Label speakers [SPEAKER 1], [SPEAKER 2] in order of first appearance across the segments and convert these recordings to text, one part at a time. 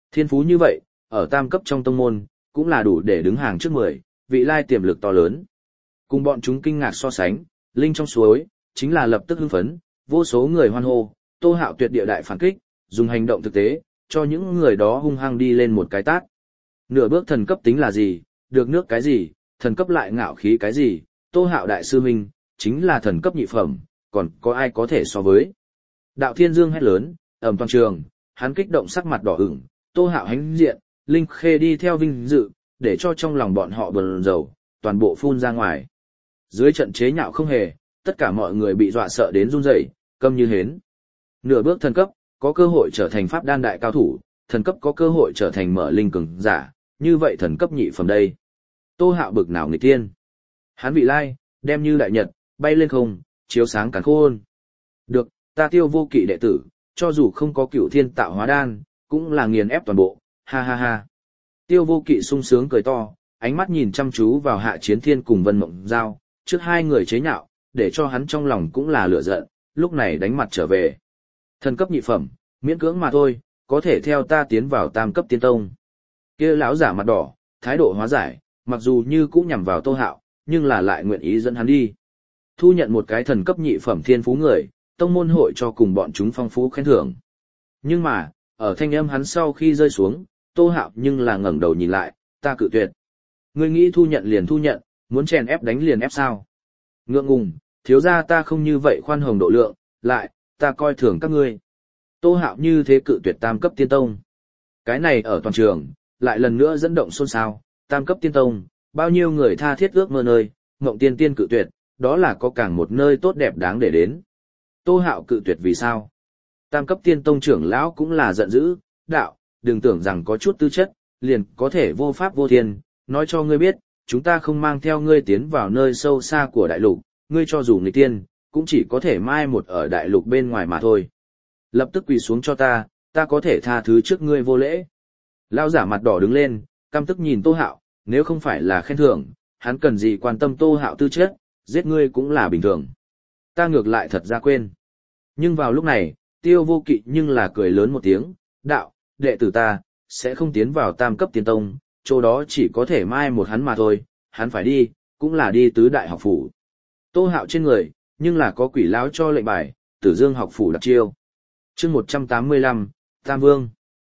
[SPEAKER 1] Thiên phú như vậy, ở tam cấp trong tông môn, cũng là đủ để đứng hàng trước 10, vị lai tiềm lực to lớn. Cùng bọn chúng kinh ngạc so sánh, linh trong suối, chính là lập tức hưng phấn, vô số người hoan hô, Tô Hạo tuyệt địa đại phản kích, dùng hành động thực tế, cho những người đó hung hăng đi lên một cái tát. Nửa bước thần cấp tính là gì, được nước cái gì, thần cấp lại ngạo khí cái gì, Tô Hạo đại sư huynh, chính là thần cấp nhị phẩm, còn có ai có thể so với. Đạo Thiên Dương hét lớn, ầm toàn trường, hắn kích động sắc mặt đỏ ửng, Tô Hạo hánh diện, Linh Khê đi theo vinh dự, để cho trong lòng bọn họ bần dầu, toàn bộ phun ra ngoài. Dưới trận chế nhạo không hề, tất cả mọi người bị dọa sợ đến run rẩy, câm như hến. Nửa bước thần cấp, có cơ hội trở thành pháp đan đại cao thủ, thần cấp có cơ hội trở thành mở linh cường giả, như vậy thần cấp nhị phẩm đây. Tô Hạo bực nào nghịch tiên. Hắn vị lai, đem như đại nhật, bay lên không, chiếu sáng càn khôn. Được, ta Tiêu Vô Kỵ đệ tử, cho dù không có cửu thiên tạo hóa đan, cũng là nghiền ép toàn bộ, ha ha ha. Tiêu Vô Kỵ sung sướng cười to, ánh mắt nhìn chăm chú vào Hạ Chiến Thiên cùng Vân Mộng Giao, trước hai người chế nhạo, để cho hắn trong lòng cũng là lửa giận, lúc này đánh mặt trở về. Thần cấp nhị phẩm, miễn cưỡng mà thôi, có thể theo ta tiến vào tam cấp tiên tông. Kia lão giả mặt đỏ, thái độ hóa giải, mặc dù như cũng nhằm vào Tô Hạo, nhưng là lại nguyện ý dẫn hắn đi. Thu nhận một cái thần cấp nhị phẩm thiên phú người, tông môn hội cho cùng bọn chúng phong phú khen thưởng. Nhưng mà, ở thanh âm hắn sau khi rơi xuống, Tô Hạo nhưng là ngẩng đầu nhìn lại, ta cự tuyệt. Ngươi nghĩ thu nhận liền thu nhận, muốn chèn ép đánh liền ép sao? Ngượng ngùng, thiếu gia ta không như vậy khoan hồng độ lượng, lại, ta coi thường các ngươi. Tô Hạo như thế cự tuyệt tam cấp tiên tông. Cái này ở toàn trường, lại lần nữa dẫn động xôn xao, tam cấp tiên tông, bao nhiêu người tha thiết ước mơ nơi, Ngộng Tiên Tiên cự tuyệt, đó là có càng một nơi tốt đẹp đáng để đến. Tô Hạo cự tuyệt vì sao? Tam cấp tiên tông trưởng lão cũng là giận dữ, đạo, đừng tưởng rằng có chút tư chất, liền có thể vô pháp vô thiên, nói cho ngươi biết, chúng ta không mang theo ngươi tiến vào nơi sâu xa của đại lục, ngươi cho dù nghịch tiên, cũng chỉ có thể mai một ở đại lục bên ngoài mà thôi. Lập tức quỳ xuống cho ta có thể tha thứ trước ngươi vô lễ. Lão giả mặt đỏ đứng lên, căm tức nhìn Tô Hạo, nếu không phải là khen thưởng, hắn cần gì quan tâm Tô Hạo tư chất, giết ngươi cũng là bình thường. Ta ngược lại thật ra quên. Nhưng vào lúc này, Tiêu Vô Kỵ nhưng là cười lớn một tiếng, đạo, đệ tử ta, sẽ không tiến vào tam cấp tiên tông, chỗ đó chỉ có thể mai một hắn mà thôi, hắn phải đi, cũng là đi tứ đại học phủ. Tô Hạo trên người, nhưng là có quỷ lão cho lệnh bài, Tử Dương học phủ đặc chiêu. Chương 185, Tam Vương.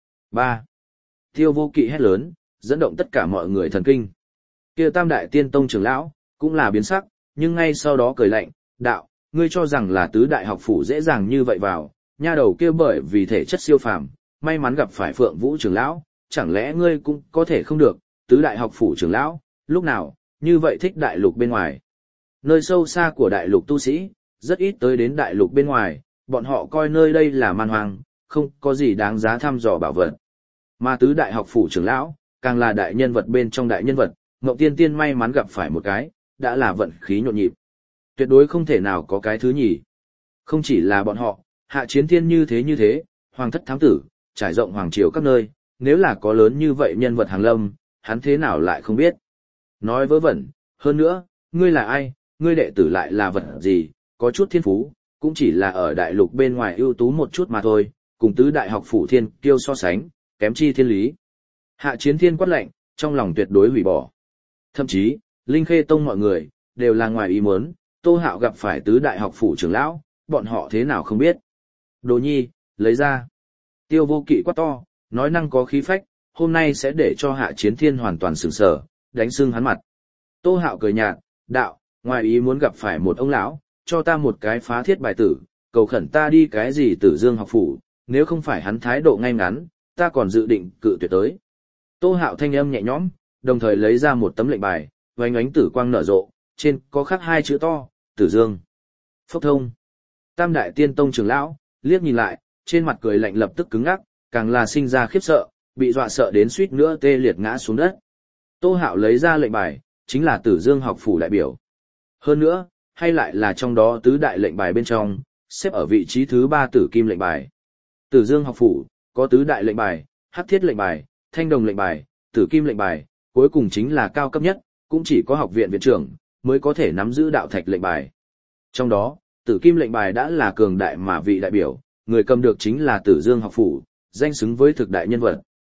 [SPEAKER 1] 3. Tiêu Vô Kỵ hét lớn, dẫn động tất cả mọi người thần kinh. Kia Tam đại tiên tông trưởng lão, cũng là biến sắc, nhưng ngay sau đó cười lạnh, đạo, ngươi cho rằng là tứ đại học phủ dễ dàng như vậy vào, nha đầu kia bởi vì thể chất siêu phàm, may mắn gặp phải Phượng Vũ trưởng lão, chẳng lẽ ngươi cũng có thể không được, tứ đại học phủ trưởng lão, lúc nào, như vậy thích đại lục bên ngoài. Nơi sâu xa của đại lục tu sĩ, rất ít tới đến đại lục bên ngoài, bọn họ coi nơi đây là man hoang, không có gì đáng giá thăm dò bảo vật. Mà tứ đại học phủ trưởng lão, càng là đại nhân vật bên trong đại nhân vật, Ngộng Tiên Tiên may mắn gặp phải một cái, đã là vận khí nhộn nhịp. Tuyệt đối không thể nào có cái thứ nhì. Không chỉ là bọn họ, Hạ Chiến Thiên như thế, hoàng thất thám tử, trải rộng hoàng triều các nơi, nếu là có lớn như vậy nhân vật hàng lâm, hắn thế nào lại không biết. Nói vớ vẩn, hơn nữa, ngươi là ai, ngươi đệ tử lại là vật gì, có chút thiên phú, cũng chỉ là ở đại lục bên ngoài ưu tú một chút mà thôi, cùng tứ đại học phủ thiên kiêu so sánh, kém chi thiên lý. Hạ Chiến Thiên quát lệnh, trong lòng tuyệt đối hủy bỏ. Thậm chí, Linh Khê Tông mọi người, đều là ngoài ý muốn, Tô Hạo gặp phải tứ đại học phủ trưởng lão, bọn họ thế nào không biết. Đồ nhi, lấy ra. Tiêu Vô Kỵ quát to, nói năng có khí phách, hôm nay sẽ để cho Hạ Chiến Thiên hoàn toàn sửng sở, đánh sưng hắn mặt. Tô Hạo cười nhạt, đạo, ngoài ý muốn gặp phải một ông lão, cho ta một cái phá thiết bài tử, cầu khẩn ta đi cái gì Tử Dương học phủ, nếu không phải hắn thái độ ngay ngắn, ta còn dự định cự tuyệt tới. Tô Hạo thanh âm nhẹ nhõm, đồng thời lấy ra một tấm lệnh bài, vánh ánh tử quang nở rộ, trên có khắc hai chữ to, Tử Dương. Phốc thông. Tam đại tiên tông trưởng lão, liếc nhìn lại, trên mặt cười lạnh lập tức cứng ngắc, càng là sinh ra khiếp sợ, bị dọa sợ đến suýt nữa tê liệt ngã xuống đất. Tô Hạo lấy ra lệnh bài, chính là Tử Dương học phủ đại biểu. Hơn nữa, hay lại là trong đó tứ đại lệnh bài bên trong, xếp ở vị trí thứ 3 tử kim lệnh bài. Tử Dương học phủ, có tứ đại lệnh bài, hắc thiết lệnh bài, thanh đồng lệnh bài, tử kim lệnh bài, cuối cùng chính là cao cấp nhất, cũng chỉ có học viện viện trưởng, mới có thể nắm giữ đạo thạch lệnh bài. Trong đó, tử kim lệnh bài đã là cường đại mà vị đại biểu, người cầm được chính là Tử Dương học phủ, danh xứng với thực đại nhân vật.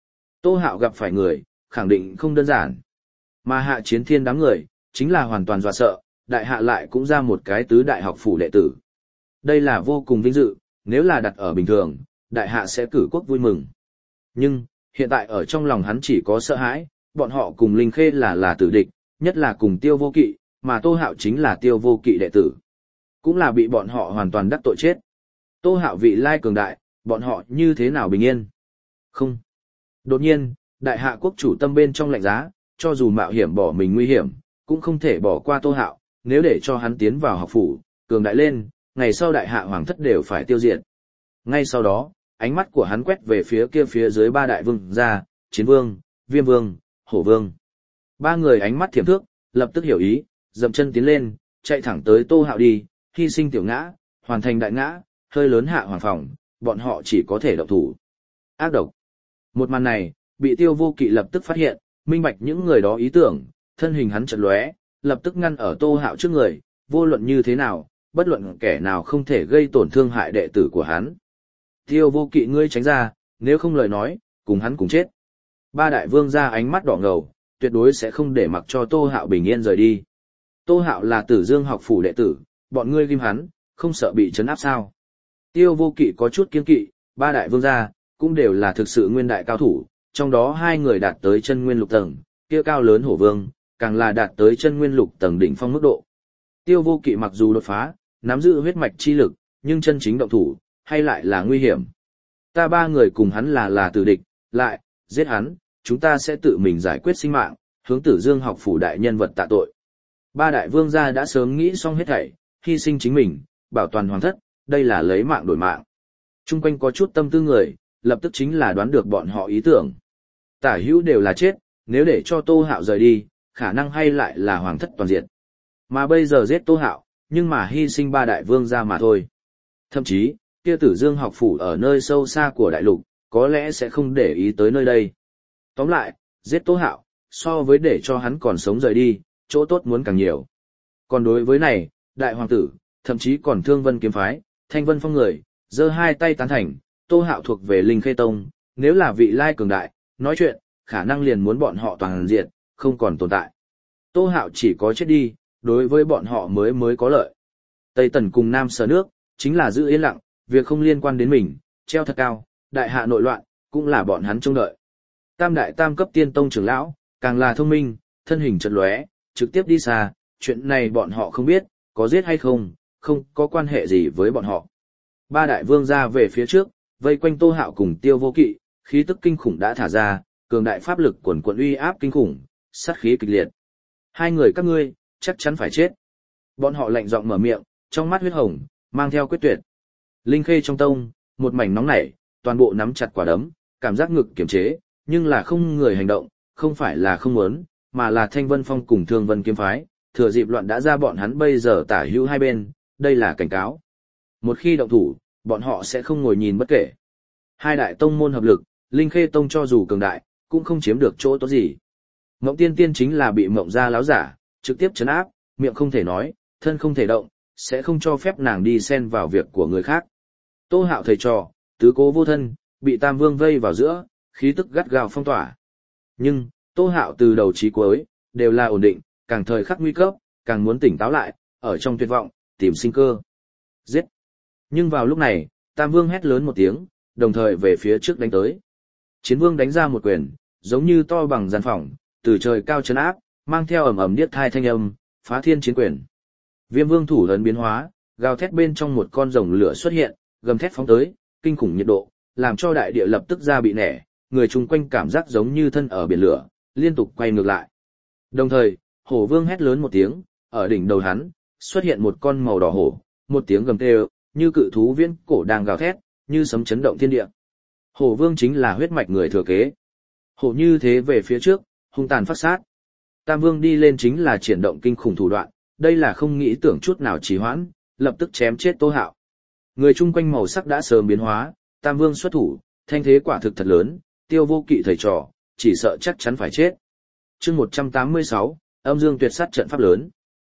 [SPEAKER 1] Tô Hạo gặp phải người, khẳng định không đơn giản. Mà Hạ Chiến Thiên đám người, chính là hoàn toàn dọa sợ, đại hạ lại cũng ra một cái tứ đại học phủ đệ tử. Đây là vô cùng vinh dự, nếu là đặt ở bình thường, đại hạ sẽ cử quốc vui mừng. Nhưng, hiện tại ở trong lòng hắn chỉ có sợ hãi, bọn họ cùng Linh Khê là tử địch, nhất là cùng Tiêu Vô Kỵ, mà Tô Hạo chính là Tiêu Vô Kỵ đệ tử. Cũng là bị bọn họ hoàn toàn đắc tội chết. Tô Hạo vị lai cường đại, bọn họ như thế nào bình yên? Không. Đột nhiên, đại hạ quốc chủ tâm bên trong lạnh giá, cho dù mạo hiểm bỏ mình nguy hiểm, cũng không thể bỏ qua Tô Hạo, nếu để cho hắn tiến vào học phủ, cường đại lên, ngày sau đại hạ hoàng thất đều phải tiêu diệt. Ngay sau đó, ánh mắt của hắn quét về phía kia phía dưới ba đại vương gia, Chiến Vương, Viêm Vương, Hổ Vương. Ba người ánh mắt thiểm thước, lập tức hiểu ý, dậm chân tiến lên, chạy thẳng tới Tô Hạo đi, hy sinh tiểu ngã, hoàn thành đại ngã, hơi lớn hạ hoàng phòng, bọn họ chỉ có thể động thủ. Ác độc. Một màn này, bị Tiêu Vô Kỵ lập tức phát hiện, minh bạch những người đó ý tưởng, thân hình hắn chợt lóe, lập tức ngăn ở Tô Hạo trước người, vô luận như thế nào, bất luận kẻ nào không thể gây tổn thương hại đệ tử của hắn. Tiêu Vô Kỵ ngươi tránh ra, nếu không lời nói, cùng hắn cùng chết. Ba đại vương ra ánh mắt đỏ ngầu, tuyệt đối sẽ không để mặc cho Tô Hạo bình yên rời đi. Tô Hạo là Tử Dương học phủ đệ tử, bọn ngươi ghim hắn, không sợ bị trấn áp sao? Tiêu Vô Kỵ có chút kiên kỵ, ba đại vương gia cũng đều là thực sự nguyên đại cao thủ, trong đó hai người đạt tới chân nguyên lục tầng, kia cao lớn Hổ Vương, càng là đạt tới chân nguyên lục tầng đỉnh phong mức độ. Tiêu Vô Kỵ mặc dù đột phá, nắm giữ huyết mạch chi lực, nhưng chân chính động thủ, hay lại là nguy hiểm. Ta ba người cùng hắn là tử địch, lại, giết hắn, chúng ta sẽ tự mình giải quyết sinh mạng, hướng Tử Dương học phủ đại nhân vật tạ tội. Ba đại vương gia đã sớm nghĩ xong hết thảy, hy sinh chính mình, bảo toàn hoàng thất, đây là lấy mạng đổi mạng. Trung quanh có chút tâm tư người, lập tức chính là đoán được bọn họ ý tưởng. Tả hữu đều là chết, nếu để cho Tô Hạo rời đi, khả năng hay lại là hoàng thất toàn diệt. Mà bây giờ giết Tô Hạo, nhưng mà hy sinh ba đại vương gia mà thôi. Thậm chí, kia Tử Dương học phủ ở nơi sâu xa của đại lục, có lẽ sẽ không để ý tới nơi đây. Tóm lại, giết Tô Hạo, so với để cho hắn còn sống rời đi, chỗ tốt muốn càng nhiều. Còn đối với này, đại hoàng tử, thậm chí còn Thương Vân kiếm phái, Thanh Vân phong người, giơ hai tay tán thành, Tô Hạo thuộc về Linh Khê Tông, nếu là vị lai cường đại, nói chuyện, khả năng liền muốn bọn họ toàn diệt, không còn tồn tại. Tô Hạo chỉ có chết đi, đối với bọn họ mới có lợi. Tây Tần cùng Nam Sở nước, chính là giữ yên lặng, việc không liên quan đến mình, treo thật cao, đại hạ nội loạn, cũng là bọn hắn trông đợi. Tam đại tam cấp tiên tông trưởng lão, càng là thông minh, thân hình chợt lóe, trực tiếp đi xa, chuyện này bọn họ không biết, có giết hay không, không có quan hệ gì với bọn họ. Ba đại vương ra về phía trước, vây quanh Tô Hạo cùng Tiêu Vô Kỵ, khí tức kinh khủng đã thả ra, cường đại pháp lực quần quần uy áp kinh khủng, sát khí kịch liệt. Hai người các ngươi, chắc chắn phải chết. Bọn họ lạnh giọng mở miệng, trong mắt huyết hồng, mang theo quyết tuyệt. Linh Khê trong tông, một mảnh nóng nảy, toàn bộ nắm chặt quả đấm, cảm giác ngực kiềm chế, nhưng là không người hành động, không phải là không muốn, mà là Thanh Vân Phong cùng Thương Vân kiếm phái, thừa dịp loạn đã ra bọn hắn bây giờ tả hữu hai bên, đây là cảnh cáo. Một khi động thủ, bọn họ sẽ không ngồi nhìn bất kể. Hai đại tông môn hợp lực, Linh Khê tông cho dù cường đại, cũng không chiếm được chỗ tốt gì. Mộng Tiên Tiên chính là bị Mộng gia láo giả, trực tiếp trấn áp, miệng không thể nói, thân không thể động, sẽ không cho phép nàng đi xen vào việc của người khác. Tô Hạo thầy trò, tứ cố vô thân, bị Tam Vương vây vào giữa, khí tức gắt gao phong tỏa. Nhưng, Tô Hạo từ đầu chí cuối, đều là ổn định, càng thời khắc nguy cấp, càng muốn tỉnh táo lại, ở trong tuyệt vọng, tìm sinh cơ. Giết! Nhưng vào lúc này, Tam Vương hét lớn một tiếng, đồng thời về phía trước đánh tới. Chiến Vương đánh ra một quyền, giống như to bằng gian phòng, từ trời cao trấn áp, mang theo ầm ầm điếc thai thanh âm, phá thiên chiến quyền. Viêm Vương thủ ấn biến hóa, gào thét bên trong một con rồng lửa xuất hiện, gầm thét phóng tới, kinh khủng nhiệt độ, làm cho đại địa lập tức ra bị nẻ, người chung quanh cảm giác giống như thân ở biển lửa, liên tục quay ngược lại. Đồng thời, Hổ Vương hét lớn một tiếng, ở đỉnh đầu hắn, xuất hiện một con màu đỏ hổ, một tiếng gầm kêu, như cự thú viễn cổ đang gào thét, như sấm chấn động thiên địa. Hổ Vương chính là huyết mạch người thừa kế. Hổ như thế về phía trước, hung tàn phát sát. Tam Vương đi lên chính là triển động kinh khủng thủ đoạn, đây là không nghĩ tưởng chút nào trì hoãn, lập tức chém chết Tô Hạo. Người chung quanh màu sắc đã sớm biến hóa, Tam Vương xuất thủ, thanh thế quả thực thật lớn, Tiêu Vô Kỵ thầy trò, chỉ sợ chắc chắn phải chết. Chương 186, Âm Dương Tuyệt Sát trận pháp lớn.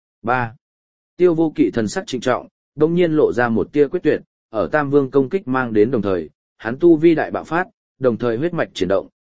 [SPEAKER 1] 3. Tiêu Vô Kỵ thần sắc trịnh trọng, đột nhiên lộ ra một tia quyết tuyệt, ở Tam Vương công kích mang đến đồng thời, hắn tu vi đại bạo phát, đồng thời huyết mạch chuyển động,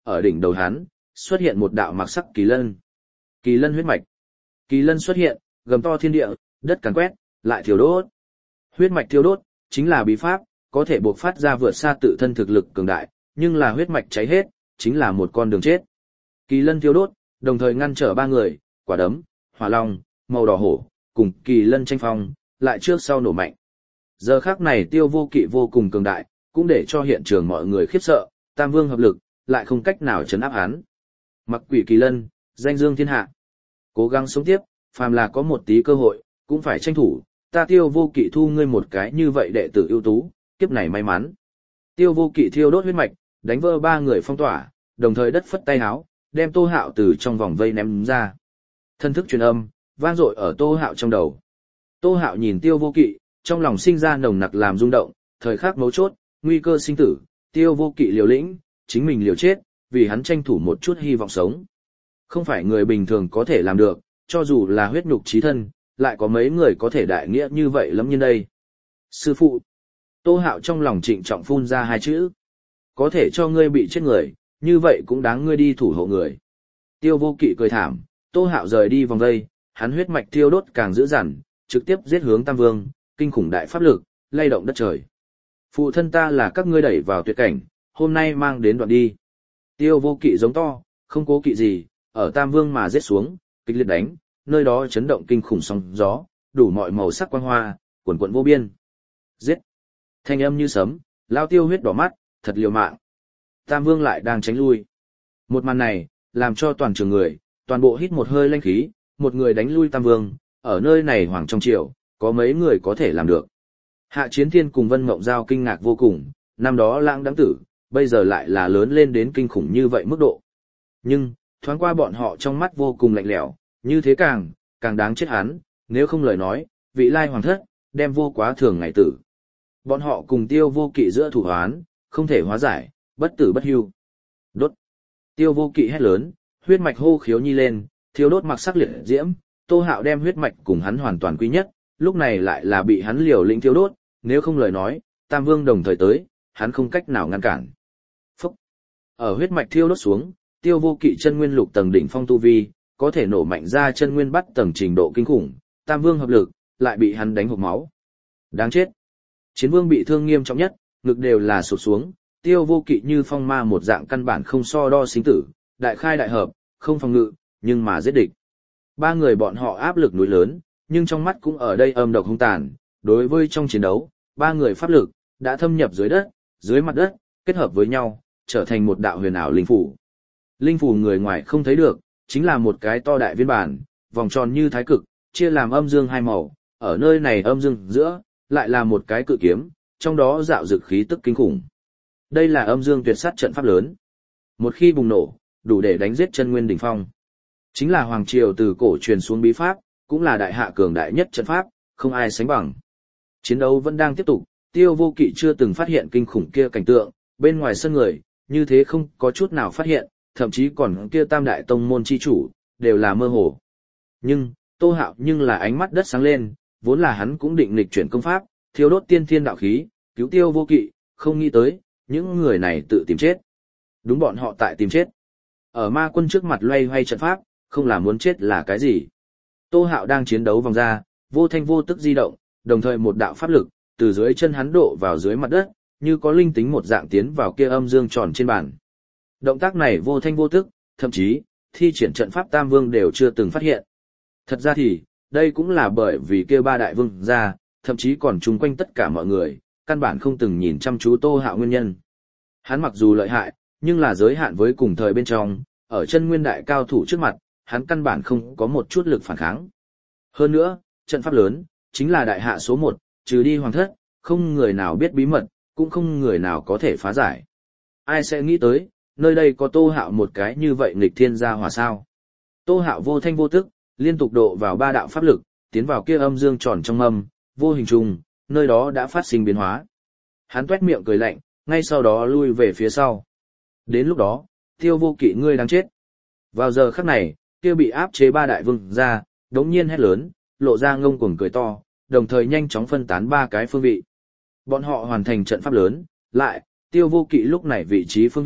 [SPEAKER 1] ở đỉnh đầu hắn, xuất hiện một đạo mặc sắc kỳ lân. Kỳ lân huyết mạch. Kỳ lân xuất hiện, gầm to thiên địa, đất càn quét, lại thiêu đốt. Huyết mạch thiêu đốt, chính là bí pháp, có thể buộc phát ra vượt xa tự thân thực lực cường đại, nhưng là huyết mạch cháy hết, chính là một con đường chết. Kỳ lân thiêu đốt, đồng thời ngăn trở ba người, quả đấm, hỏa long, màu đỏ hổ, cùng kỳ lân tranh phong, lại trước sau nổ mạnh. Giờ khắc này Tiêu Vô Kỵ vô cùng cường đại, cũng để cho hiện trường mọi người khiếp sợ, Tam Vương hợp lực, lại không cách nào trấn áp hắn. Mặc quỷ kỳ lân, danh dương thiên hạ. Cố gắng sống tiếp, phàm là có một tí cơ hội, cũng phải tranh thủ, ta Tiêu Vô Kỵ thu ngươi một cái như vậy đệ tử ưu tú, kiếp này may mắn. Tiêu Vô Kỵ thiêu đốt huyết mạch, đánh vỡ ba người phong tỏa, đồng thời đất phất tay háo, đem Tô Hạo từ trong vòng vây ném ra. Thân thức truyền âm, vang dội ở Tô Hạo trong đầu. Tô Hạo nhìn Tiêu Vô Kỵ, trong lòng sinh ra nồng nặc làm rung động, thời khắc mấu chốt, nguy cơ sinh tử, Tiêu Vô Kỵ liều lĩnh, chính mình liều chết, vì hắn tranh thủ một chút hy vọng sống. Không phải người bình thường có thể làm được, cho dù là huyết nhục chí thân, lại có mấy người có thể đại nghĩa như vậy lắm như đây. Sư phụ. Tô Hạo trong lòng trịnh trọng phun ra hai chữ. Có thể cho ngươi bị chết người, như vậy cũng đáng ngươi đi thủ hộ người. Tiêu Vô Kỵ cười thảm, Tô Hạo rời đi vòng vây, hắn huyết mạch thiêu đốt càng dữ dằn, trực tiếp giết hướng Tam Vương, kinh khủng đại pháp lực, lay động đất trời. Phụ thân ta là các ngươi đẩy vào tuyệt cảnh, hôm nay mang đến đoạn đi. Tiêu Vô Kỵ giống to, không cố kỵ gì, ở Tam Vương mà giết xuống, kịch liệt đánh, nơi đó chấn động kinh khủng sóng gió, đủ mọi màu sắc quang hoa, quần quần vô biên. Giết! Thanh âm như sấm, lao Tiêu huyết đỏ mắt, thật liều mạng. Tam Vương lại đang tránh lui. Một màn này, làm cho toàn trường người, toàn bộ hít một hơi lanh khí, một người đánh lui Tam Vương, ở nơi này hoàng trong triều, có mấy người có thể làm được. Hạ Chiến Thiên cùng Vân Mộng Giao kinh ngạc vô cùng, năm đó lãng đáng tử, bây giờ lại là lớn lên đến kinh khủng như vậy mức độ. Nhưng, thoáng qua bọn họ trong mắt vô cùng lạnh lẽo, như thế càng đáng chết hắn, nếu không lời nói, vị lai hoàng thất, đem vô quá thường ngày tử. Bọn họ cùng Tiêu Vô Kỵ giữa thủ hoán, không thể hóa giải, bất tử bất hưu. Đốt. Tiêu Vô Kỵ hét lớn, huyết mạch hô khiếu nhi lên, thiêu đốt mặc sắc liệt diễm, Tô Hạo đem huyết mạch cùng hắn hoàn toàn quy nhất, lúc này lại là bị hắn liều lĩnh thiêu đốt, nếu không lời nói, Tam Vương đồng thời tới, hắn không cách nào ngăn cản. Phúc. Ở huyết mạch thiêu đốt xuống, Tiêu Vô Kỵ chân nguyên lục tầng đỉnh phong tu vi, có thể nổ mạnh ra chân nguyên bắt tầng trình độ kinh khủng, Tam Vương hợp lực, lại bị hắn đánh hộc máu. Đáng chết. Chiến Vương bị thương nghiêm trọng nhất, ngực đều là sụt xuống, Tiêu Vô Kỵ như phong ma một dạng căn bản không so đo sinh tử, đại khai đại hợp, không phòng ngự, nhưng mà giết địch. Ba người bọn họ áp lực núi lớn, nhưng trong mắt cũng ở đây âm độc hung tàn, đối với trong chiến đấu, ba người pháp lực đã thâm nhập dưới đất, dưới mặt đất, kết hợp với nhau, trở thành một đạo huyền ảo linh phủ. Linh phủ người ngoài không thấy được, chính là một cái to đại viên bản, vòng tròn như thái cực, chia làm âm dương hai màu, ở nơi này âm dương giữa, lại là một cái cự kiếm, trong đó dạo dực khí tức kinh khủng. Đây là âm dương tuyệt sát trận pháp lớn. Một khi bùng nổ, đủ để đánh giết chân nguyên đỉnh phong. Chính là hoàng triều từ cổ truyền xuống bí pháp, cũng là đại hạ cường đại nhất trận pháp, không ai sánh bằng. Chiến đấu vẫn đang tiếp tục, Tiêu Vô Kỵ chưa từng phát hiện kinh khủng kia cảnh tượng, bên ngoài sân người, như thế không có chút nào phát hiện, thậm chí còn kia tam đại tông môn chi chủ, đều là mơ hồ. Nhưng, Tô Hạo nhưng là ánh mắt đất sáng lên, vốn là hắn cũng định nghịch chuyển công pháp, thiêu đốt tiên thiên đạo khí, cứu Tiêu Vô Kỵ, không nghĩ tới, những người này tự tìm chết. Đúng bọn họ tại tìm chết. Ở ma quân trước mặt loay hoay trận pháp, không là muốn chết là cái gì. Tô Hạo đang chiến đấu vòng ra, vô thanh vô tức di động, đồng thời một đạo pháp lực, từ dưới chân hắn độ vào dưới mặt đất, như có linh tính một dạng tiến vào kia âm dương tròn trên bàn. Động tác này vô thanh vô tức, thậm chí, thi triển trận pháp Tam Vương đều chưa từng phát hiện. Thật ra thì, đây cũng là bởi vì kia ba đại vương ra, thậm chí còn chung quanh tất cả mọi người, căn bản không từng nhìn chăm chú Tô Hạo nguyên nhân. Hắn mặc dù lợi hại, nhưng là giới hạn với cùng thời bên trong, ở chân nguyên đại cao thủ trước mặt, hắn căn bản không có một chút lực phản kháng. Hơn nữa, trận pháp lớn, chính là đại hạ số 1, trừ đi hoàng thất, không người nào biết bí mật, cũng không người nào có thể phá giải. Ai sẽ nghĩ tới, nơi đây có Tô Hạo một cái như vậy nghịch thiên gia hỏa sao. Tô Hạo vô thanh vô tức, liên tục độ vào ba đạo pháp lực, tiến vào kia âm dương tròn trong âm, vô hình trùng, nơi đó đã phát sinh biến hóa. Hắn tuét miệng cười lạnh, ngay sau đó lui về phía sau. Đến lúc đó, Tiêu Vô Kỵ ngươi đang chết. Vào giờ khắc này, kia bị áp chế ba đại vương ra, đống nhiên hét lớn, lộ ra ngông cuồng cười to, đồng thời nhanh chóng phân tán ba cái phương vị. Bọn họ hoàn thành trận pháp lớn, lại, Tiêu Vô Kỵ lúc này vị trí phương vị,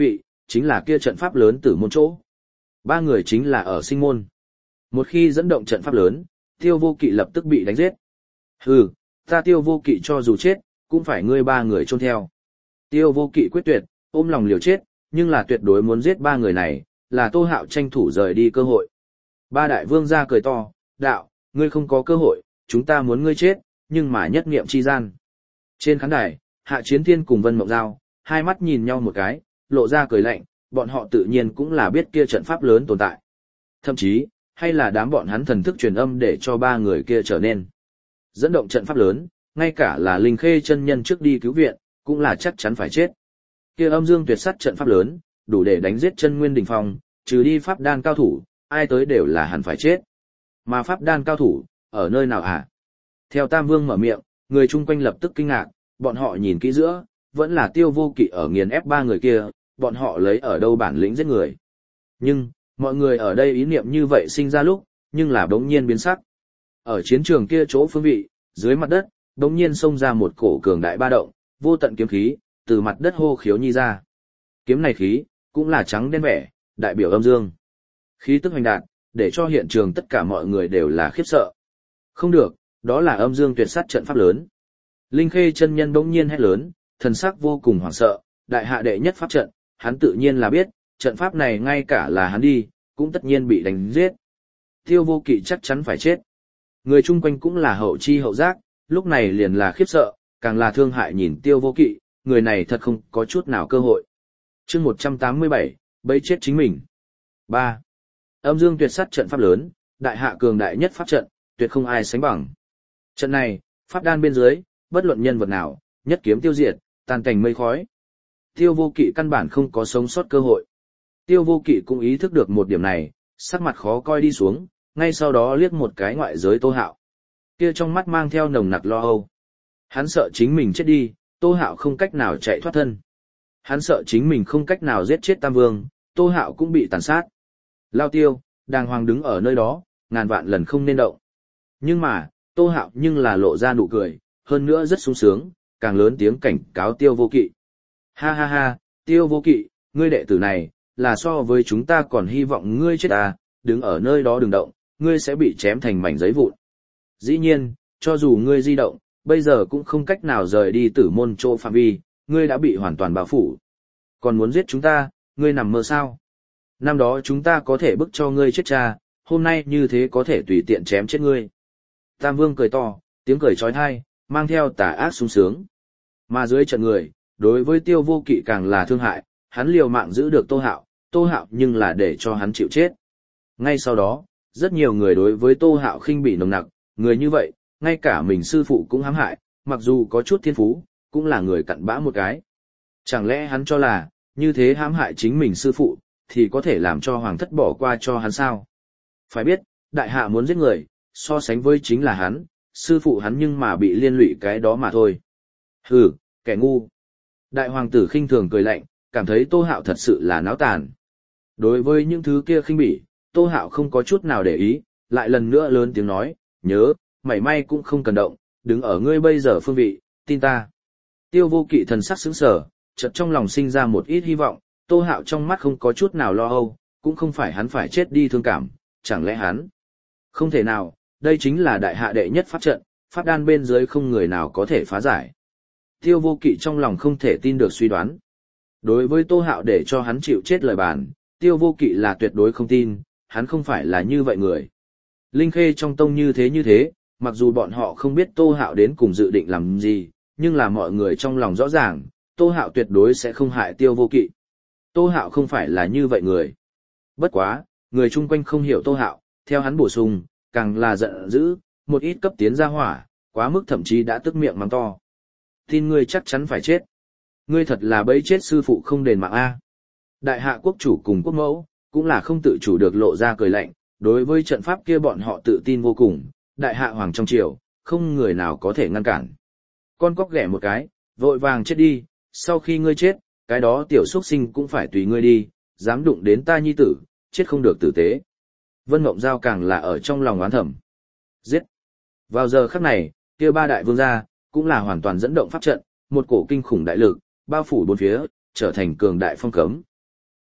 [SPEAKER 1] chính là kia trận pháp lớn Tử Môn chỗ. Ba người chính là ở Sinh Môn. Một khi dẫn động trận pháp lớn, Tiêu Vô Kỵ lập tức bị đánh giết. Hừ, ta Tiêu Vô Kỵ cho dù chết, cũng phải ngươi ba người chôn theo. Tiêu Vô Kỵ quyết tuyệt, ôm lòng liều chết, nhưng là tuyệt đối muốn giết ba người này, là Tô Hạo tranh thủ rời đi cơ hội. Ba đại vương ra cười to, đạo, ngươi không có cơ hội, chúng ta muốn ngươi chết, nhưng mà nhất niệm chi gian. Trên khán đài, Hạ Chiến Thiên cùng Vân Mộng Giao, hai mắt nhìn nhau một cái, lộ ra cười lạnh, bọn họ tự nhiên cũng là biết kia trận pháp lớn tồn tại. Thậm chí, hay là đám bọn hắn thần thức truyền âm để cho ba người kia trở nên dẫn động trận pháp lớn, ngay cả là Linh Khê chân nhân trước đi cứu viện, cũng là chắc chắn phải chết. Kia âm dương tuyệt sát trận pháp lớn, đủ để đánh giết chân nguyên đỉnh phong, trừ đi pháp đan cao thủ, ai tới đều là hẳn phải chết. Mà pháp đan cao thủ, ở nơi nào hả? Theo Tam Vương mở miệng, người chung quanh lập tức kinh ngạc, bọn họ nhìn kỹ giữa, vẫn là Tiêu Vô Kỵ ở nghiền ép ba người kia, bọn họ lấy ở đâu bản lĩnh giết người. Nhưng, mọi người ở đây ý niệm như vậy sinh ra lúc, nhưng là bỗng nhiên biến sắc. Ở chiến trường kia chỗ phương vị, dưới mặt đất, bỗng nhiên xông ra một cổ cường đại ba động, vô tận kiếm khí, từ mặt đất hô khiếu nhi ra. Kiếm này khí, cũng là trắng đen vẻ, đại biểu âm dương. Khí tức hoành đạt, để cho hiện trường tất cả mọi người đều là khiếp sợ. Không được, đó là âm dương tuyệt sát trận pháp lớn. Linh Khê chân nhân bỗng nhiên hét lớn, thần sắc vô cùng hoảng sợ, đại hạ đệ nhất pháp trận, hắn tự nhiên là biết, trận pháp này ngay cả là hắn đi, cũng tất nhiên bị đánh giết. Tiêu Vô Kỵ chắc chắn phải chết. Người chung quanh cũng là hậu chi hậu giác, lúc này liền là khiếp sợ, càng là thương hại nhìn Tiêu Vô Kỵ, người này thật không có chút nào cơ hội. Chương 187, bẫy chết chính mình. 3. Âm dương tuyệt sát trận pháp lớn, đại hạ cường đại nhất pháp trận, tuyệt không ai sánh bằng. Trận này, pháp đan bên dưới, bất luận nhân vật nào, nhất kiếm tiêu diệt, tan cảnh mây khói. Tiêu Vô Kỵ căn bản không có sống sót cơ hội. Tiêu Vô Kỵ cũng ý thức được một điểm này, sắc mặt khó coi đi xuống, ngay sau đó liếc một cái ngoại giới Tô Hạo. Kia trong mắt mang theo nồng nặc lo âu. Hắn sợ chính mình chết đi, Tô Hạo không cách nào chạy thoát thân. Hắn sợ chính mình không cách nào giết chết Tam Vương, Tô Hạo cũng bị tàn sát. Lao Tiêu, đàng hoàng đứng ở nơi đó, ngàn vạn lần không nên động. Nhưng mà, Tô Hạo nhưng là lộ ra nụ cười, hơn nữa rất sung sướng, càng lớn tiếng cảnh cáo Tiêu Vô Kỵ. Ha ha ha, Tiêu Vô Kỵ, ngươi đệ tử này, là so với chúng ta còn hy vọng ngươi chết à, đứng ở nơi đó đừng động, ngươi sẽ bị chém thành mảnh giấy vụn. Dĩ nhiên, cho dù ngươi di động, bây giờ cũng không cách nào rời đi Tử Môn chỗ phạm vi, ngươi đã bị hoàn toàn bao phủ. Còn muốn giết chúng ta, ngươi nằm mơ sao? Năm đó chúng ta có thể bức cho ngươi chết cha, hôm nay như thế có thể tùy tiện chém chết ngươi. Tam Vương cười to, tiếng cười trói thai, mang theo tà ác sung sướng. Mà dưới trận người, đối với Tiêu Vô Kỵ càng là thương hại, hắn liều mạng giữ được Tô Hạo nhưng là để cho hắn chịu chết. Ngay sau đó, rất nhiều người đối với Tô Hạo khinh bỉ nồng nặc, người như vậy, ngay cả mình sư phụ cũng hãm hại, mặc dù có chút thiên phú, cũng là người cặn bã một cái. Chẳng lẽ hắn cho là, như thế hãm hại chính mình sư phụ, thì có thể làm cho hoàng thất bỏ qua cho hắn sao? Phải biết, đại hạ muốn giết người, so sánh với chính là hắn, sư phụ hắn nhưng mà bị liên lụy cái đó mà thôi. Hừ, kẻ ngu. Đại hoàng tử khinh thường cười lạnh, cảm thấy Tô Hạo thật sự là náo tàn. Đối với những thứ kia khinh bỉ, Tô Hạo không có chút nào để ý, lại lần nữa lớn tiếng nói, nhớ, mảy may cũng không cần động, đứng ở ngươi bây giờ phương vị, tin ta. Tiêu Vô Kỵ thần sắc sững sờ, chợt trong lòng sinh ra một ít hy vọng, Tô Hạo trong mắt không có chút nào lo âu, cũng không phải hắn phải chết đi thương cảm, chẳng lẽ hắn? Không thể nào, đây chính là đại hạ đệ nhất pháp trận, pháp đan bên dưới không người nào có thể phá giải. Tiêu Vô Kỵ trong lòng không thể tin được suy đoán. Đối với Tô Hạo để cho hắn chịu chết lời bàn, Tiêu Vô Kỵ là tuyệt đối không tin, hắn không phải là như vậy người. Linh Khê trong tông như thế, mặc dù bọn họ không biết Tô Hạo đến cùng dự định làm gì, nhưng là mọi người trong lòng rõ ràng, Tô Hạo tuyệt đối sẽ không hại Tiêu Vô Kỵ. Tô Hạo không phải là như vậy người. Bất quá, người chung quanh không hiểu Tô Hạo, theo hắn bổ sung, càng là giận dữ, một ít cấp tiến ra hỏa, quá mức thậm chí đã tức miệng mắng to. Tin ngươi chắc chắn phải chết. Ngươi thật là bẫy chết sư phụ không đền mạng a. Đại hạ quốc chủ cùng quốc mẫu, cũng là không tự chủ được lộ ra cười lạnh, đối với trận pháp kia bọn họ tự tin vô cùng, đại hạ hoàng trong triều, không người nào có thể ngăn cản. Con cóc ghẻ một cái, vội vàng chết đi, sau khi ngươi chết, cái đó tiểu xuất sinh cũng phải tùy ngươi đi, dám đụng đến ta nhi tử, chết không được tử tế. Vân Mộng Giao càng là ở trong lòng oán thầm. Giết! Vào giờ khắc này, kia ba đại vương gia, cũng là hoàn toàn dẫn động pháp trận, một cổ kinh khủng đại lực, bao phủ bốn phía, trở thành cường đại phong cấm.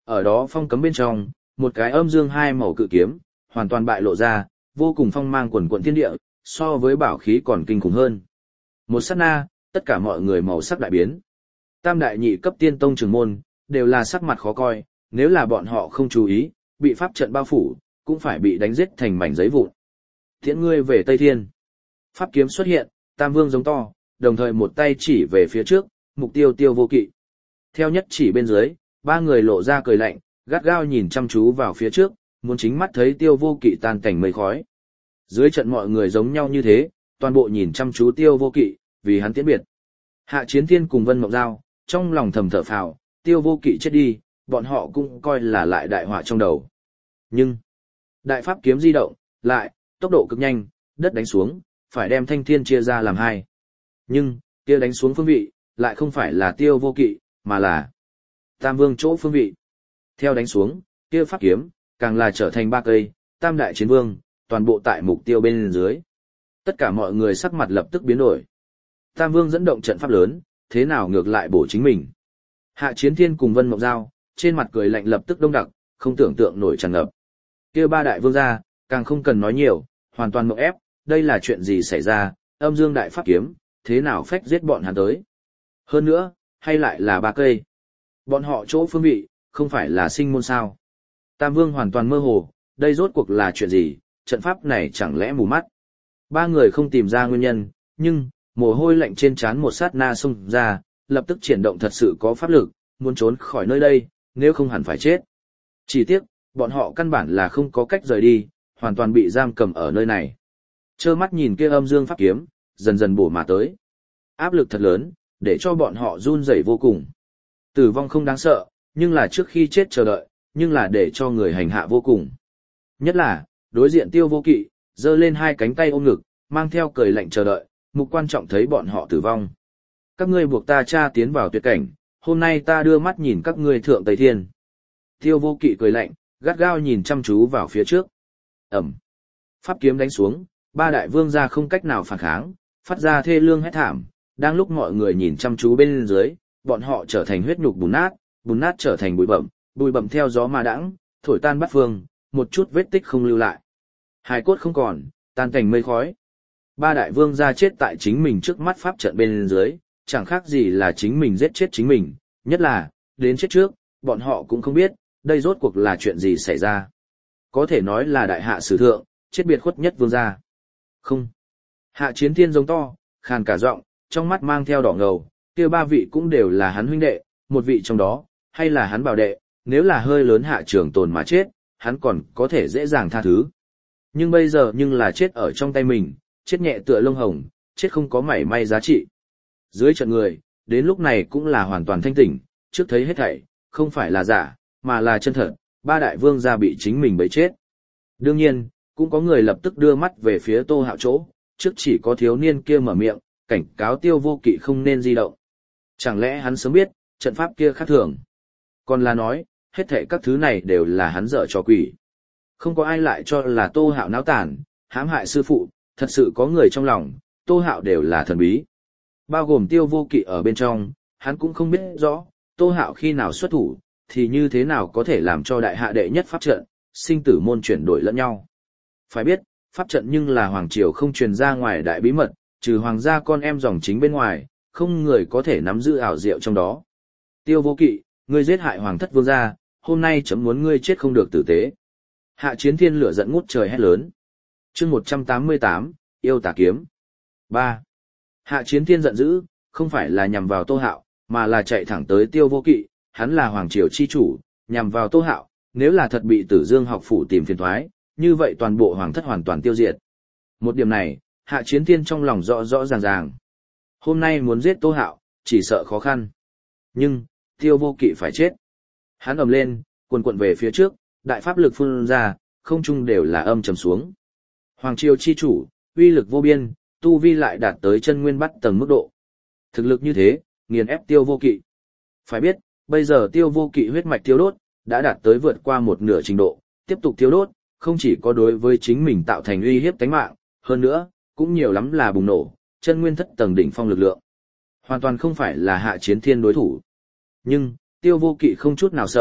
[SPEAKER 1] Ở đó phong cấm bên trong, một cái âm dương hai màu cự kiếm, hoàn toàn bại lộ ra, vô cùng phong mang quần quận thiên địa, so với bảo khí còn kinh khủng hơn. Một sát na, tất cả mọi người màu sắc đại biến. Tam đại nhị cấp tiên tông trưởng môn, đều là sắc mặt khó coi, nếu là bọn họ không chú ý, bị pháp trận bao phủ, cũng phải bị đánh giết thành mảnh giấy vụn. Tiễn ngươi về Tây Thiên. Pháp kiếm xuất hiện, Tam Vương giống to, đồng thời một tay chỉ về phía trước, mục tiêu Tiêu Vô Kỵ. Theo nhất chỉ bên dưới, ba người lộ ra cười lạnh, gắt gao nhìn chăm chú vào phía trước, muốn chính mắt thấy Tiêu Vô Kỵ tan cảnh mây khói. Dưới trận mọi người giống nhau như thế, toàn bộ nhìn chăm chú Tiêu Vô Kỵ, vì hắn tiễn biệt. Hạ Chiến Thiên cùng Vân Mộng Giao, trong lòng thầm thở phào, Tiêu Vô Kỵ chết đi, bọn họ cũng coi là lại đại họa trong đầu. Nhưng, đại pháp kiếm di động, lại, tốc độ cực nhanh, đất đánh xuống, phải đem thanh thiên chia ra làm hai. Nhưng, kia đánh xuống phương vị, lại không phải là Tiêu Vô Kỵ, mà là Tam Vương chỗ phương vị. Theo đánh xuống, kia pháp kiếm, càng là trở thành ba cây, Tam Đại Chiến Vương, toàn bộ tại mục tiêu bên dưới. Tất cả mọi người sắc mặt lập tức biến đổi. Tam Vương dẫn động trận pháp lớn, thế nào ngược lại bổ chính mình. Hạ Chiến Thiên cùng Vân Mộng Giao, trên mặt cười lạnh lập tức đông đặc, không tưởng tượng nổi tràn ngập. Kia ba đại vương gia, càng không cần nói nhiều, hoàn toàn mộng ép, đây là chuyện gì xảy ra, âm dương đại pháp kiếm, thế nào phách giết bọn hắn tới. Hơn nữa, hay lại là ba cây. Bọn họ chỗ phương vị, không phải là sinh môn sao. Tam Vương hoàn toàn mơ hồ, đây rốt cuộc là chuyện gì, trận pháp này chẳng lẽ mù mắt. Ba người không tìm ra nguyên nhân, nhưng, mồ hôi lạnh trên trán một sát na xông ra, lập tức triển động thật sự có pháp lực, muốn trốn khỏi nơi đây, nếu không hẳn phải chết. Chỉ tiếc, bọn họ căn bản là không có cách rời đi, hoàn toàn bị giam cầm ở nơi này. Trơ mắt nhìn kia âm dương pháp kiếm, dần dần bổ mà tới. Áp lực thật lớn, để cho bọn họ run rẩy vô cùng. Tử vong không đáng sợ, nhưng là trước khi chết chờ đợi, nhưng là để cho người hành hạ vô cùng. Nhất là, đối diện Tiêu Vô Kỵ, giơ lên hai cánh tay ôm ngực, mang theo cười lạnh chờ đợi, mục quan trọng thấy bọn họ tử vong. Các ngươi buộc ta tra tiến vào tuyệt cảnh, hôm nay ta đưa mắt nhìn các ngươi thượng Tây Thiên. Tiêu Vô Kỵ cười lạnh, gắt gao nhìn chăm chú vào phía trước. Ẩm. Pháp kiếm đánh xuống, ba đại vương gia không cách nào phản kháng, phát ra thê lương hét thảm. Đang lúc mọi người nhìn chăm chú bên dưới, bọn họ trở thành huyết nhục bùn nát trở thành bụi bặm theo gió mà đãng, thổi tan bát phương, một chút vết tích không lưu lại. Hài cốt không còn, tan thành mây khói. Ba đại vương gia chết tại chính mình trước mắt pháp trận bên dưới, chẳng khác gì là chính mình giết chết chính mình, nhất là, đến chết trước, bọn họ cũng không biết, đây rốt cuộc là chuyện gì xảy ra. Có thể nói là đại hạ sử thượng, chết biệt khuất nhất vương gia. Không. Hạ Chiến Thiên giống to, khàn cả giọng, trong mắt mang theo đỏ ngầu, kia ba vị cũng đều là hắn huynh đệ, một vị trong đó, hay là hắn bảo đệ, nếu là hơi lớn Hạ Trường Tồn mà chết, hắn còn có thể dễ dàng tha thứ. Nhưng bây giờ nhưng là chết ở trong tay mình, chết nhẹ tựa lông hồng, chết không có mảy may giá trị. Dưới trận người, đến lúc này cũng là hoàn toàn thanh tỉnh, trước thấy hết thảy, không phải là giả, mà là chân thật, ba đại vương gia bị chính mình bấy chết. Đương nhiên, cũng có người lập tức đưa mắt về phía Tô Hạo chỗ, trước chỉ có thiếu niên kia mở miệng, cảnh cáo Tiêu Vô Kỵ không nên di động. Chẳng lẽ hắn sớm biết, trận pháp kia khác thường. Còn là nói, hết thảy các thứ này đều là hắn dở trò quỷ. Không có ai lại cho là Tô Hạo náo tàn, hãm hại sư phụ, thật sự có người trong lòng, Tô Hạo đều là thần bí. Bao gồm Tiêu Vô Kỵ ở bên trong, hắn cũng không biết rõ, Tô Hạo khi nào xuất thủ, thì như thế nào có thể làm cho đại hạ đệ nhất pháp trận, sinh tử môn chuyển đổi lẫn nhau. Phải biết, pháp trận nhưng là hoàng triều không truyền ra ngoài đại bí mật, trừ hoàng gia con em dòng chính bên ngoài, không người có thể nắm giữ ảo diệu trong đó. Tiêu Vô Kỵ, ngươi giết hại hoàng thất vương gia, hôm nay chấm muốn ngươi chết không được tử tế. Hạ Chiến Thiên lửa giận ngút trời hét lớn. Chương 188, yêu tà kiếm. 3. Hạ Chiến Thiên giận dữ, không phải là nhằm vào Tô Hạo, mà là chạy thẳng tới Tiêu Vô Kỵ, hắn là hoàng triều chi chủ, nhằm vào Tô Hạo, nếu là thật bị Tử Dương học phủ tìm phiền toái, như vậy toàn bộ hoàng thất hoàn toàn tiêu diệt. Một điểm này, Hạ Chiến Thiên trong lòng rõ rõ ràng ràng. Hôm nay muốn giết Tô Hạo, chỉ sợ khó khăn. Nhưng, Tiêu Vô Kỵ phải chết. Hắn ầm lên, cuồn cuộn về phía trước, đại pháp lực phun ra, không trung đều là âm trầm xuống. Hoàng triều chi chủ, uy lực vô biên, tu vi lại đạt tới chân nguyên bắt tầng mức độ. Thực lực như thế, nghiền ép Tiêu Vô Kỵ. Phải biết, bây giờ Tiêu Vô Kỵ huyết mạch thiêu đốt, đã đạt tới vượt qua một nửa trình độ, tiếp tục thiêu đốt, không chỉ có đối với chính mình tạo thành uy hiếp tánh mạng, hơn nữa, cũng nhiều lắm là bùng nổ, chân nguyên thất tầng đỉnh phong lực lượng. Hoàn toàn không phải là Hạ Chiến Thiên đối thủ. Nhưng, Tiêu Vô Kỵ không chút nào sợ,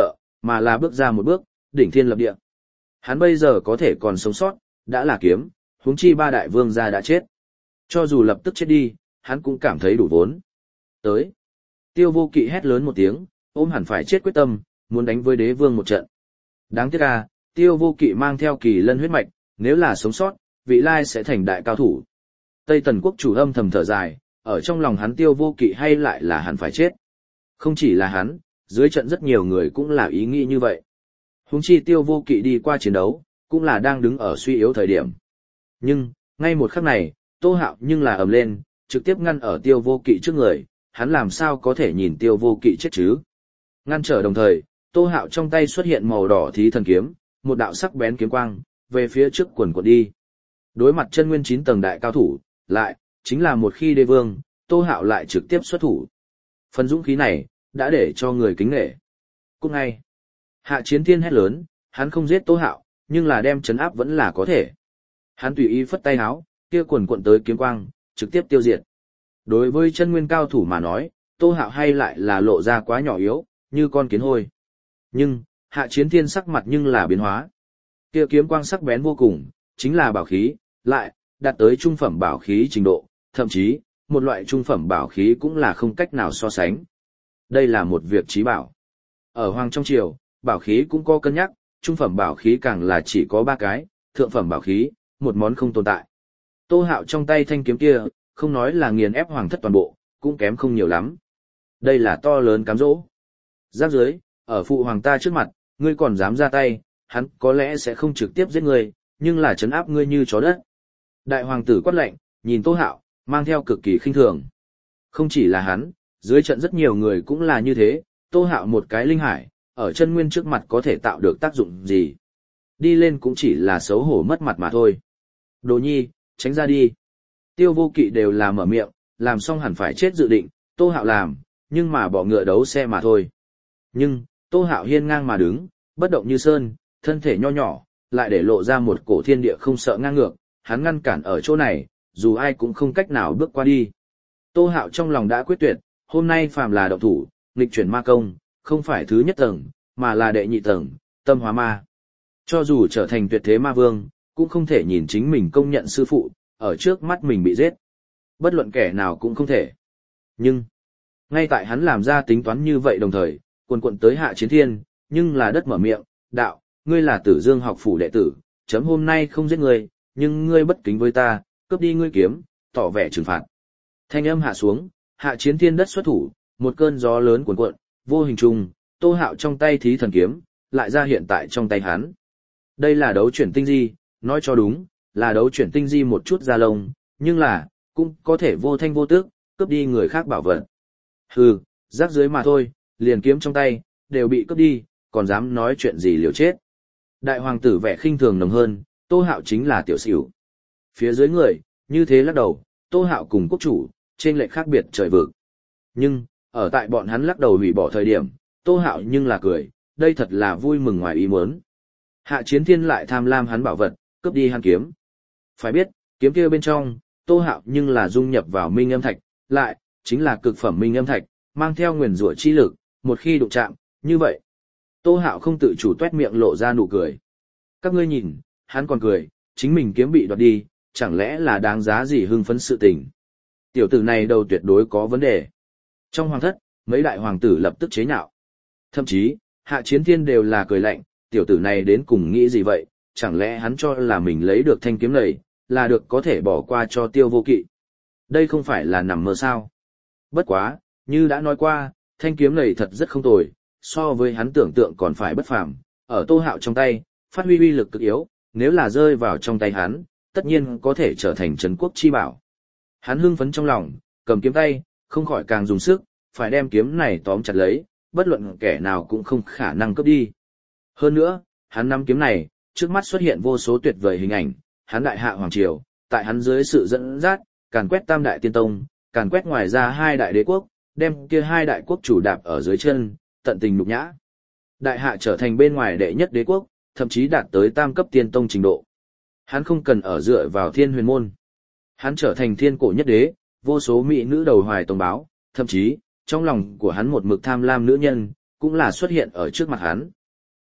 [SPEAKER 1] mà là bước ra một bước, đỉnh thiên lập địa. Hắn bây giờ có thể còn sống sót, đã là kiếm, huống chi ba đại vương gia đã chết. Cho dù lập tức chết đi, hắn cũng cảm thấy đủ vốn. Tới. Tiêu Vô Kỵ hét lớn một tiếng, ôm hẳn phải chết quyết tâm, muốn đánh với đế vương một trận. Đáng tiếc à, Tiêu Vô Kỵ mang theo kỳ lân huyết mạch, nếu là sống sót, vị lai sẽ thành đại cao thủ. Tây Tần quốc chủ âm thầm thở dài, ở trong lòng hắn Tiêu Vô Kỵ hay lại là hắn phải chết. Không chỉ là hắn, dưới trận rất nhiều người cũng là ý nghĩ như vậy. Huống chi Tiêu Vô Kỵ đi qua chiến đấu, cũng là đang đứng ở suy yếu thời điểm. Nhưng, ngay một khắc này, Tô Hạo nhưng là ầm lên, trực tiếp ngăn ở Tiêu Vô Kỵ trước người, hắn làm sao có thể nhìn Tiêu Vô Kỵ chết chứ? Ngăn trở đồng thời, Tô Hạo trong tay xuất hiện màu đỏ thí thần kiếm, một đạo sắc bén kiếm quang, về phía trước quần quật đi. Đối mặt chân nguyên 9 tầng đại cao thủ, lại, chính là một khi đế vương, Tô Hạo lại trực tiếp xuất thủ. Phần dũng khí này, đã để cho người kính nể. Cút ngay. Hạ Chiến Thiên hét lớn, hắn không giết Tô Hạo, nhưng là đem chấn áp vẫn là có thể. Hắn tùy ý phất tay háo, kia quần quận tới kiếm quang, trực tiếp tiêu diệt. Đối với chân nguyên cao thủ mà nói, Tô Hạo hay lại là lộ ra quá nhỏ yếu, như con kiến hôi. Nhưng, Hạ Chiến Thiên sắc mặt nhưng là biến hóa. Kia kiếm quang sắc bén vô cùng, chính là bảo khí, lại, đạt tới trung phẩm bảo khí trình độ, thậm chí, một loại trung phẩm bảo khí cũng là không cách nào so sánh. Đây là một việc chí bảo. Ở Hoàng trong triều, bảo khí cũng có cân nhắc, trung phẩm bảo khí càng là chỉ có 3 cái, thượng phẩm bảo khí, một món không tồn tại. Tô Hạo trong tay thanh kiếm kia, không nói là nghiền ép hoàng thất toàn bộ, cũng kém không nhiều lắm. Đây là to lớn cám dỗ. Giáp dưới, ở phụ hoàng ta trước mặt, ngươi còn dám ra tay, hắn có lẽ sẽ không trực tiếp giết ngươi, nhưng là trấn áp ngươi như chó đất. Đại hoàng tử quát lệnh, nhìn Tô Hạo, mang theo cực kỳ khinh thường. Không chỉ là hắn, dưới trận rất nhiều người cũng là như thế, Tô Hạo một cái linh hải, ở chân nguyên trước mặt có thể tạo được tác dụng gì. Đi lên cũng chỉ là xấu hổ mất mặt mà thôi. Đồ nhi, tránh ra đi. Tiêu Vô Kỵ đều là mở miệng, làm xong hẳn phải chết dự định, Tô Hạo làm, nhưng mà bỏ ngựa đấu xe mà thôi. Nhưng, Tô Hạo hiên ngang mà đứng, bất động như sơn, thân thể nho nhỏ, lại để lộ ra một cổ thiên địa không sợ ngang ngược, hắn ngăn cản ở chỗ này, dù ai cũng không cách nào bước qua đi. Tô Hạo trong lòng đã quyết tuyệt, hôm nay phàm là động thủ, nghịch chuyển ma công, không phải thứ nhất tầng, mà là đệ nhị tầng, tâm hóa ma. Cho dù trở thành tuyệt thế ma vương, cũng không thể nhìn chính mình công nhận sư phụ, ở trước mắt mình bị giết. Bất luận kẻ nào cũng không thể. Nhưng, ngay tại hắn làm ra tính toán như vậy đồng thời, quần quận tới Hạ Chiến Thiên, nhưng là đất mở miệng, đạo, ngươi là Tử Dương học phủ đệ tử, chấm hôm nay không giết ngươi, nhưng ngươi bất kính với ta, cướp đi ngươi kiếm, tỏ vẻ trừng phạt. Thanh âm hạ xuống, Hạ Chiến Thiên đất xuất thủ, một cơn gió lớn cuồn cuộn, vô hình trùng, Tô Hạo trong tay thí thần kiếm, lại ra hiện tại trong tay hắn. Đây là đấu chuyển tinh di, nói cho đúng, là đấu chuyển tinh di một chút da lông, nhưng là, cũng có thể vô thanh vô tước, cướp đi người khác bảo vật. Hừ, rác dưới mà thôi, liền kiếm trong tay, đều bị cướp đi, còn dám nói chuyện gì liều chết. Đại hoàng tử vẻ khinh thường nồng hơn, Tô Hạo chính là tiểu xỉu. Phía dưới người, như thế lắc đầu, Tô Hạo cùng quốc chủ, trên lệch khác biệt trời vực. Nhưng, ở tại bọn hắn lắc đầu hủy bỏ thời điểm, Tô Hạo nhưng là cười, đây thật là vui mừng ngoài ý muốn. Hạ Chiến Thiên lại tham lam hắn bảo vật, cướp đi hắn kiếm. Phải biết, kiếm kia bên trong, Tô Hạo nhưng là dung nhập vào minh âm thạch, lại, chính là cực phẩm minh âm thạch, mang theo nguyền rủa chi lực, một khi đụng chạm, như vậy. Tô Hạo không tự chủ tuét miệng lộ ra nụ cười. Các ngươi nhìn, hắn còn cười, chính mình kiếm bị đoạt đi, chẳng lẽ là đáng giá gì hưng phấn sự tình. Tiểu tử này đầu tuyệt đối có vấn đề. Trong hoàng thất, mấy đại hoàng tử lập tức chế nhạo. Thậm chí, Hạ Chiến Thiên đều là cười lạnh, tiểu tử này đến cùng nghĩ gì vậy, chẳng lẽ hắn cho là mình lấy được thanh kiếm này, là được có thể bỏ qua cho Tiêu Vô Kỵ. Đây không phải là nằm mơ sao. Bất quá, như đã nói qua, thanh kiếm này thật rất không tồi, so với hắn tưởng tượng còn phải bất phàm, ở Tô Hạo trong tay, phát huy uy lực cực yếu, nếu là rơi vào trong tay hắn, tất nhiên có thể trở thành trấn quốc chi bảo. Hắn hưng phấn trong lòng, cầm kiếm tay, không khỏi càng dùng sức, phải đem kiếm này tóm chặt lấy, bất luận kẻ nào cũng không khả năng cướp đi. Hơn nữa, hắn nắm kiếm này, trước mắt xuất hiện vô số tuyệt vời hình ảnh, hắn đại hạ hoàng triều, tại hắn dưới sự dẫn dắt, càn quét tam đại tiên tông, càn quét ngoài ra hai đại đế quốc, đem kia hai đại quốc chủ đạp ở dưới chân, tận tình nhục nhã. Đại hạ trở thành bên ngoài đệ nhất đế quốc, thậm chí đạt tới tam cấp tiên tông trình độ. Hắn không cần ở dựa vào Thiên Huyền môn. Hắn trở thành thiên cổ nhất đế, vô số mỹ nữ đầu hoài tông báo, thậm chí, trong lòng của hắn một mực tham lam nữ nhân, cũng là xuất hiện ở trước mặt hắn.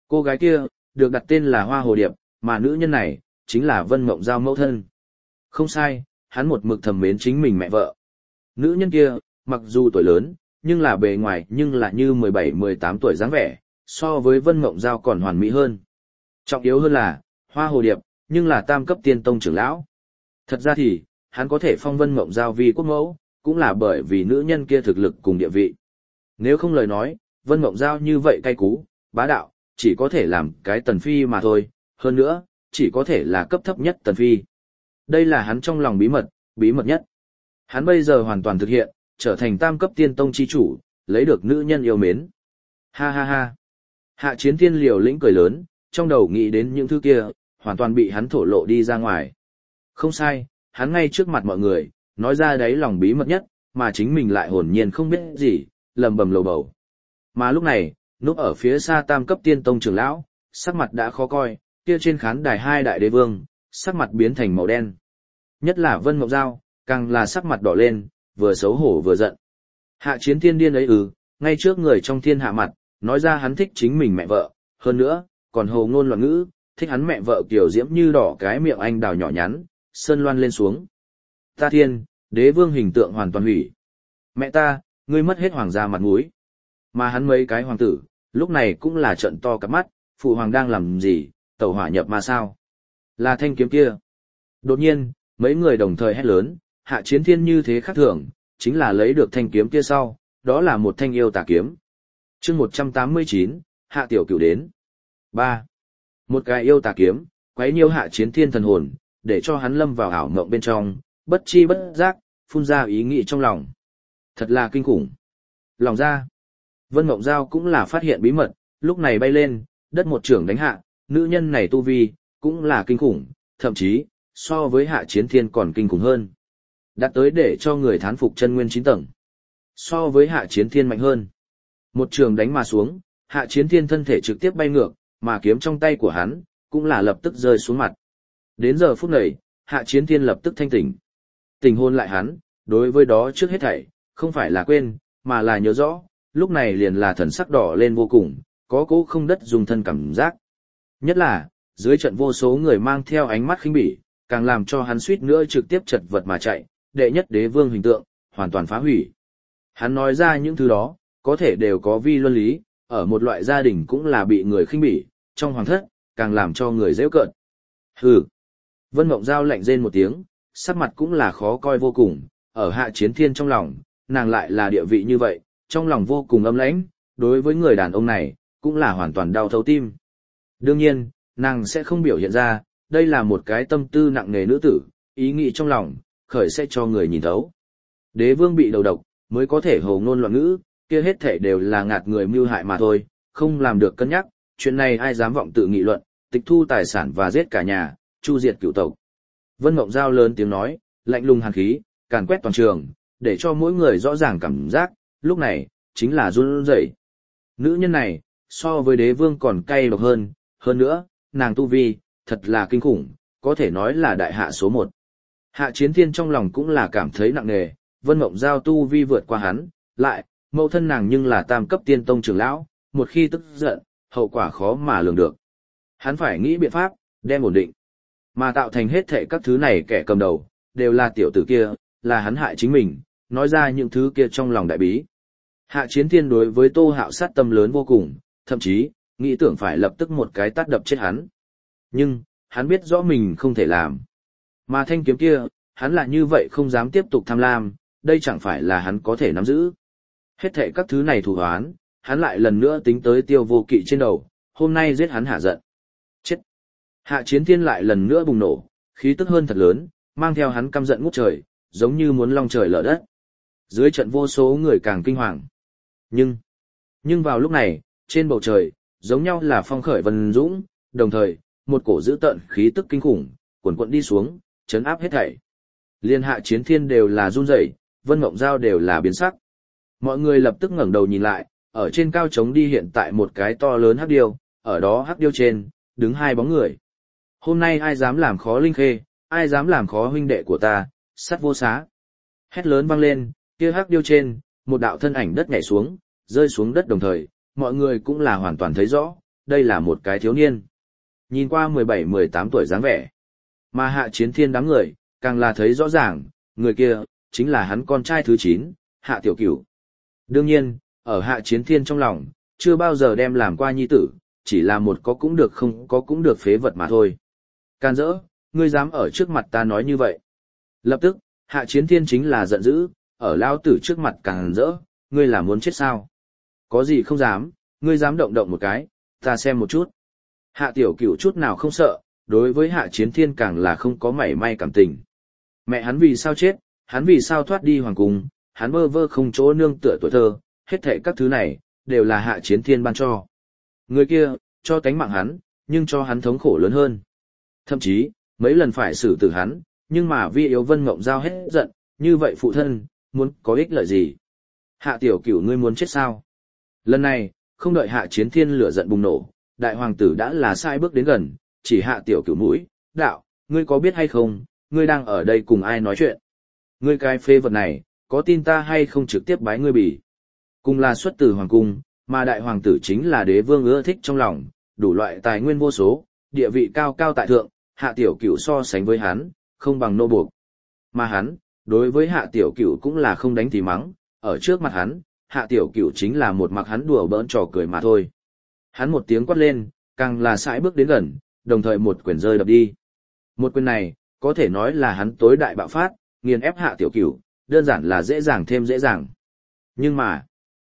[SPEAKER 1] Cô gái kia, được đặt tên là Hoa Hồ Điệp, mà nữ nhân này, chính là Vân Mộng Giao mẫu thân. Không sai, hắn một mực thầm mến chính mình mẹ vợ. Nữ nhân kia, mặc dù tuổi lớn, nhưng là bề ngoài nhưng là như 17-18 tuổi dáng vẻ, so với Vân Mộng Giao còn hoàn mỹ hơn. Trọng yếu hơn là, Hoa Hồ Điệp, nhưng là tam cấp tiên tông trưởng lão. Thật ra thì, hắn có thể phong Vân Mộng Giao vì quốc mẫu, cũng là bởi vì nữ nhân kia thực lực cùng địa vị. Nếu không lời nói, Vân Mộng Giao như vậy cay cú, bá đạo, chỉ có thể làm cái tần phi mà thôi, hơn nữa, chỉ có thể là cấp thấp nhất tần phi. Đây là hắn trong lòng bí mật nhất. Hắn bây giờ hoàn toàn thực hiện, trở thành tam cấp tiên tông chi chủ, lấy được nữ nhân yêu mến. Ha ha ha. Hạ Chiến Thiên liều lĩnh cười lớn, trong đầu nghĩ đến những thứ kia, hoàn toàn bị hắn thổ lộ đi ra ngoài. Không sai, hắn ngay trước mặt mọi người, nói ra đấy lòng bí mật nhất, mà chính mình lại hồn nhiên không biết gì, lầm bầm lầu bầu. Mà lúc này, núp ở phía xa tam cấp tiên tông trưởng lão, sắc mặt đã khó coi, kia trên khán đài hai đại đế vương, sắc mặt biến thành màu đen. Nhất là Vân Mộng Giao, càng là sắc mặt đỏ lên, vừa xấu hổ vừa giận. Hạ Chiến Thiên điên ấy ngay trước người trong thiên hạ mặt, nói ra hắn thích chính mình mẹ vợ, hơn nữa, còn hồ ngôn loạn ngữ, thích hắn mẹ vợ kiểu diễm như đỏ cái miệng anh đào nhỏ nhắn, sơn loan lên xuống. Ta thiên, đế vương hình tượng hoàn toàn hủy. Mẹ ta, ngươi mất hết hoàng gia mặt mũi. Mà hắn mấy cái hoàng tử, lúc này cũng là trận to cặp mắt, phụ hoàng đang làm gì, tẩu hỏa nhập ma sao? Là thanh kiếm kia. Đột nhiên, mấy người đồng thời hét lớn, Hạ Chiến Thiên như thế khác thường, chính là lấy được thanh kiếm kia sau, đó là một thanh yêu tà kiếm. Chương 189, Hạ Tiểu Cửu đến. 3. Một cái yêu tà kiếm, quấy nhiễu Hạ Chiến Thiên thần hồn, để cho hắn lâm vào ảo mộng bên trong, bất chi bất giác, phun ra ý nghĩ trong lòng. Thật là kinh khủng. Lòng ra. Vân Mộng Giao cũng là phát hiện bí mật, lúc này bay lên, đất một trưởng đánh hạ, nữ nhân này tu vi, cũng là kinh khủng, thậm chí, so với Hạ Chiến Thiên còn kinh khủng hơn. Đạt tới để cho người thán phục chân nguyên 9 tầng. So với Hạ Chiến Thiên mạnh hơn. Một trường đánh mà xuống, Hạ Chiến Thiên thân thể trực tiếp bay ngược, mà kiếm trong tay của hắn, cũng là lập tức rơi xuống mặt. Đến giờ phút này, Hạ Chiến Thiên lập tức thanh tỉnh. Tình hôn lại hắn, đối với đó trước hết thảy, không phải là quên, mà là nhớ rõ, lúc này liền là thần sắc đỏ lên vô cùng, có cố không đất dùng thân cảm giác. Nhất là, dưới trận vô số người mang theo ánh mắt khinh bỉ, càng làm cho hắn suýt nữa trực tiếp chật vật mà chạy, đệ nhất đế vương hình tượng, hoàn toàn phá hủy. Hắn nói ra những thứ đó, có thể đều có vi luân lý, ở một loại gia đình cũng là bị người khinh bỉ, trong hoàng thất, càng làm cho người giễu cợt. Hừ. Vân Mộng Giao lạnh rên một tiếng, sắc mặt cũng là khó coi vô cùng, ở Hạ Chiến Thiên trong lòng, nàng lại là địa vị như vậy, trong lòng vô cùng âm lãnh, đối với người đàn ông này, cũng là hoàn toàn đau thấu tim. Đương nhiên, nàng sẽ không biểu hiện ra, đây là một cái tâm tư nặng nề nữ tử, ý nghĩ trong lòng, khởi sẽ cho người nhìn thấu. Đế vương bị đầu độc, mới có thể hồ ngôn loạn ngữ, kia hết thể đều là ngạt người mưu hại mà thôi, không làm được cân nhắc, chuyện này ai dám vọng tự nghị luận, tịch thu tài sản và giết cả nhà, chu diệt cửu tộc. Vân Mộng Giao lớn tiếng nói, lạnh lùng hàn khí, càn quét toàn trường, để cho mỗi người rõ ràng cảm giác, lúc này, chính là run rẩy. Nữ nhân này, so với đế vương còn cay độc hơn nữa, nàng tu vi, thật là kinh khủng, có thể nói là đại hạ số 1. Hạ Chiến Thiên trong lòng cũng là cảm thấy nặng nề, Vân Mộng Giao tu vi vượt qua hắn, lại, mẫu thân nàng nhưng là tam cấp tiên tông trưởng lão, một khi tức giận, hậu quả khó mà lường được. Hắn phải nghĩ biện pháp, đem ổn định. Mà tạo thành hết thệ các thứ này kẻ cầm đầu, đều là tiểu tử kia, là hắn hại chính mình, nói ra những thứ kia trong lòng đại bí. Hạ Chiến Thiên đối với Tô Hạo sát tâm lớn vô cùng, thậm chí, nghĩ tưởng phải lập tức một cái tát đập chết hắn. Nhưng, hắn biết rõ mình không thể làm. Mà thanh kiếm kia, hắn là như vậy không dám tiếp tục tham lam, đây chẳng phải là hắn có thể nắm giữ. Hết thệ các thứ này thủ hoán, hắn lại lần nữa tính tới Tiêu Vô Kỵ trên đầu, hôm nay giết hắn hạ giận. Chết! Hạ Chiến Thiên lại lần nữa bùng nổ, khí tức hơn thật lớn, mang theo hắn căm giận ngút trời, giống như muốn long trời lở đất. Dưới trận vô số người càng kinh hoàng. Nhưng vào lúc này, trên bầu trời, giống nhau là phong khởi vân dũng, đồng thời, một cổ dữ tợn khí tức kinh khủng, cuồn cuộn đi xuống, chấn áp hết thảy. Liên Hạ Chiến Thiên đều là run rẩy, Vân Mộng Giao đều là biến sắc. Mọi người lập tức ngẩng đầu nhìn lại, ở trên cao trống đi hiện tại một cái to lớn hắc điêu, ở đó hắc điêu trên, đứng hai bóng người. Hôm nay ai dám làm khó Linh Khê, ai dám làm khó huynh đệ của ta, sắt vô xá. Hét lớn vang lên, kia hắc điêu trên, một đạo thân ảnh đất nhảy xuống, rơi xuống đất đồng thời, mọi người cũng là hoàn toàn thấy rõ, đây là một cái thiếu niên. Nhìn qua 17-18 tuổi dáng vẻ. Mà Hạ Chiến Thiên đám người, càng là thấy rõ ràng, người kia, chính là hắn con trai thứ 9, Hạ Tiểu Cửu. Đương nhiên, ở Hạ Chiến Thiên trong lòng, chưa bao giờ đem làm qua nhi tử, chỉ là một có cũng được không có cũng được phế vật mà thôi. Can dỡ, ngươi dám ở trước mặt ta nói như vậy. Lập tức, Hạ Chiến Thiên chính là giận dữ, ở lao tử trước mặt càng dỡ, ngươi là muốn chết sao? Có gì không dám, ngươi dám động động một cái, ta xem một chút. Hạ Tiểu Cửu chút nào không sợ, đối với Hạ Chiến Thiên càng là không có mảy may cảm tình. Mẹ hắn vì sao chết, hắn vì sao thoát đi hoàng cung, hắn vơ vơ không chỗ nương tựa tuổi thơ, hết thảy các thứ này, đều là Hạ Chiến Thiên ban cho. Người kia, cho tánh mạng hắn, nhưng cho hắn thống khổ lớn hơn. Thậm chí, mấy lần phải xử tử hắn, nhưng mà Vi Yếu Vân Mộng Giao hết giận, như vậy phụ thân, muốn có ích lợi gì? Hạ Tiểu Cửu ngươi muốn chết sao? Lần này, không đợi Hạ Chiến Thiên lửa giận bùng nổ, đại hoàng tử đã là sai bước đến gần, chỉ Hạ Tiểu Cửu mũi, đạo, ngươi có biết hay không, ngươi đang ở đây cùng ai nói chuyện? Ngươi cái phế vật này, có tin ta hay không trực tiếp bái ngươi bỉ? Cùng là xuất từ hoàng cung, mà đại hoàng tử chính là đế vương ưa thích trong lòng, đủ loại tài nguyên vô số, địa vị cao cao tại thượng, Hạ Tiểu Cửu so sánh với hắn, không bằng nô buộc. Mà hắn, đối với Hạ Tiểu Cửu cũng là không đánh thì mắng, ở trước mặt hắn, Hạ Tiểu Cửu chính là một mặc hắn đùa bỡn trò cười mà thôi. Hắn một tiếng quát lên, càng là sải bước đến gần, đồng thời một quyền rơi đập đi. Một quyền này, có thể nói là hắn tối đại bạo phát, nghiền ép Hạ Tiểu Cửu, đơn giản là dễ dàng thêm dễ dàng. Nhưng mà,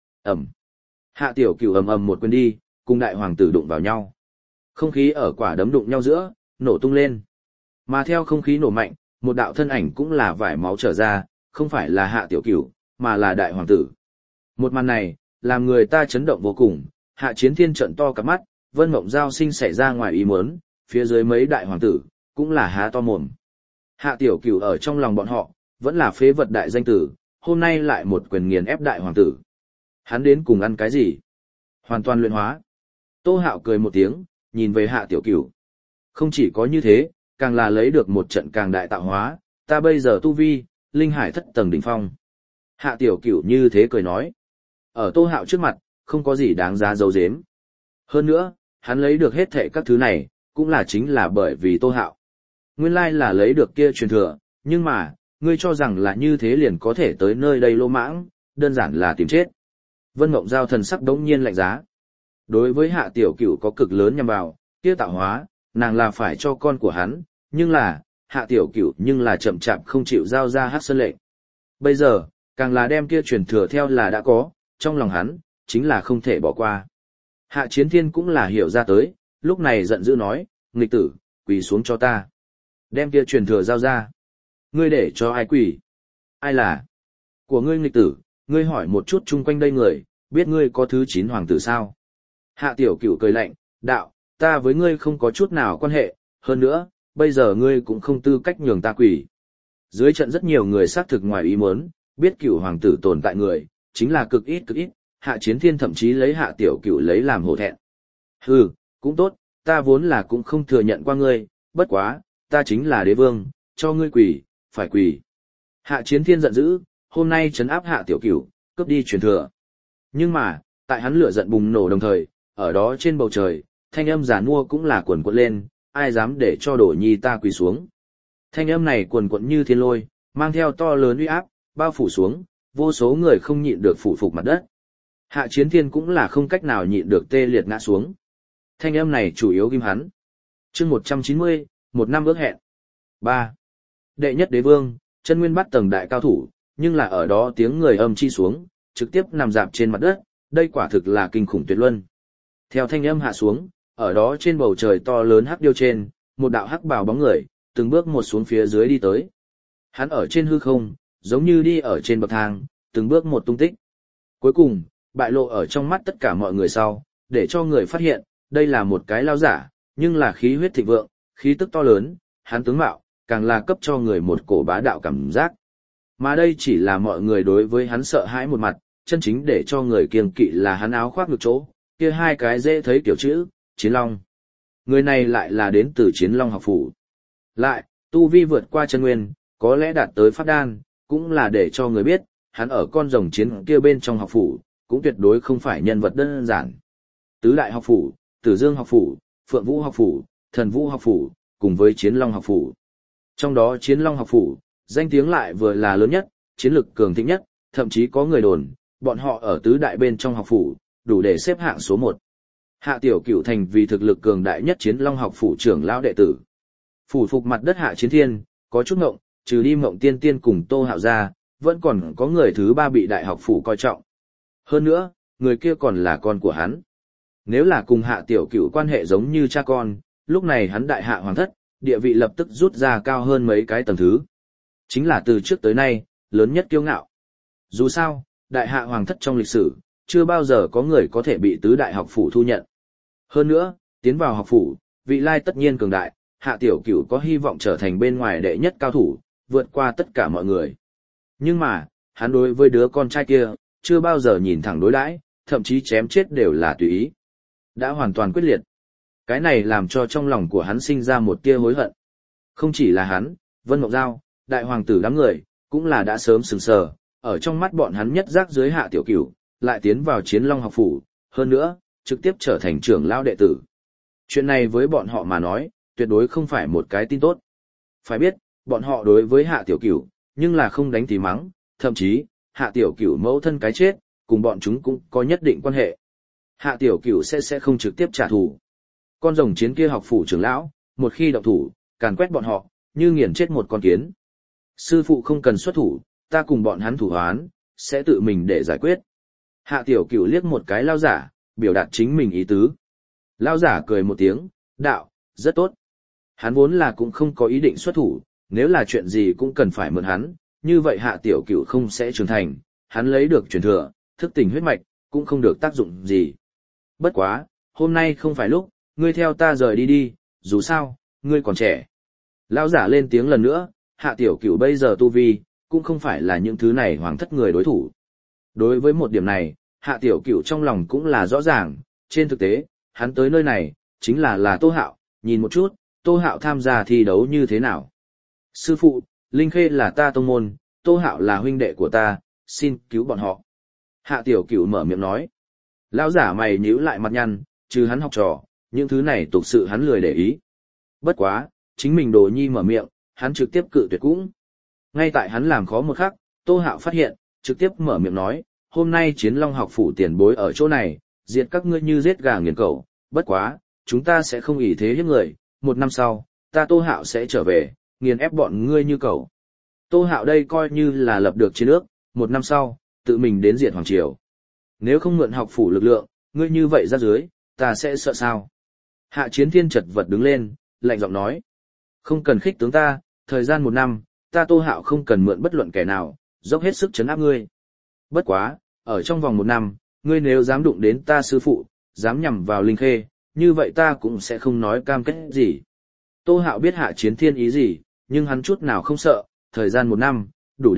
[SPEAKER 1] Hạ Tiểu Cửu ầm ầm một quyền đi, cùng đại hoàng tử đụng vào nhau. Không khí ở quả đấm đụng nhau giữa, nổ tung lên. Mà theo không khí nổ mạnh, một đạo thân ảnh cũng là vải máu trở ra, không phải là Hạ Tiểu Cửu, mà là đại hoàng tử. Một màn này, làm người ta chấn động vô cùng, Hạ Chiến Thiên trợn to cả mắt, Vân Mộng Giao sinh xảy ra ngoài ý muốn, phía dưới mấy đại hoàng tử, cũng là há to mồm. Hạ Tiểu Cửu ở trong lòng bọn họ, vẫn là phế vật đại danh tử, hôm nay lại một quyền nghiền ép đại hoàng tử. Hắn đến cùng ăn cái gì? Hoàn toàn luyện hóa. Tô Hạo cười một tiếng, nhìn về Hạ Tiểu Cửu. Không chỉ có như thế, càng là lấy được một trận càng đại tạo hóa, ta bây giờ tu vi, linh hải thất tầng đỉnh phong. Hạ Tiểu Cửu như thế cười nói. Ở Tô Hạo trước mặt, không có gì đáng giá giấu giếm. Hơn nữa, hắn lấy được hết thệ các thứ này, cũng là chính là bởi vì Tô Hạo. Nguyên lai là lấy được kia truyền thừa, nhưng mà, ngươi cho rằng là như thế liền có thể tới nơi đây lô mãng, đơn giản là tìm chết. Vân Mộng Giao thần sắc đống nhiên lạnh giá. Đối với Hạ Tiểu Cửu có cực lớn nhằm vào, kia tạo hóa, nàng là phải cho con của hắn, nhưng là, Hạ Tiểu Cửu nhưng là chậm chạp không chịu giao ra Hắc Sơn lệnh. Bây giờ, càng là đem kia truyền thừa theo là đã có, trong lòng hắn, chính là không thể bỏ qua. Hạ Chiến Thiên cũng là hiểu ra tới, lúc này giận dữ nói, nghịch tử, quỳ xuống cho ta. Đem kia truyền thừa giao ra. Ngươi để cho ai quỳ? Ai là? Của ngươi nghịch tử, ngươi hỏi một chút chung quanh đây người, biết ngươi có thứ 9 hoàng tử sao? Hạ Tiểu Cửu cười lạnh, đạo, ta với ngươi không có chút nào quan hệ, hơn nữa, bây giờ ngươi cũng không tư cách nhường ta quỳ. Dưới trận rất nhiều người xác thực ngoài ý muốn, biết Cửu hoàng tử tồn tại người, chính là cực ít, Hạ Chiến Thiên thậm chí lấy Hạ Tiểu Cửu lấy làm hổ thẹn. Hừ, cũng tốt, ta vốn là cũng không thừa nhận qua ngươi, bất quá, ta chính là đế vương, cho ngươi quỳ, phải quỳ. Hạ Chiến Thiên giận dữ, hôm nay trấn áp Hạ Tiểu Cửu, cướp đi truyền thừa. Nhưng mà, tại hắn lửa giận bùng nổ đồng thời, ở đó trên bầu trời, thanh âm giản mua cũng là cuồn cuộn lên, ai dám để cho Đổ Nhi ta quỳ xuống. Thanh âm này cuồn cuộn như thiên lôi, mang theo to lớn uy áp, bao phủ xuống, vô số người không nhịn được phủ phục mặt đất. Hạ Chiến Thiên cũng là không cách nào nhịn được tê liệt ngã xuống. Thanh âm này chủ yếu ghim hắn. Chương 190, một năm ước hẹn. 3. Đệ nhất đế vương, chân nguyên bắt tầng đại cao thủ, nhưng là ở đó tiếng người âm chi xuống, trực tiếp nằm dạp trên mặt đất, đây quả thực là kinh khủng tuyệt luân. Theo thanh âm hạ xuống, ở đó trên bầu trời to lớn hắc điêu trên, một đạo hắc bào bóng người, từng bước một xuống phía dưới đi tới. Hắn ở trên hư không, giống như đi ở trên bậc thang, từng bước một tung tích. Cuối cùng, bại lộ ở trong mắt tất cả mọi người sau, để cho người phát hiện, đây là một cái lao giả, nhưng là khí huyết thịnh vượng, khí tức to lớn, hắn tướng mạo, càng là cấp cho người một cổ bá đạo cảm giác. Mà đây chỉ là mọi người đối với hắn sợ hãi một mặt, chân chính để cho người kiêng kỵ là hắn áo khoác ngực chỗ, kia hai cái dễ thấy kiểu chữ, Chiến Long. Người này lại là đến từ Chiến Long học phủ. Lại, tu vi vượt qua chân nguyên, có lẽ đạt tới pháp đan, cũng là để cho người biết, hắn ở con rồng chiến kia bên trong học phủ, cũng tuyệt đối không phải nhân vật đơn giản. Tứ đại học phủ, Tử Dương học phủ, Phượng Vũ học phủ, Thần Vũ học phủ, cùng với Chiến Long học phủ. Trong đó Chiến Long học phủ, danh tiếng lại vừa là lớn nhất, chiến lực cường thịnh nhất, thậm chí có người đồn, bọn họ ở tứ đại bên trong học phủ, đủ để xếp hạng số 1. Hạ Tiểu Cửu thành vì thực lực cường đại nhất Chiến Long học phủ trưởng lão đệ tử. Phủ phục mặt đất Hạ Chiến Thiên, có chút ngộng, trừ đi Mộng Tiên Tiên cùng Tô Hạo ra, vẫn còn có người thứ 3 bị đại học phủ coi trọng. Hơn nữa, người kia còn là con của hắn. Nếu là cùng Hạ Tiểu Cửu quan hệ giống như cha con, lúc này hắn đại hạ hoàng thất, địa vị lập tức rút ra cao hơn mấy cái tầng thứ. Chính là từ trước tới nay, lớn nhất kiêu ngạo. Dù sao, đại hạ hoàng thất trong lịch sử, chưa bao giờ có người có thể bị tứ đại học phủ thu nhận. Hơn nữa, tiến vào học phủ, vị lai tất nhiên cường đại, Hạ Tiểu Cửu có hy vọng trở thành bên ngoài đệ nhất cao thủ, vượt qua tất cả mọi người. Nhưng mà, hắn đối với đứa con trai kia, chưa bao giờ nhìn thẳng đối đãi, thậm chí chém chết đều là tùy ý. Đã hoàn toàn quyết liệt. Cái này làm cho trong lòng của hắn sinh ra một tia hối hận. Không chỉ là hắn, Vân Mộng Giao, đại hoàng tử đám người, cũng là đã sớm sừng sờ, ở trong mắt bọn hắn nhất giác dưới Hạ Tiểu Cửu, lại tiến vào Chiến Long học phủ, hơn nữa, trực tiếp trở thành trưởng lão đệ tử. Chuyện này với bọn họ mà nói, tuyệt đối không phải một cái tin tốt. Phải biết, bọn họ đối với Hạ Tiểu Cửu, nhưng là không đánh thì mắng, thậm chí, Hạ Tiểu Cửu mẫu thân cái chết, cùng bọn chúng cũng có nhất định quan hệ. Hạ Tiểu Cửu sẽ không trực tiếp trả thù. Con rồng chiến kia học phủ trưởng lão, một khi động thủ, càn quét bọn họ, như nghiền chết một con kiến. Sư phụ không cần xuất thủ, ta cùng bọn hắn thủ hoán, sẽ tự mình để giải quyết. Hạ Tiểu Cửu liếc một cái lao giả, biểu đạt chính mình ý tứ. Lao giả cười một tiếng, đạo, rất tốt. Hắn vốn là cũng không có ý định xuất thủ, nếu là chuyện gì cũng cần phải mượn hắn, như vậy Hạ Tiểu Cửu không sẽ trưởng thành, hắn lấy được truyền thừa, thức tỉnh huyết mạch, cũng không được tác dụng gì. Bất quá, hôm nay không phải lúc, ngươi theo ta rời đi đi, dù sao, ngươi còn trẻ. Lão giả lên tiếng lần nữa, Hạ Tiểu Cửu bây giờ tu vi, cũng không phải là những thứ này hoàng thất người đối thủ. Đối với một điểm này, Hạ Tiểu Cửu trong lòng cũng là rõ ràng, trên thực tế, hắn tới nơi này, chính là Tô Hạo, nhìn một chút, Tô Hạo tham gia thi đấu như thế nào. Sư phụ, Linh Khê là ta tông môn, Tô Hạo là huynh đệ của ta, xin cứu bọn họ. Hạ Tiểu Cửu mở miệng nói. Lão giả mày nhíu lại mặt nhăn, trừ hắn học trò, những thứ này tục sự hắn lười để ý. Bất quá, chính mình đồ nhi mở miệng, hắn trực tiếp cự tuyệt cũng. Ngay tại hắn làm khó một khắc, Tô Hạo phát hiện, trực tiếp mở miệng nói, hôm nay Chiến Long học phủ tiền bối ở chỗ này, diệt các ngươi như giết gà nghiền cẩu, bất quá, chúng ta sẽ không ỷ thế hiếp người, 1 năm sau, ta Tô Hạo sẽ trở về, nghiền ép bọn ngươi như cẩu. Tô Hạo đây coi như là lập được chiến ước, 1 năm sau, tự mình đến diệt hoàng triều. Nếu không mượn học phủ lực lượng, ngươi như vậy ra dưới, ta sẽ sợ sao? Hạ Chiến Thiên chật vật đứng lên, lạnh giọng nói. Không cần khích tướng ta, thời gian 1 năm, ta Tô Hạo không cần mượn bất luận kẻ nào, dốc hết sức trấn áp ngươi. Bất quá, ở trong vòng 1 năm, ngươi nếu dám đụng đến ta sư phụ, dám nhằm vào Linh Khê, như vậy ta cũng sẽ không nói cam kết gì. Tô Hạo biết Hạ Chiến Thiên ý gì, nhưng hắn chút nào không sợ, thời gian 1 năm, đủ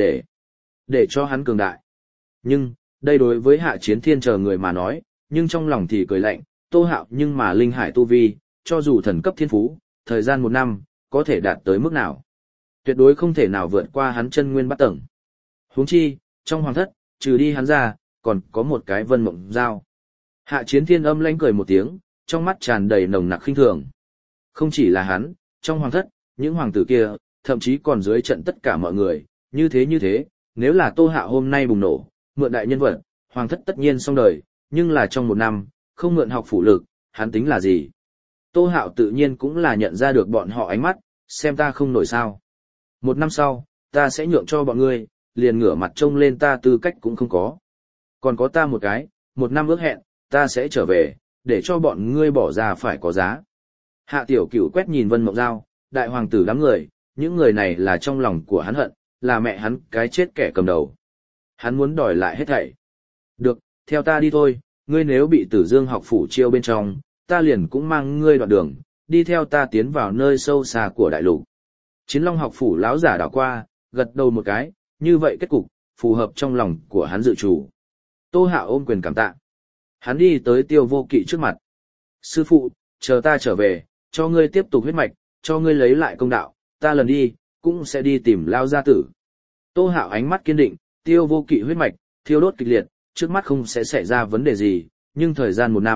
[SPEAKER 1] để cho hắn cường đại. Nhưng, đây đối với Hạ Chiến Thiên chờ người mà nói, nhưng trong lòng thì cười lạnh, Tô Hạo nhưng mà linh hải tu vi, cho dù thần cấp thiên phú, thời gian 1 năm, có thể đạt tới mức nào. Tuyệt đối không thể nào vượt qua hắn chân nguyên bát tầng. Huống chi, trong hoàng thất, trừ đi hắn ra, còn có một cái Vân Mộng Giao. Hạ Chiến Thiên âm lãnh cười một tiếng, trong mắt tràn đầy nồng nặc khinh thường. Không chỉ là hắn, trong hoàng thất, những hoàng tử kia, thậm chí còn dưới trận tất cả mọi người, như thế, nếu là Tô Hạo hôm nay bùng nổ, mượn đại nhân vật, hoàng thất tất nhiên xong đời, nhưng là trong 1 năm, không mượn học phủ lực, hắn tính là gì? Tô Hạo tự nhiên cũng là nhận ra được bọn họ ánh mắt, xem ta không nổi sao. 1 năm sau, ta sẽ nhượng cho bọn ngươi, liền ngửa mặt trông lên ta tư cách cũng không có. Còn có ta một cái, 1 năm ước hẹn, ta sẽ trở về, để cho bọn ngươi bỏ ra phải có giá. Hạ Tiểu Cửu quét nhìn Vân Mộng Giao, đại hoàng tử đám người, những người này là trong lòng của hắn hận, là mẹ hắn cái chết kẻ cầm đầu. Hắn muốn đòi lại hết thảy. Được, theo ta đi thôi, ngươi nếu bị Tử Dương học phủ chiêu bên trong, ta liền cũng mang ngươi đoạn đường, đi theo ta tiến vào nơi sâu xa của đại lục. Chiến Long học phủ lão giả đảo qua, gật đầu một cái, như vậy kết cục, phù hợp trong lòng của hắn dự chủ. Tô Hạo ôm quyền cảm tạ. Hắn đi tới Tiêu Vô Kỵ trước mặt. Sư phụ, chờ ta trở về, cho ngươi tiếp tục huyết mạch, cho ngươi lấy lại công đạo, ta lần đi, cũng sẽ đi tìm Lao gia tử. Tô Hạo ánh mắt kiên định, Tiêu Vô Kỵ huyết mạch, thiêu đốt kịch liệt, trước mắt không sẽ xảy ra vấn đề gì, nhưng thời gian 1 năm,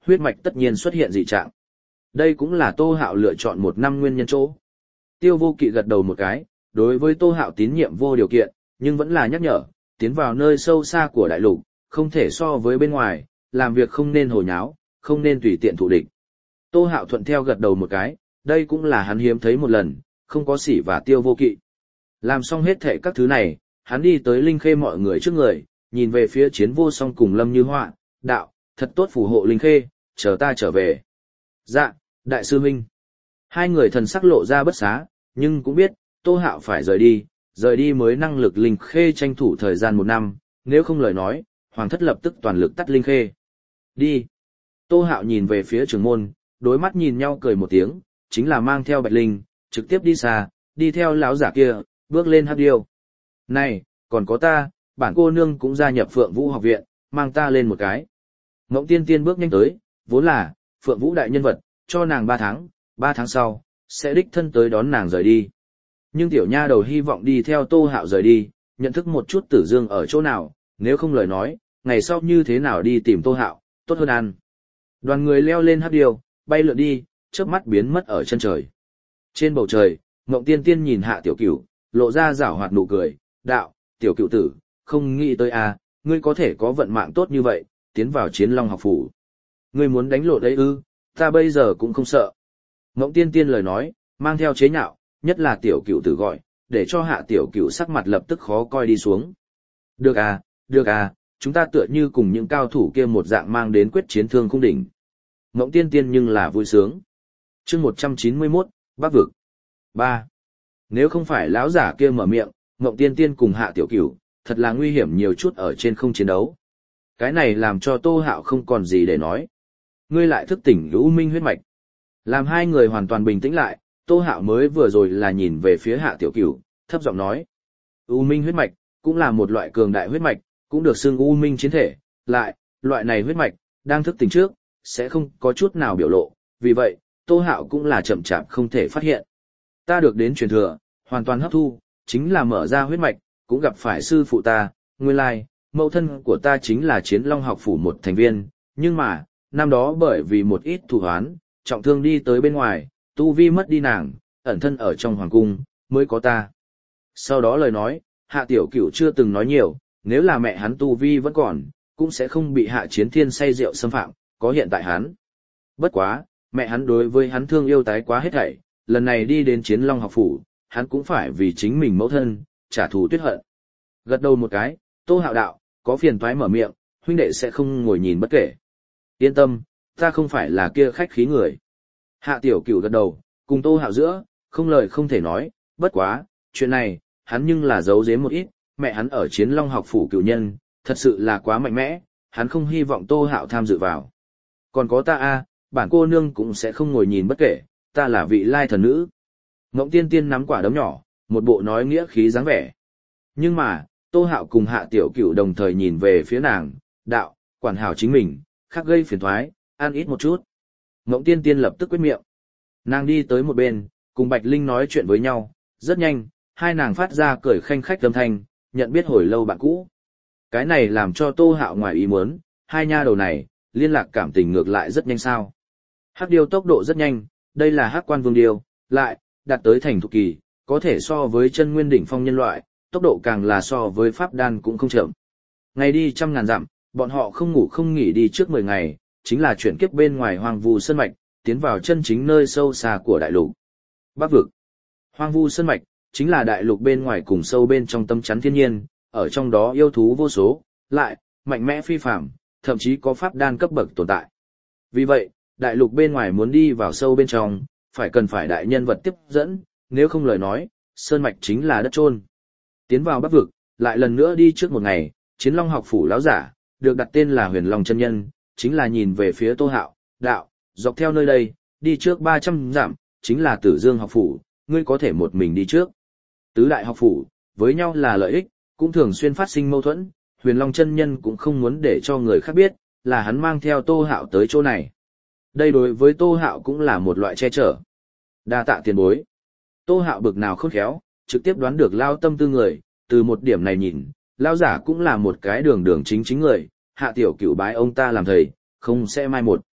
[SPEAKER 1] huyết mạch tất nhiên xuất hiện dị trạng. Đây cũng là Tô Hạo lựa chọn một năm nguyên nhân chỗ. Tiêu Vô Kỵ gật đầu một cái, đối với Tô Hạo tín nhiệm vô điều kiện, nhưng vẫn là nhắc nhở, tiến vào nơi sâu xa của đại lục, không thể so với bên ngoài, làm việc không nên hồ nháo, không nên tùy tiện thù địch. Tô Hạo thuận theo gật đầu một cái, đây cũng là hắn hiếm thấy một lần, không có sỉ và Tiêu Vô Kỵ. Làm xong hết thệ các thứ này, hắn đi tới Linh Khê mọi người trước người, nhìn về phía Chiến Vô Song cùng Lâm Như Họa, đạo, thật tốt phù hộ Linh Khê, chờ ta trở về. Dạ, đại sư huynh. Hai người thần sắc lộ ra bất xá, nhưng cũng biết, Tô Hạo phải rời đi mới năng lực Linh Khê tranh thủ thời gian 1 năm, nếu không lời nói, Hoàng thất lập tức toàn lực tắt Linh Khê. Đi. Tô Hạo nhìn về phía trưởng môn, đối mắt nhìn nhau cười một tiếng, chính là mang theo Bạch Linh, trực tiếp đi xa, đi theo lão giả kia, bước lên Hắc Điêu. Này, còn có ta, bản cô nương cũng gia nhập Phượng Vũ học viện, mang ta lên một cái. Ngỗng Tiên Tiên bước nhanh tới, vốn là, Phượng Vũ đại nhân vật, cho nàng 3 tháng sau, sẽ đích thân tới đón nàng rời đi. Nhưng tiểu nha đầu hy vọng đi theo Tô Hạo rời đi, nhận thức một chút Tử Dương ở chỗ nào, nếu không lời nói, ngày sau như thế nào đi tìm Tô Hạo, tốt hơn ăn. Đoàn người leo lên Hắc Điêu, bay lượn đi, chớp mắt biến mất ở chân trời. Trên bầu trời, Ngộng Tiên Tiên nhìn Hạ Tiểu Cửu, lộ ra giảo hoạt nụ cười, đạo, Tiểu Cửu tử, không nghĩ tới à, ngươi có thể có vận mạng tốt như vậy, tiến vào Chiến Long học phủ. Ngươi muốn đánh lộn đấy ư, ta bây giờ cũng không sợ. Ngộng Tiên Tiên lời nói, mang theo chế nhạo, nhất là Tiểu Cửu tử gọi, để cho Hạ Tiểu Cửu sắc mặt lập tức khó coi đi xuống. Được à, chúng ta tựa như cùng những cao thủ kia một dạng mang đến quyết chiến thương khung đỉnh. Ngộng Tiên Tiên nhưng là vui sướng. Chương 191, Bắc vực. 3. Nếu không phải lão giả kia mở miệng, Ngộng Tiên Tiên cùng Hạ Tiểu Cửu, thật là nguy hiểm nhiều chút ở trên không chiến đấu. Cái này làm cho Tô Hạo không còn gì để nói. Ngươi lại thức tỉnh U Minh huyết mạch. Làm hai người hoàn toàn bình tĩnh lại, Tô Hạo mới vừa rồi là nhìn về phía Hạ Tiểu Cửu, thấp giọng nói. U Minh huyết mạch, cũng là một loại cường đại huyết mạch, cũng được xưng U Minh chiến thể. Lại, loại này huyết mạch, đang thức tỉnh trước, sẽ không có chút nào biểu lộ, vì vậy, Tô Hạo cũng là chậm chạp không thể phát hiện. Ta được đến truyền thừa, hoàn toàn hấp thu, chính là mở ra huyết mạch, cũng gặp phải sư phụ ta, nguyên lai, mẫu thân của ta chính là Chiến Long học phủ một thành viên, nhưng mà, năm đó bởi vì một ít thù oán, trọng thương đi tới bên ngoài, tu vi mất đi nàng, ẩn thân ở trong hoàng cung, mới có ta. Sau đó lời nói, Hạ Tiểu Cửu chưa từng nói nhiều, nếu là mẹ hắn tu vi vẫn còn, cũng sẽ không bị Hạ Chiến Thiên say rượu xâm phạm, có hiện tại hắn. Bất quá, mẹ hắn đối với hắn thương yêu tái quá hết thảy, lần này đi đến Chiến Long học phủ, hắn cũng phải vì chính mình mẫu thân, trả thù tuyết hận. Gật đầu một cái, Tô Hạo đạo, có phiền toái mở miệng, huynh đệ sẽ không ngồi nhìn bất kể. Yên tâm, ta không phải là kia khách khí người. Hạ Tiểu Cửu gật đầu, cùng Tô Hạo giữa, không lời không thể nói, bất quá, chuyện này, hắn nhưng là giấu giếm một ít, mẹ hắn ở Chiến Long học phủ cửu nhân, thật sự là quá mạnh mẽ, hắn không hy vọng Tô Hạo tham dự vào. Còn có ta a, bản cô nương cũng sẽ không ngồi nhìn bất kể, ta là vị lai thần nữ. Ngộng Tiên Tiên nắm quả đấm nhỏ, một bộ nói nghĩa khí dáng vẻ. Nhưng mà, Tô Hạo cùng Hạ Tiểu Cửu đồng thời nhìn về phía nàng, đạo, quản hảo chính mình, khác gây phiền toái, ăn ít một chút. Ngộng Tiên Tiên lập tức quyết miệng. Nàng đi tới một bên, cùng Bạch Linh nói chuyện với nhau, rất nhanh, hai nàng phát ra cười khanh khách âm thanh, nhận biết hồi lâu bạn cũ. Cái này làm cho Tô Hạo ngoài ý muốn, hai nha đầu này, liên lạc cảm tình ngược lại rất nhanh sao. Hắc điêu tốc độ rất nhanh, đây là Hắc Quan Vương điêu, lại, đạt tới thành thục kỳ, có thể so với chân nguyên đỉnh phong nhân loại, tốc độ càng là so với pháp đan cũng không chậm. Ngày đi 100.000 dặm, bọn họ không ngủ không nghỉ đi trước 10 ngày, chính là chuyển kiếp bên ngoài hoang vu sơn mạch, tiến vào chân chính nơi sâu xa của đại lục. Bắc vực. Hoang vu sơn mạch, chính là đại lục bên ngoài cùng sâu bên trong tâm chắn thiên nhiên, ở trong đó yêu thú vô số, lại, mạnh mẽ phi phàm, thậm chí có pháp đan cấp bậc tồn tại. Vì vậy, đại lục bên ngoài muốn đi vào sâu bên trong, phải cần phải đại nhân vật tiếp dẫn, nếu không lời nói, sơn mạch chính là đất trôn. Tiến vào Bắc vực, lại lần nữa đi trước một ngày, Chiến Long học phủ lão giả, được đặt tên là Huyền Long chân nhân, chính là nhìn về phía Tô Hạo, đạo, dọc theo nơi đây, đi trước 300 dặm, chính là Tử Dương học phủ, ngươi có thể một mình đi trước. Tứ đại học phủ, với nhau là lợi ích, cũng thường xuyên phát sinh mâu thuẫn, Huyền Long chân nhân cũng không muốn để cho người khác biết, là hắn mang theo Tô Hạo tới chỗ này. Đây đối với Tô Hạo cũng là một loại che chở. Đa tạ tiền bối. Tô Hạo bực nào khôn khéo, trực tiếp đoán được lao tâm tư người, từ một điểm này nhìn, lao giả cũng là một cái đường chính người, Hạ Tiểu Cửu bái ông ta làm thầy, không sẽ mai một.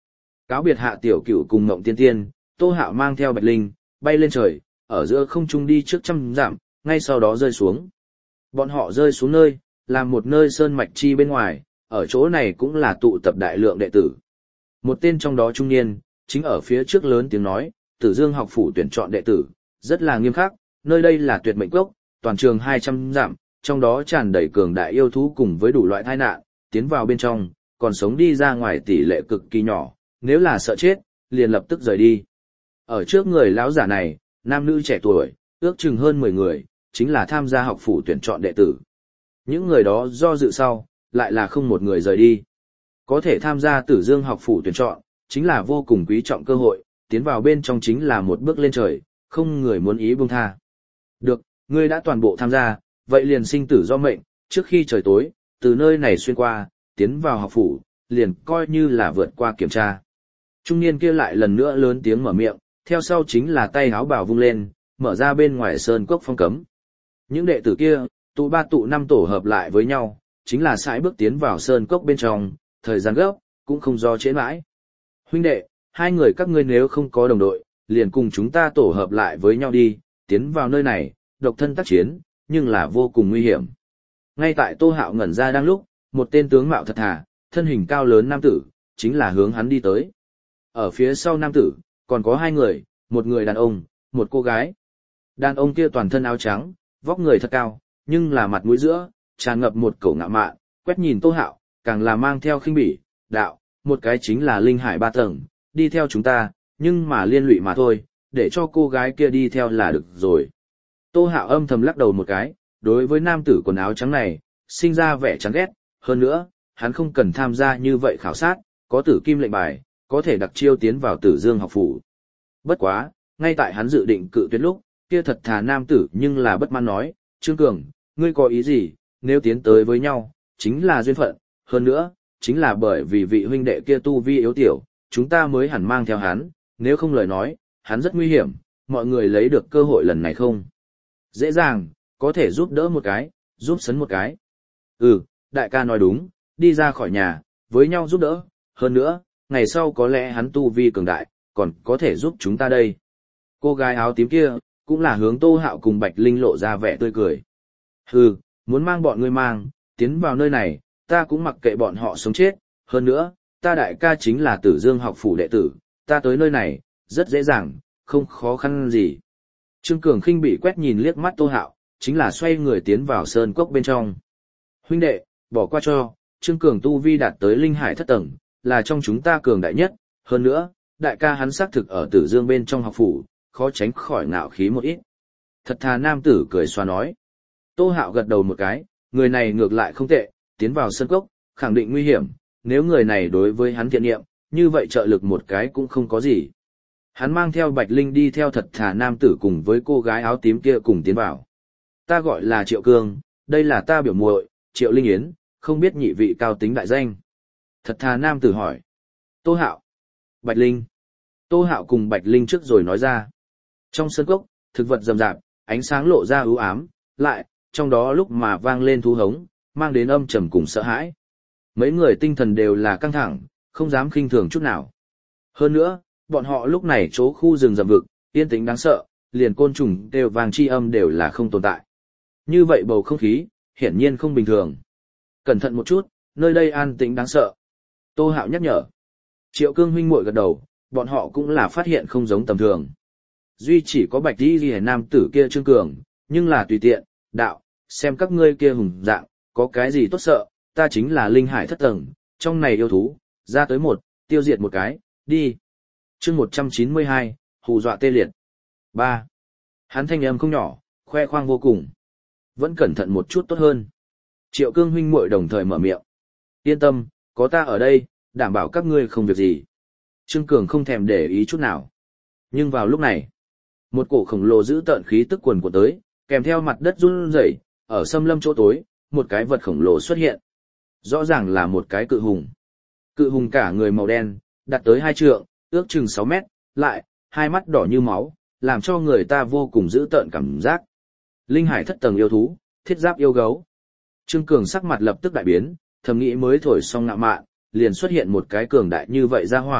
[SPEAKER 1] Cáo biệt Hạ Tiểu Cửu cùng Ngộng Tiên Tiên, Tô Hạo mang theo Bạch Linh, bay lên trời, ở giữa không trung đi trước 100 dặm, ngay sau đó rơi xuống. Bọn họ rơi xuống nơi, làm một nơi sơn mạch chi bên ngoài, ở chỗ này cũng là tụ tập đại lượng đệ tử. Một tên trong đó trung niên, chính ở phía trước lớn tiếng nói, Tử Dương học phủ tuyển chọn đệ tử, rất là nghiêm khắc, nơi đây là tuyệt mệnh cốc, toàn trường 200 dặm, trong đó tràn đầy cường đại yêu thú cùng với đủ loại tai nạn, tiến vào bên trong, còn sống đi ra ngoài tỷ lệ cực kỳ nhỏ, nếu là sợ chết, liền lập tức rời đi. Ở trước người lão giả này, nam nữ trẻ tuổi, ước chừng hơn 10 người, chính là tham gia học phủ tuyển chọn đệ tử. Những người đó do dự sau, lại là không một người rời đi. Có thể tham gia Tử Dương học phủ tuyển chọn, chính là vô cùng quý trọng cơ hội, tiến vào bên trong chính là một bước lên trời, không người muốn ý buông tha. Được, ngươi đã toàn bộ tham gia, vậy liền sinh tử do mệnh, trước khi trời tối, từ nơi này xuyên qua, tiến vào học phủ, liền coi như là vượt qua kiểm tra. Trung niên kia lại lần nữa lớn tiếng mở miệng, theo sau chính là tay áo bào vung lên, mở ra bên ngoài sơn cốc phong cấm. Những đệ tử kia, tụ 3 tụ 5 tổ hợp lại với nhau, chính là sải bước tiến vào sơn cốc bên trong, thời gian gấp, cũng không do trễ mãi. Huynh đệ, hai người các ngươi nếu không có đồng đội, liền cùng chúng ta tổ hợp lại với nhau đi, tiến vào nơi này, độc thân tác chiến, nhưng là vô cùng nguy hiểm. Ngay tại Tô Hạo ngẩn ra đang lúc, một tên tướng mạo thật thà, thân hình cao lớn nam tử, chính là hướng hắn đi tới. Ở phía sau nam tử, còn có 2 người, một người đàn ông, một cô gái. Đàn ông kia toàn thân áo trắng, vóc người thật cao, nhưng là mặt mũi giữa, tràn ngập một cổ ngạo mạn, quét nhìn Tô Hạo, càng là mang theo khinh bỉ, đạo, một cái chính là linh hải 3 tầng, đi theo chúng ta, nhưng mà liên lụy mà thôi, để cho cô gái kia đi theo là được rồi. Tô Hạo âm thầm lắc đầu một cái, đối với nam tử quần áo trắng này, sinh ra vẻ chán ghét, hơn nữa, hắn không cần tham gia như vậy khảo sát, có tử kim lệnh bài, có thể đặc chiêu tiến vào Tử Dương học phủ. Bất quá, ngay tại hắn dự định cự tuyệt lúc, kia thật thà nam tử nhưng là bất mãn nói, Trương Cường, ngươi có ý gì, nếu tiến tới với nhau, chính là duyên phận, hơn nữa, chính là bởi vì vị huynh đệ kia tu vi yếu tiểu, chúng ta mới hẳn mang theo hắn, nếu không lời nói, hắn rất nguy hiểm, mọi người lấy được cơ hội lần này không? Dễ dàng, có thể giúp đỡ một cái, giúp sấn một cái. Ừ, đại ca nói đúng, đi ra khỏi nhà, với nhau giúp đỡ, hơn nữa, ngày sau có lẽ hắn tu vi cường đại, còn có thể giúp chúng ta đây. Cô gái áo tím kia, cũng là hướng Tô Hạo cùng Bạch Linh lộ ra vẻ tươi cười. Hừ, muốn mang bọn ngươi mang, tiến vào nơi này, ta cũng mặc kệ bọn họ sống chết, hơn nữa, ta đại ca chính là Tử Dương học phủ đệ tử, ta tới nơi này, rất dễ dàng, không khó khăn gì. Trương Cường khinh bị quét nhìn liếc mắt Tô Hạo, chính là xoay người tiến vào sơn cốc bên trong. Huynh đệ, bỏ qua cho, Trương Cường tu vi đạt tới linh hải 7 tầng, là trong chúng ta cường đại nhất, hơn nữa, đại ca hắn xác thực ở Tử Dương bên trong học phủ, khó tránh khỏi ngạo khí một ít. Thật thà nam tử cười xoa nói. Tô Hạo gật đầu một cái, người này ngược lại không tệ, tiến vào sơn cốc, khẳng định nguy hiểm, nếu người này đối với hắn thiện nghiệm, như vậy trợ lực một cái cũng không có gì. Hắn mang theo Bạch Linh đi theo thật thà nam tử cùng với cô gái áo tím kia cùng tiến vào. Ta gọi là Triệu Cương, đây là ta biểu muội, Triệu Linh Yến, không biết nhị vị cao tính đại danh. Thật thà nam tử hỏi. Tô Hạo. Bạch Linh. Tô Hạo cùng Bạch Linh trước rồi nói ra. Trong sân cốc, thực vật rậm rạp, ánh sáng lộ ra u ám, lại, trong đó lúc mà vang lên thú hống, mang đến âm trầm cùng sợ hãi. Mấy người tinh thần đều là căng thẳng, không dám khinh thường chút nào. Hơn nữa, bọn họ lúc này chỗ khu rừng rậm vực, yên tĩnh đáng sợ, liền côn trùng đều vang chi âm đều là không tồn tại. Như vậy bầu không khí, hiển nhiên không bình thường. Cẩn thận một chút, nơi đây an tĩnh đáng sợ. Tô Hạo nhắc nhở. Triệu Cương huynh muội gật đầu, bọn họ cũng là phát hiện không giống tầm thường. Duy chỉ có Bạch Y Liễu nam tử kia Trương Cường, nhưng là tùy tiện, đạo, xem các ngươi kia hùng dạng, có cái gì tốt sợ, ta chính là linh hải 7 tầng, trong này yêu thú, ra tới một, tiêu diệt một cái, đi. Chương 192, hù dọa tê liệt. 3. Hắn thanh âm không nhỏ, khoe khoang vô cùng. Vẫn cẩn thận một chút tốt hơn. Triệu Cương huynh muội đồng thời mở miệng. Yên tâm, có ta ở đây, đảm bảo các ngươi không việc gì. Trương Cường không thèm để ý chút nào. Nhưng vào lúc này, một cổ khổng lồ giữ tợn khí tức quần của tới, kèm theo mặt đất run rẩy, ở xâm lâm chỗ tối, một cái vật khổng lồ xuất hiện. Rõ ràng là một cái cự hùng. Cự hùng cả người màu đen, đạt tới 2 trượng, ước chừng 6 mét, lại, hai mắt đỏ như máu, làm cho người ta vô cùng giữ tợn cảm giác. Linh hải 7 tầng yêu thú, thiết giáp yêu gấu. Trương Cường sắc mặt lập tức đại biến, thầm nghĩ mới thổi xong ngạo mạn, liền xuất hiện một cái cường đại như vậy ra hỏa,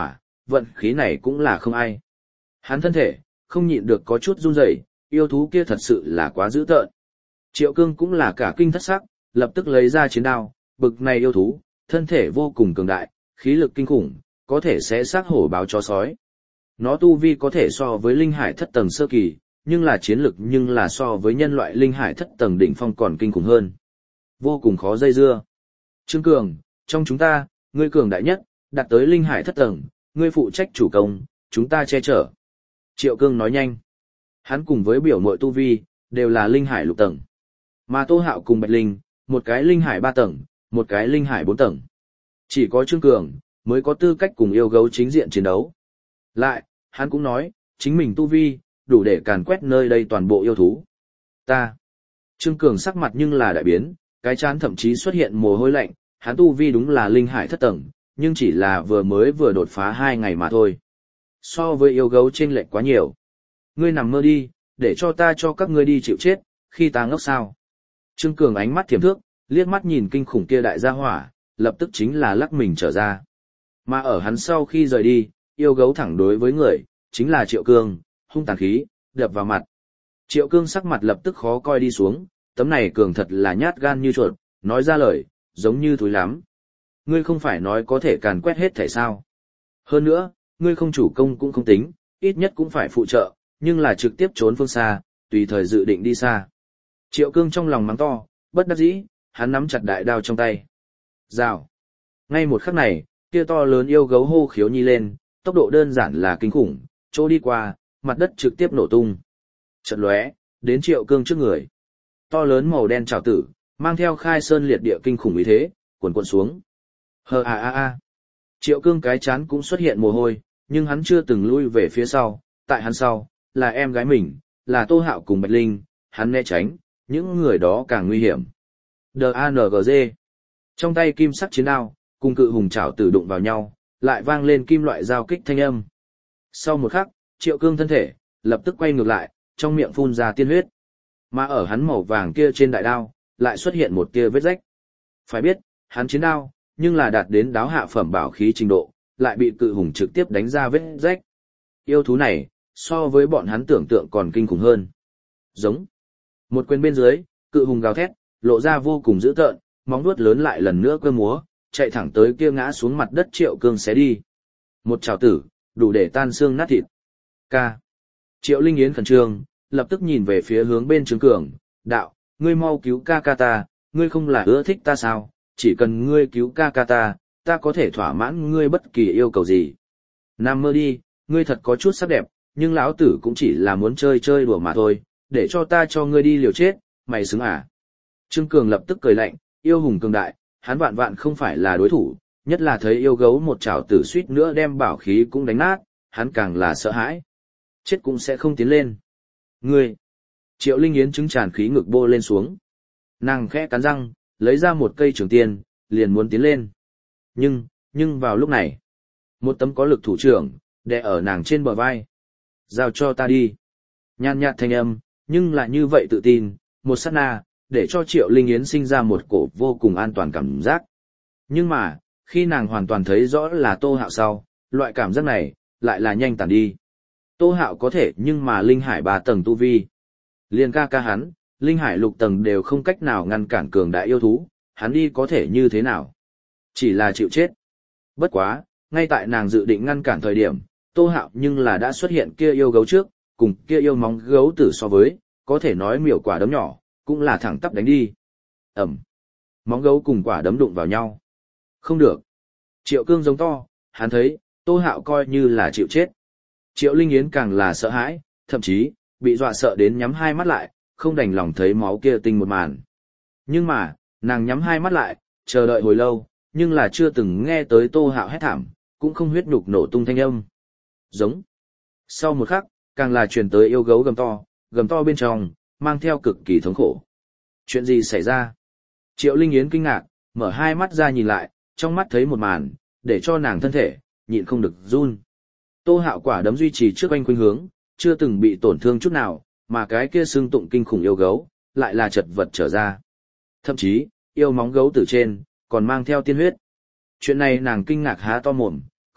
[SPEAKER 1] vận khí này cũng là không ai. Hắn thân thể, không nhịn được có chút run rẩy, yêu thú kia thật sự là quá dữ tợn. Triệu Cương cũng là cả kinh thất sắc, lập tức lấy ra chiến đao, bực này yêu thú, thân thể vô cùng cường đại, khí lực kinh khủng, có thể sẽ xác hổ báo chó sói. Nó tu vi có thể so với linh hải thất tầng sơ kỳ, nhưng là chiến lực nhưng là so với nhân loại linh hải thất tầng đỉnh phong còn kinh khủng hơn. Vô cùng khó dây dưa. Trương Cường, trong chúng ta, ngươi cường đại nhất, đạt tới linh hải thất tầng, ngươi phụ trách chủ công, chúng ta che chở. Triệu Cương nói nhanh. Hắn cùng với biểu mội tu vi, đều là linh hải lục tầng. Mà Tô Hạo cùng Bạch Linh, một cái linh hải 3 tầng, một cái linh hải 4 tầng. Chỉ có Trương Cường, mới có tư cách cùng yêu gấu chính diện chiến đấu. Lại, hắn cũng nói, chính mình tu vi, đủ để càn quét nơi đây toàn bộ yêu thú. Ta. Trương Cường sắc mặt nhưng là đại biến, cái trán thậm chí xuất hiện mồ hôi lạnh, hắn tu vi đúng là linh hải thất tầng, nhưng chỉ là vừa đột phá 2 ngày mà thôi. So với yêu gấu chênh lệch quá nhiều. Ngươi nằm mơ đi, để cho ta cho các ngươi đi chịu chết, khi ta ngốc sao. Trương Cường ánh mắt thiểm thước, liếc mắt nhìn kinh khủng kia đại gia hỏa, lập tức chính là lắc mình trở ra. Mà ở hắn sau khi rời đi, yêu gấu thẳng đối với người, chính là Triệu Cương, hung tàn khí, đập vào mặt. Triệu Cương sắc mặt lập tức khó coi đi xuống, tấm này cường thật là nhát gan như chuột, nói ra lời, giống như thúi lắm. Ngươi không phải nói có thể càn quét hết thể sao. Hơn nữa, ngươi không chủ công cũng không tính, ít nhất cũng phải phụ trợ, nhưng là trực tiếp trốn phương xa, tùy thời dự định đi xa. Triệu Cương trong lòng mắng to, bất đắc dĩ, hắn nắm chặt đại đao trong tay. Rào. Ngay một khắc này, kia to lớn yêu gấu hô khiếu nhi lên, tốc độ đơn giản là kinh khủng, chỗ đi qua, mặt đất trực tiếp nổ tung. Chợt lóe, đến Triệu Cương trước người. To lớn màu đen trảo tử, mang theo khai sơn liệt địa kinh khủng ý thế, cuồn cuộn xuống. Hờ a a a. Triệu Cương cái chán cũng xuất hiện mồ hôi, nhưng hắn chưa từng lui về phía sau, tại hắn sau, là em gái mình, là Tô Hạo cùng Bạch Linh, hắn né tránh, những người đó càng nguy hiểm. DANGG. Trong tay kim sắc chiến đao, cùng cự hùng chảo tử đụng vào nhau, lại vang lên kim loại giao kích thanh âm. Sau một khắc, Triệu Cương thân thể, lập tức quay ngược lại, trong miệng phun ra tiên huyết. Mà ở hắn màu vàng kia trên đại đao, lại xuất hiện một tia vết rách. Phải biết, hắn chiến đao, nhưng là đạt đến đáo hạ phẩm bảo khí trình độ, lại bị cự hùng trực tiếp đánh ra vết rách. Yêu thú này, so với bọn hắn tưởng tượng còn kinh khủng hơn. Giống. Một quyền bên dưới, cự hùng gào thét, lộ ra vô cùng dữ tợn, móng vuốt lớn lại lần nữa cơ múa, chạy thẳng tới kia ngã xuống mặt đất Triệu Cương xé đi. Một trảo tử, đủ để tan xương nát thịt. Ca. Triệu Linh Yến khẩn trương, lập tức nhìn về phía hướng bên Trương Cường, đạo, ngươi mau cứu ca ca ta, ngươi không là ưa thích ta sao, chỉ cần ngươi cứu ca ca ta, ta có thể thỏa mãn ngươi bất kỳ yêu cầu gì. Nam mơ đi, ngươi thật có chút sắc đẹp, nhưng lão tử cũng chỉ là muốn chơi chơi đùa mà thôi, để cho ta cho ngươi đi liều chết, mày xứng à. Trương Cường lập tức cười lạnh, yêu hùng cường đại, hắn vạn vạn không phải là đối thủ, nhất là thấy yêu gấu một chảo tử suýt nữa đem bảo khí cũng đánh nát, hắn càng là sợ hãi. Chết cũng sẽ không tiến lên. Ngươi! Triệu Linh Yến trứng tràn khí ngực bô lên xuống. Nàng khẽ cắn răng, lấy ra một cây trường tiên, liền muốn tiến lên. Nhưng vào lúc này, một tấm có lực thủ trưởng, đè ở nàng trên bờ vai. Giao cho ta đi. Nhàn nhạt thanh âm, nhưng lại như vậy tự tin, một sát na, để cho Triệu Linh Yến sinh ra một cổ vô cùng an toàn cảm giác. Nhưng mà, khi nàng hoàn toàn thấy rõ là Tô Hạo sau, loại cảm giác này, lại là nhanh tàn đi. Tô Hạo có thể nhưng mà linh hải 3 tầng tu vi. Liên ca ca hắn, linh hải lục tầng đều không cách nào ngăn cản cường đại yêu thú, hắn đi có thể như thế nào? Chỉ là chịu chết. Bất quá, ngay tại nàng dự định ngăn cản thời điểm, Tô Hạo nhưng là đã xuất hiện kia yêu gấu trước, cùng kia yêu móng gấu tử so với, có thể nói miểu quả đấm nhỏ, cũng là thẳng tắp đánh đi. Ẩm. Móng gấu cùng quả đấm đụng vào nhau. Không được. Triệu Cương giống to, hắn thấy, Tô Hạo coi như là chịu chết. Triệu Linh Yến càng là sợ hãi, thậm chí, bị dọa sợ đến nhắm hai mắt lại, không đành lòng thấy máu kia tinh một màn. Nhưng mà, nàng nhắm hai mắt lại, chờ đợi hồi lâu, nhưng là chưa từng nghe tới Tô Hạo hét thảm, cũng không huyết nhục nổ tung thanh âm. Giống. Sau một khắc, càng là truyền tới yêu gấu gầm to bên trong, mang theo cực kỳ thống khổ. Chuyện gì xảy ra? Triệu Linh Yến kinh ngạc, mở hai mắt ra nhìn lại, trong mắt thấy một màn, để cho nàng thân thể, nhịn không được run. Tô Hạo quả đấm duy trì trước anh khuynh hướng, chưa từng bị tổn thương chút nào, mà cái kia xương tụng kinh khủng yêu gấu, lại là chật vật trở ra. Thậm chí, yêu móng gấu từ trên, còn mang theo tiên huyết. Chuyện này nàng kinh ngạc há to mồm,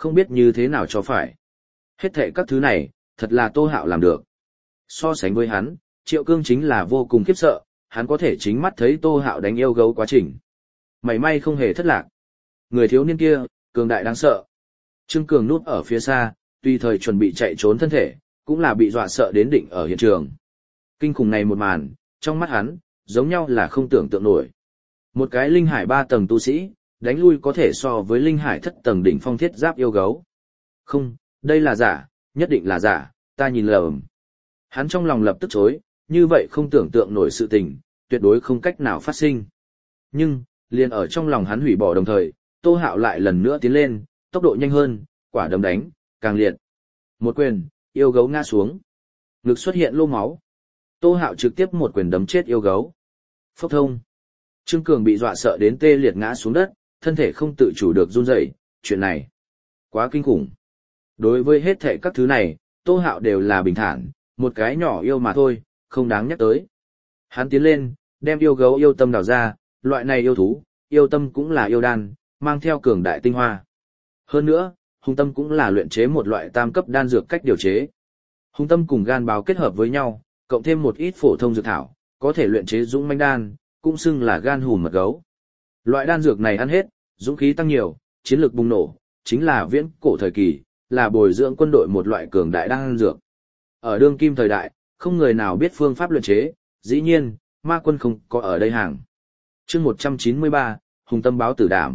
[SPEAKER 1] không biết như thế nào cho phải. Hết thệ các thứ này, thật là Tô Hạo làm được. So sánh với hắn, Triệu Cương chính là vô cùng khiếp sợ, hắn có thể chính mắt thấy Tô Hạo đánh yêu gấu quá trình. Mảy may không hề thất lạc. Người thiếu niên kia, cường đại đáng sợ. Trương Cường núp ở phía xa, tùy thời chuẩn bị chạy trốn thân thể, cũng là bị dọa sợ đến định ở hiện trường. Kinh khủng này một màn, trong mắt hắn, giống nhau là không tưởng tượng nổi. Một cái linh hải 3 tầng tu sĩ, đánh lui có thể so với linh hải thất tầng đỉnh phong thiết giáp yêu gấu. Không, đây là giả, nhất định là giả, ta nhìn lầm. Hắn trong lòng lập tức chối, như vậy không tưởng tượng nổi sự tình, tuyệt đối không cách nào phát sinh. Nhưng, liền ở trong lòng hắn hủy bỏ đồng thời, Tô Hạo lại lần nữa tiến lên, tốc độ nhanh hơn, quả đấm đánh, càng liệt. Một quyền, yêu gấu ngã xuống. Ngực xuất hiện lô máu. Tô Hạo trực tiếp một quyền đấm chết yêu gấu. Phốc thông. Trương Cường bị dọa sợ đến tê liệt ngã xuống đất, thân thể không tự chủ được run rẩy, chuyện này quá kinh khủng. Đối với hết thảy các thứ này, Tô Hạo đều là bình thản, một cái nhỏ yêu mà thôi, không đáng nhắc tới. Hắn tiến lên, đem yêu gấu yêu tâm đào ra, loại này yêu thú, yêu tâm cũng là yêu đan, mang theo cường đại tinh hoa. Hơn nữa, hung tâm cũng là luyện chế một loại tam cấp đan dược cách điều chế. Hung tâm cùng gan báo kết hợp với nhau, cộng thêm một ít phổ thông dược thảo, có thể luyện chế dũng mãnh đan, cũng xưng là gan hùm mật gấu. Loại đan dược này ăn hết, dũng khí tăng nhiều, chiến lược bùng nổ, chính là viễn cổ thời kỳ, là bồi dưỡng quân đội một loại cường đại đan dược. Ở đương kim thời đại, không người nào biết phương pháp luyện chế, dĩ nhiên, ma quân không có ở đây hàng. Chương 193, Hùng Tâm báo tử đảm.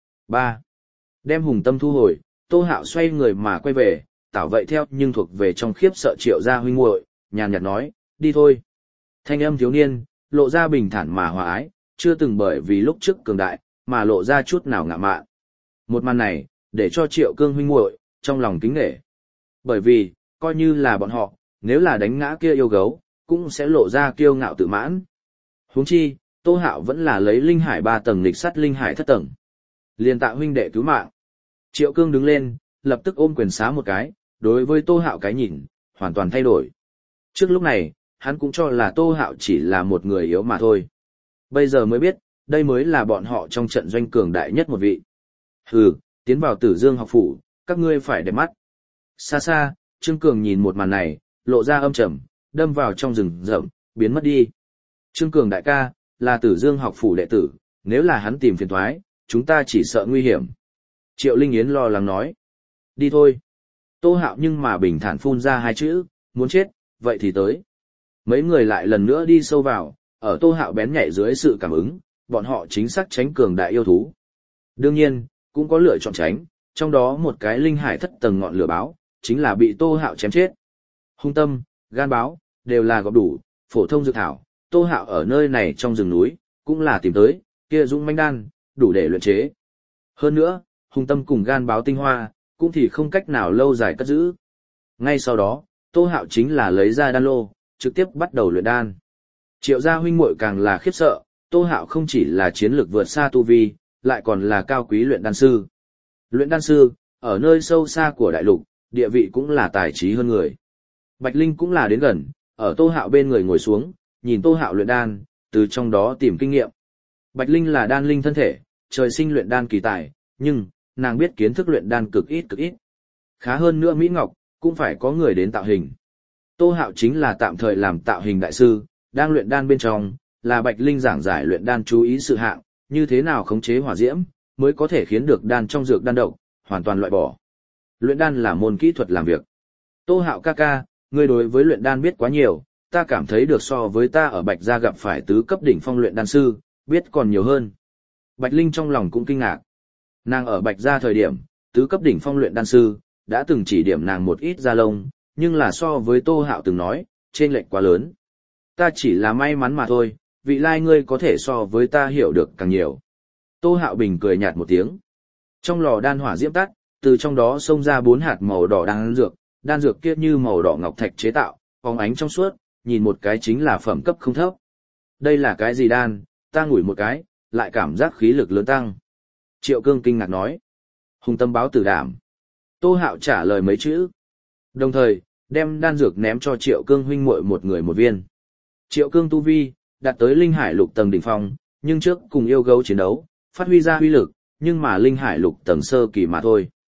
[SPEAKER 1] 3. Đem Hùng Tâm thu hồi, Tô Hạo xoay người mà quay về, tảo vậy theo nhưng thuộc về trong khiếp sợ Triệu gia huynh muội, nhàn nhạt nói, đi thôi. Thanh âm thiếu niên, lộ ra bình thản mà hòa ái, chưa từng bởi vì lúc trước cường đại, mà lộ ra chút nào ngạ mạn. Một màn này, để cho Triệu Cương huynh muội trong lòng kính nể. Bởi vì, coi như là bọn họ, nếu là đánh ngã kia yêu gấu, cũng sẽ lộ ra kiêu ngạo tự mãn. Huống chi, Tô Hạo vẫn là lấy linh hải 3 tầng nghịch sắt linh hải thất tầng. Liên tạ huynh đệ cứu mạng. Triệu Cương đứng lên, lập tức ôm quyền xá một cái, đối với Tô Hạo cái nhìn, hoàn toàn thay đổi. Trước lúc này, hắn cũng cho là Tô Hạo chỉ là một người yếu mà thôi. Bây giờ mới biết, đây mới là bọn họ trong trận doanh cường đại nhất một vị. Hừ, tiến vào Tử Dương học phủ, các ngươi phải đẹp mắt. Xa xa, Trương Cường nhìn một màn này, lộ ra âm trầm, đâm vào trong rừng rậm, biến mất đi. Trương Cường đại ca, là Tử Dương học phủ đệ tử, nếu là hắn tìm phiền toái, chúng ta chỉ sợ nguy hiểm. Triệu Linh Yến lo lắng nói. Đi thôi. Tô Hạo nhưng mà bình thản phun ra 2 chữ, muốn chết, vậy thì tới. Mấy người lại lần nữa đi sâu vào, ở Tô Hạo bén nhạy dưới sự cảm ứng, bọn họ chính xác tránh cường đại yêu thú. Đương nhiên, cũng có lựa chọn tránh, trong đó một cái linh hải thất tầng ngọn lửa báo, chính là bị Tô Hạo chém chết. Hung tâm, gan báo, đều là gọp đủ, phổ thông dược thảo, Tô Hạo ở nơi này trong rừng núi, cũng là tìm tới, kia dũng mãnh đan, đủ để luyện chế. Hơn nữa, hung tâm cùng gan báo tinh hoa, cũng thì không cách nào lâu dài cất giữ. Ngay sau đó, Tô Hạo chính là lấy ra đan lô, trực tiếp bắt đầu luyện đan. Triệu gia huynh muội càng là khiếp sợ, Tô Hạo không chỉ là chiến lược vượt xa tu vi, lại còn là cao quý luyện đan sư. Luyện đan sư, ở nơi sâu xa của đại lục, địa vị cũng là tài trí hơn người. Bạch Linh cũng là đến gần, ở Tô Hạo bên người ngồi xuống, nhìn Tô Hạo luyện đan, từ trong đó tìm kinh nghiệm. Bạch Linh là đan linh thân thể, trời sinh luyện đan kỳ tài, nhưng nàng biết kiến thức luyện đan cực ít cực ít. Khá hơn nữa Mỹ Ngọc, cũng phải có người đến tạo hình. Tô Hạo chính là tạm thời làm tạo hình đại sư, đang luyện đan bên trong, là Bạch Linh giảng giải luyện đan chú ý sự hạng, như thế nào khống chế hỏa diễm, mới có thể khiến được đan trong dược đan độc, hoàn toàn loại bỏ. Luyện đan là môn kỹ thuật làm việc. Tô Hạo ca ca, ngươi đối với luyện đan biết quá nhiều, ta cảm thấy được so với ta ở Bạch Gia gặp phải tứ cấp đỉnh phong luyện đan sư, biết còn nhiều hơn. Bạch Linh trong lòng cũng kinh ngạc. Nàng ở Bạch Gia thời điểm, tứ cấp đỉnh phong luyện đan sư, đã từng chỉ điểm nàng một ít gia lông, nhưng là so với Tô Hạo từng nói, chênh lệch quá lớn. Ta chỉ là may mắn mà thôi, vị lai ngươi có thể so với ta hiểu được càng nhiều. Tô Hạo bình cười nhạt một tiếng. Trong lò đan hỏa diễm tắt, từ trong đó xông ra 4 hạt màu đỏ đan dược kia như màu đỏ ngọc thạch chế tạo, phóng ánh trong suốt, nhìn một cái chính là phẩm cấp không thấp. Đây là cái gì đan, ta ngửi một cái, lại cảm giác khí lực lớn tăng. Triệu Cương kinh ngạc nói. Hùng tâm báo tử đảm. Tô Hạo trả lời mấy chữ. Đồng thời, đem đan dược ném cho Triệu Cương huynh muội một người một viên. Triệu Cương tu vi, đạt tới linh hải lục tầng đỉnh phong, nhưng trước cùng yêu gấu chiến đấu, phát huy ra huy lực, nhưng mà linh hải lục tầng sơ kỳ mà thôi.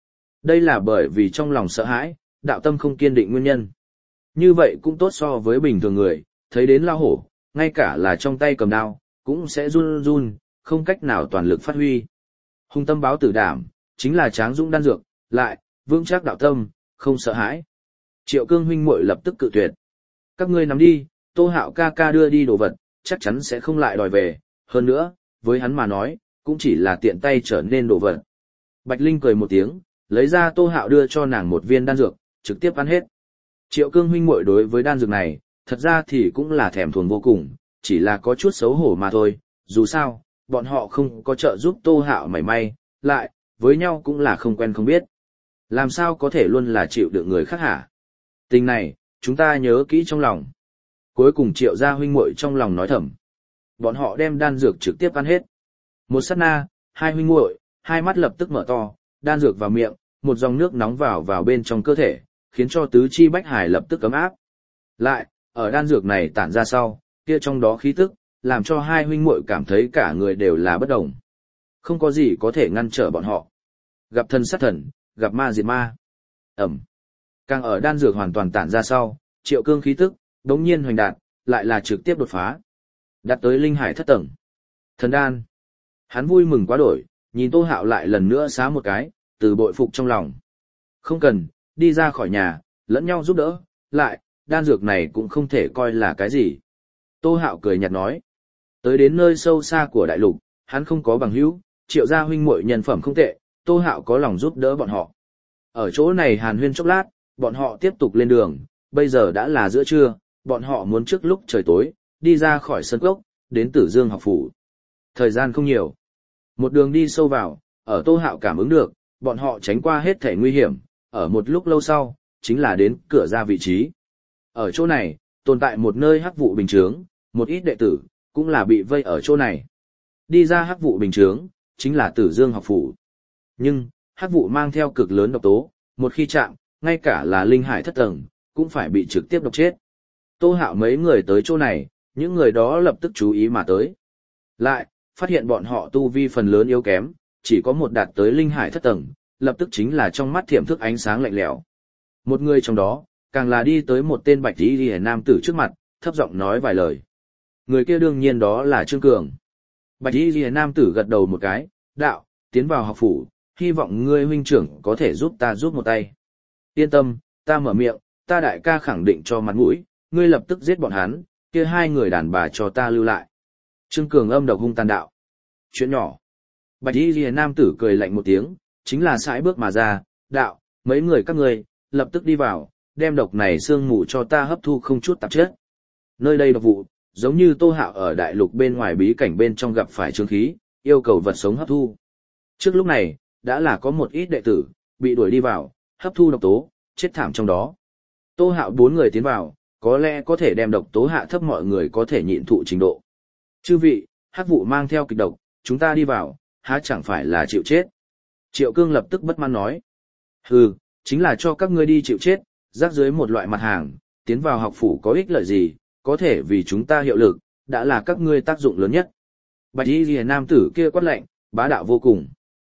[SPEAKER 1] Đây là bởi vì trong lòng sợ hãi, đạo tâm không kiên định nguyên nhân. Như vậy cũng tốt so với bình thường người, thấy đến lao hổ, ngay cả là trong tay cầm đao, cũng sẽ run run, không cách nào toàn lực phát huy. Hung tâm báo tử đảm, chính là tráng dũng đan dược, lại, vững chắc đạo tâm, không sợ hãi. Triệu Cương huynh muội lập tức cự tuyệt. Các ngươi nắm đi, Tô Hạo ca ca đưa đi đồ vật, chắc chắn sẽ không lại đòi về, hơn nữa, với hắn mà nói, cũng chỉ là tiện tay trở nên đồ vật. Bạch Linh cười một tiếng, lấy ra Tô Hạo đưa cho nàng một viên đan dược, trực tiếp ăn hết. Triệu Cương huynh muội đối với đan dược này, thật ra thì cũng là thèm thuồng vô cùng, chỉ là có chút xấu hổ mà thôi, dù sao, bọn họ không có trợ giúp Tô Hạo mảy may, lại, với nhau cũng là không quen không biết. Làm sao có thể luôn là chịu được người khác hả? Tình này, chúng ta nhớ kỹ trong lòng. Cuối cùng Triệu gia huynh muội trong lòng nói thầm. Bọn họ đem đan dược trực tiếp ăn hết. Một sát na, hai huynh muội, hai mắt lập tức mở to, đan dược vào miệng, một dòng nước nóng vào bên trong cơ thể, khiến cho tứ chi bách hải lập tức ấm áp. Lại, ở đan dược này tản ra sau, kia trong đó khí tức, làm cho hai huynh muội cảm thấy cả người đều là bất động. Không có gì có thể ngăn trở bọn họ. Gặp thần sát thần, gặp ma diệt ma. Ẩm. Càng ở đan dược hoàn toàn tản ra sau, Triệu Cương khí tức, đống nhiên hoành đạt, lại là trực tiếp đột phá. Đạt tới linh hải thất tầng. Thần đan. Hắn vui mừng quá đổi, nhìn Tô Hạo lại lần nữa xá một cái, từ bội phục trong lòng. Không cần, đi ra khỏi nhà, lẫn nhau giúp đỡ, lại, đan dược này cũng không thể coi là cái gì. Tô Hạo cười nhạt nói. Tới đến nơi sâu xa của đại lục, hắn không có bằng hữu, Triệu gia huynh muội nhân phẩm không tệ, Tô Hạo có lòng giúp đỡ bọn họ. Ở chỗ này hàn huyên chốc lát, bọn họ tiếp tục lên đường, bây giờ đã là giữa trưa, bọn họ muốn trước lúc trời tối, đi ra khỏi sân cốc, đến Tử Dương học phủ. Thời gian không nhiều. Một đường đi sâu vào, ở Tô Hạo cảm ứng được, bọn họ tránh qua hết thể nguy hiểm, ở một lúc lâu sau, chính là đến cửa ra vị trí. Ở chỗ này, tồn tại một nơi hắc vụ bình chướng, một ít đệ tử, cũng là bị vây ở chỗ này. Đi ra hắc vụ bình chướng, chính là Tử Dương học phủ. Nhưng, hắc vụ mang theo cực lớn độc tố, một khi chạm, ngay cả là linh hải thất tầng, cũng phải bị trực tiếp độc chết. Tô Hạo mấy người tới chỗ này, những người đó lập tức chú ý mà tới. Lại, phát hiện bọn họ tu vi phần lớn yếu kém, chỉ có một đạt tới linh hải thất tầng, lập tức chính là trong mắt thiểm thức ánh sáng lạnh lẽo. Một người trong đó, càng là đi tới một tên bạch y liễu nam tử trước mặt, thấp giọng nói vài lời. Người kia đương nhiên đó là Trương Cường. Bạch y liễu nam tử gật đầu một cái, đạo, tiến vào học phủ, hy vọng ngươi huynh trưởng có thể giúp ta giúp một tay. Yên tâm, ta mở miệng, ta đại ca khẳng định cho mặt mũi, ngươi lập tức giết bọn hắn, kia hai người đàn bà cho ta lưu lại. Trương Cường âm độc hung tàn đạo. Chuyện nhỏ. Bạch y liễu nam tử cười lạnh một tiếng, chính là sải bước mà ra, đạo, mấy người các ngươi, lập tức đi vào, đem độc này sương mù cho ta hấp thu không chút tạp chất. Nơi đây độc vụ, giống như Tô Hạo ở đại lục bên ngoài bí cảnh bên trong gặp phải chương khí, yêu cầu vật sống hấp thu. Trước lúc này, đã là có một ít đệ tử, bị đuổi đi vào, hấp thu độc tố, chết thảm trong đó. Tô Hạo 4 người tiến vào, có lẽ có thể đem độc tố hạ thấp mọi người có thể nhịn thụ trình độ. Chư vị, hắc vụ mang theo kịch độc, chúng ta đi vào, há chẳng phải là chịu chết. Triệu Cương lập tức bất mãn nói. Hừ, chính là cho các ngươi đi chịu chết, rác dưới một loại mặt hàng, tiến vào học phủ có ích lợi gì, có thể vì chúng ta hiệu lực, đã là các ngươi tác dụng lớn nhất. Bạch y liễu nam tử kia quát lạnh, bá đạo vô cùng.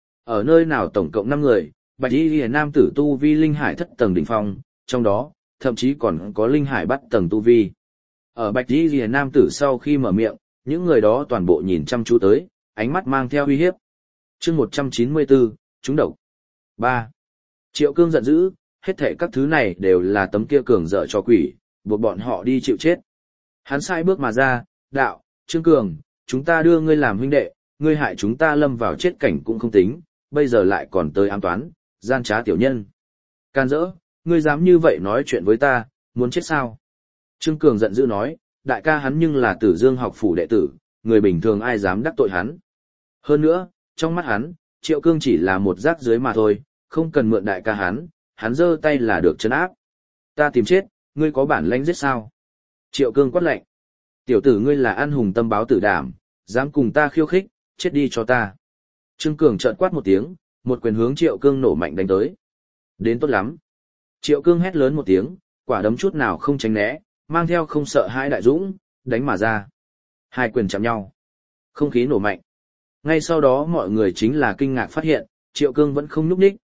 [SPEAKER 1] Ở nơi nào tổng cộng 5 người, bạch y liễu nam tử tu vi linh hải thất tầng đỉnh phong, trong đó, thậm chí còn có linh hải bắt tầng tu vi. Ở bạch y liễu nam tử sau khi mở miệng, những người đó toàn bộ nhìn chăm chú tới, ánh mắt mang theo uy hiếp. Chương 194, trúng độc. 3. Triệu Cương giận dữ, hết thảy các thứ này đều là tấm kia cường dở cho quỷ, buộc bọn họ đi chịu chết. Hắn sai bước mà ra, đạo, Trương Cường, chúng ta đưa ngươi làm huynh đệ, ngươi hại chúng ta lâm vào chết cảnh cũng không tính, bây giờ lại còn tới ám toán, gian trá tiểu nhân. Can dỡ, ngươi dám như vậy nói chuyện với ta, muốn chết sao? Trương Cường giận dữ nói, đại ca hắn nhưng là Tử Dương học phủ đệ tử, người bình thường ai dám đắc tội hắn. Hơn nữa, trong mắt hắn, Triệu Cương chỉ là một rác dưới mà thôi, không cần mượn đại ca hắn giơ tay là được trấn áp. Ta tìm chết, ngươi có bản lãnh giết sao? Triệu Cương quát lạnh. Tiểu tử ngươi là ăn hùng tâm báo tử đảm, dám cùng ta khiêu khích, chết đi cho ta. Trương Cường trợn quát một tiếng, một quyền hướng Triệu Cương nổ mạnh đánh tới. Đến tốt lắm. Triệu Cương hét lớn một tiếng, quả đấm chút nào không tránh né, mang theo không sợ hãi đại dũng, đánh mà ra. Hai quyền chạm nhau. Không khí nổ mạnh. Ngay sau đó mọi người chính là kinh ngạc phát hiện, Triệu Cương vẫn không nhúc nhích,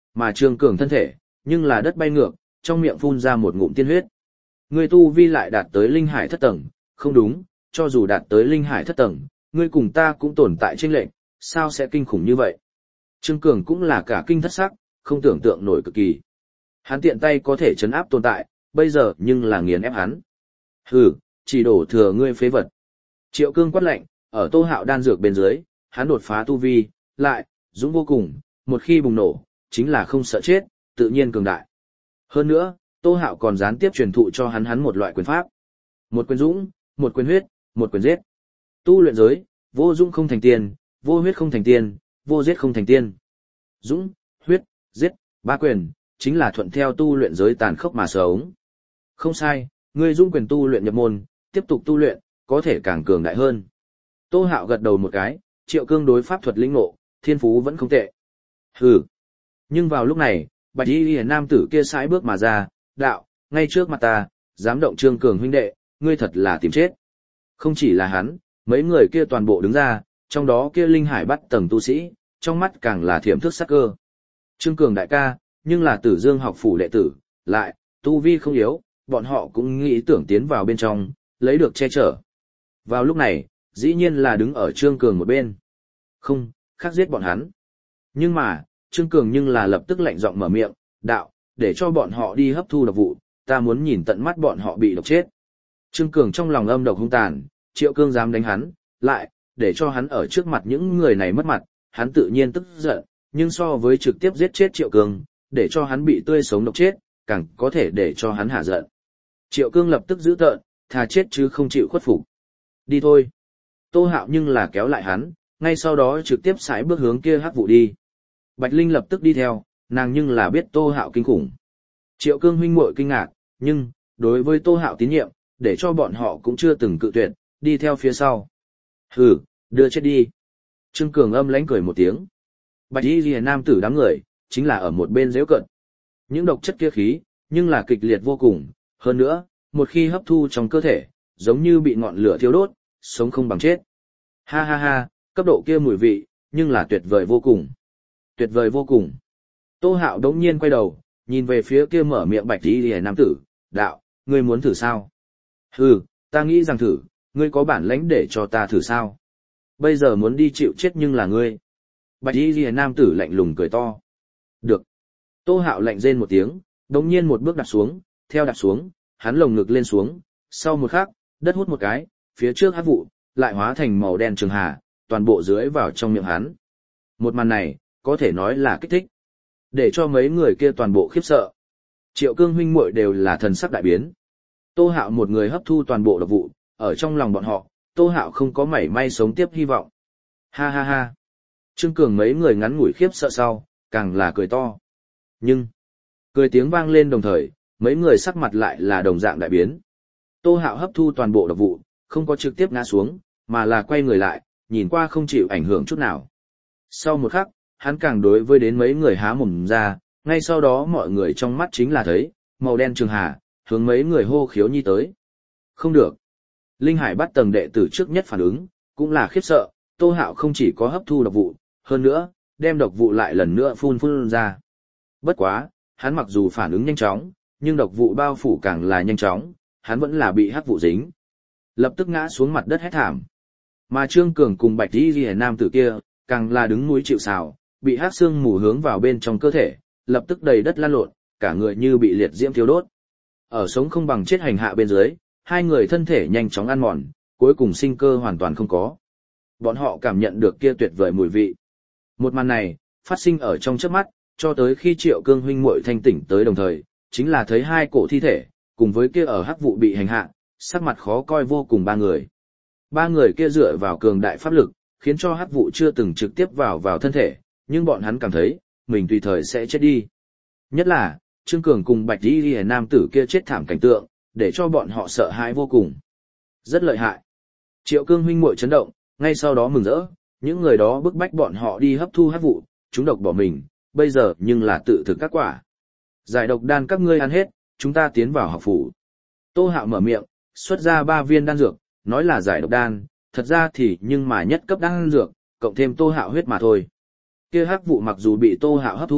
[SPEAKER 1] mà Trương Cường thân thể, nhưng là đất bay ngược, trong miệng phun ra một ngụm tiên huyết. Ngươi tu vi lại đạt tới linh hải thất tầng, không đúng, cho dù đạt tới linh hải thất tầng, ngươi cùng ta cũng tồn tại chênh lệch, sao sẽ kinh khủng như vậy? Trương Cường cũng là cả kinh thất sắc, không tưởng tượng nổi cực kỳ. Hắn tiện tay có thể chấn áp tồn tại, bây giờ nhưng là nghiền ép hắn. Hừ, chỉ đổ thừa ngươi phế vật. Triệu Cương quát lạnh, ở Tô Hạo đan dược bên dưới, hắn đột phá tu vi, lại, dũng vô cùng, một khi bùng nổ, chính là không sợ chết, tự nhiên cường đại. Hơn nữa, Tô Hạo còn gián tiếp truyền thụ cho hắn một loại quyền pháp. Một quyền dũng, một quyền huyết, một quyền giết. Tu luyện giới, vô dũng không thành tiên, vô huyết không thành tiên, vô giết không thành tiên. Dũng, huyết, giết, ba quyền, chính là thuận theo tu luyện giới tàn khốc mà sống. Không sai, ngươi dũng quyền tu luyện nhập môn, tiếp tục tu luyện, có thể càng cường đại hơn. Tô Hạo gật đầu một cái, Triệu Cương đối pháp thuật lĩnh ngộ, thiên phú vẫn không tệ. Hừ. Nhưng vào lúc này, bạch y nam tử kia sải bước mà ra, đạo, ngay trước mặt ta, dám động Trương Cường huynh đệ, ngươi thật là tìm chết. Không chỉ là hắn, mấy người kia toàn bộ đứng ra, trong đó kia linh hải bắt tầng tu sĩ, trong mắt càng là thiểm thức sắc cơ. Trương Cường đại ca, nhưng là Tử Dương học phủ đệ tử, lại, tu vi không yếu, bọn họ cũng nghĩ tưởng tiến vào bên trong, lấy được che chở. Vào lúc này, dĩ nhiên là đứng ở Trương Cường một bên. Không, khác giết bọn hắn. Nhưng mà, Trương Cường nhưng là lập tức lạnh giọng mở miệng, đạo, để cho bọn họ đi hấp thu độc vụ, ta muốn nhìn tận mắt bọn họ bị độc chết. Trương Cường trong lòng âm độc hung tàn, Triệu Cương dám đánh hắn, lại, để cho hắn ở trước mặt những người này mất mặt, hắn tự nhiên tức giận, nhưng so với trực tiếp giết chết Triệu Cương, để cho hắn bị tươi sống độc chết, càng có thể để cho hắn hạ giận. Triệu Cương lập tức giữ tợn, thà chết chứ không chịu khuất phục. Đi thôi. Tô Hạo nhưng là kéo lại hắn, ngay sau đó trực tiếp sải bước hướng kia hắc vụ đi. Bạch Linh lập tức đi theo, nàng nhưng là biết Tô Hạo kinh khủng. Triệu Cương huynh muội kinh ngạc, nhưng, đối với Tô Hạo tín nhiệm, để cho bọn họ cũng chưa từng cự tuyệt, đi theo phía sau. Hừ, đưa chết đi. Trương Cường âm lãnh cười một tiếng. Bạch y liễu nam tử đám người, chính là ở một bên giễu cợt. Những độc chất kia khí, nhưng là kịch liệt vô cùng, hơn nữa, một khi hấp thu trong cơ thể, giống như bị ngọn lửa thiêu đốt, sống không bằng chết. Ha ha ha, cấp độ kia mùi vị, nhưng là tuyệt vời vô cùng. Tuyệt vời vô cùng. Tô Hạo đống nhiên quay đầu, nhìn về phía kia mở miệng bạch y liễu nam tử, đạo, ngươi muốn thử sao? Hừ, ta nghĩ rằng thử, ngươi có bản lãnh để cho ta thử sao? Bây giờ muốn đi chịu chết nhưng là ngươi. Bạch y liễu nam tử lạnh lùng cười to. Được. Tô Hạo lạnh rên một tiếng, đống nhiên một bước đạp xuống, theo đạp xuống, hắn lồng ngực lên xuống, sau một khắc, đất hút một cái, phía trước hắc vụ, lại hóa thành màu đen trường hà, toàn bộ dưới vào trong miệng hắn. Một màn này, có thể nói là kích thích. Để cho mấy người kia toàn bộ khiếp sợ. Triệu Cương huynh muội đều là thần sắc đại biến. Tô Hạo một người hấp thu toàn bộ độc vụ, ở trong lòng bọn họ, Tô Hạo không có mảy may sống tiếp hy vọng. Ha ha ha. Trương Cường mấy người ngắn ngủi khiếp sợ sau, càng là cười to. Nhưng, cười tiếng vang lên đồng thời, mấy người sắc mặt lại là đồng dạng đại biến. Tô Hạo hấp thu toàn bộ độc vụ, không có trực tiếp ngã xuống, mà là quay người lại, nhìn qua không chịu ảnh hưởng chút nào. Sau một khắc, hắn càng đối với đến mấy người há mồm ra, ngay sau đó mọi người trong mắt chính là thấy, màu đen trường hà, hướng mấy người hô khiếu nhi tới. Không được. Linh Hải bắt tầng đệ tử trước nhất phản ứng, cũng là khiếp sợ, Tô Hạo không chỉ có hấp thu độc vụ, hơn nữa, đem độc vụ lại lần nữa phun ra. Bất quá, hắn mặc dù phản ứng nhanh chóng, nhưng độc vụ bao phủ càng là nhanh chóng, hắn vẫn là bị hắc vụ dính. Lập tức ngã xuống mặt đất hét thảm. Mà Trương Cường cùng Bạch Y Liễu nam tử kia, càng là đứng núi chịu sào, bị hắc xương mù hướng vào bên trong cơ thể, lập tức đầy đất lăn lộn, cả người như bị liệt diễm thiêu đốt. Ở sống không bằng chết hành hạ bên dưới, hai người thân thể nhanh chóng ăn mòn, cuối cùng sinh cơ hoàn toàn không có. Bọn họ cảm nhận được kia tuyệt vời mùi vị. Một màn này, phát sinh ở trong chớp mắt, cho tới khi Triệu Cương huynh muội thanh tỉnh tới đồng thời, chính là thấy hai cổ thi thể, cùng với kia ở hắc vụ bị hành hạ, sắc mặt khó coi vô cùng ba người. Ba người kia dựa vào cường đại pháp lực, khiến cho hắc vụ chưa từng trực tiếp vào thân thể, nhưng bọn hắn cảm thấy, mình tùy thời sẽ chết đi. Nhất là, Trương Cường cùng Bạch Y Liễu nam tử kia chết thảm cảnh tượng, để cho bọn họ sợ hãi vô cùng. Rất lợi hại. Triệu Cương huynh muội chấn động, ngay sau đó mừng rỡ, những người đó bức bách bọn họ đi hấp thu hắc vụ, chúng độc bỏ mình, bây giờ nhưng là tự thực các quả. Giải độc đan các ngươi ăn hết, chúng ta tiến vào học phủ. Tô Hạo mở miệng, xuất ra 3 viên đan dược, nói là giải độc đan, thật ra thì nhưng mà nhất cấp đan dược, cộng thêm Tô Hạo huyết mà thôi. Kia hắc vụ mặc dù bị Tô Hạo hấp thu,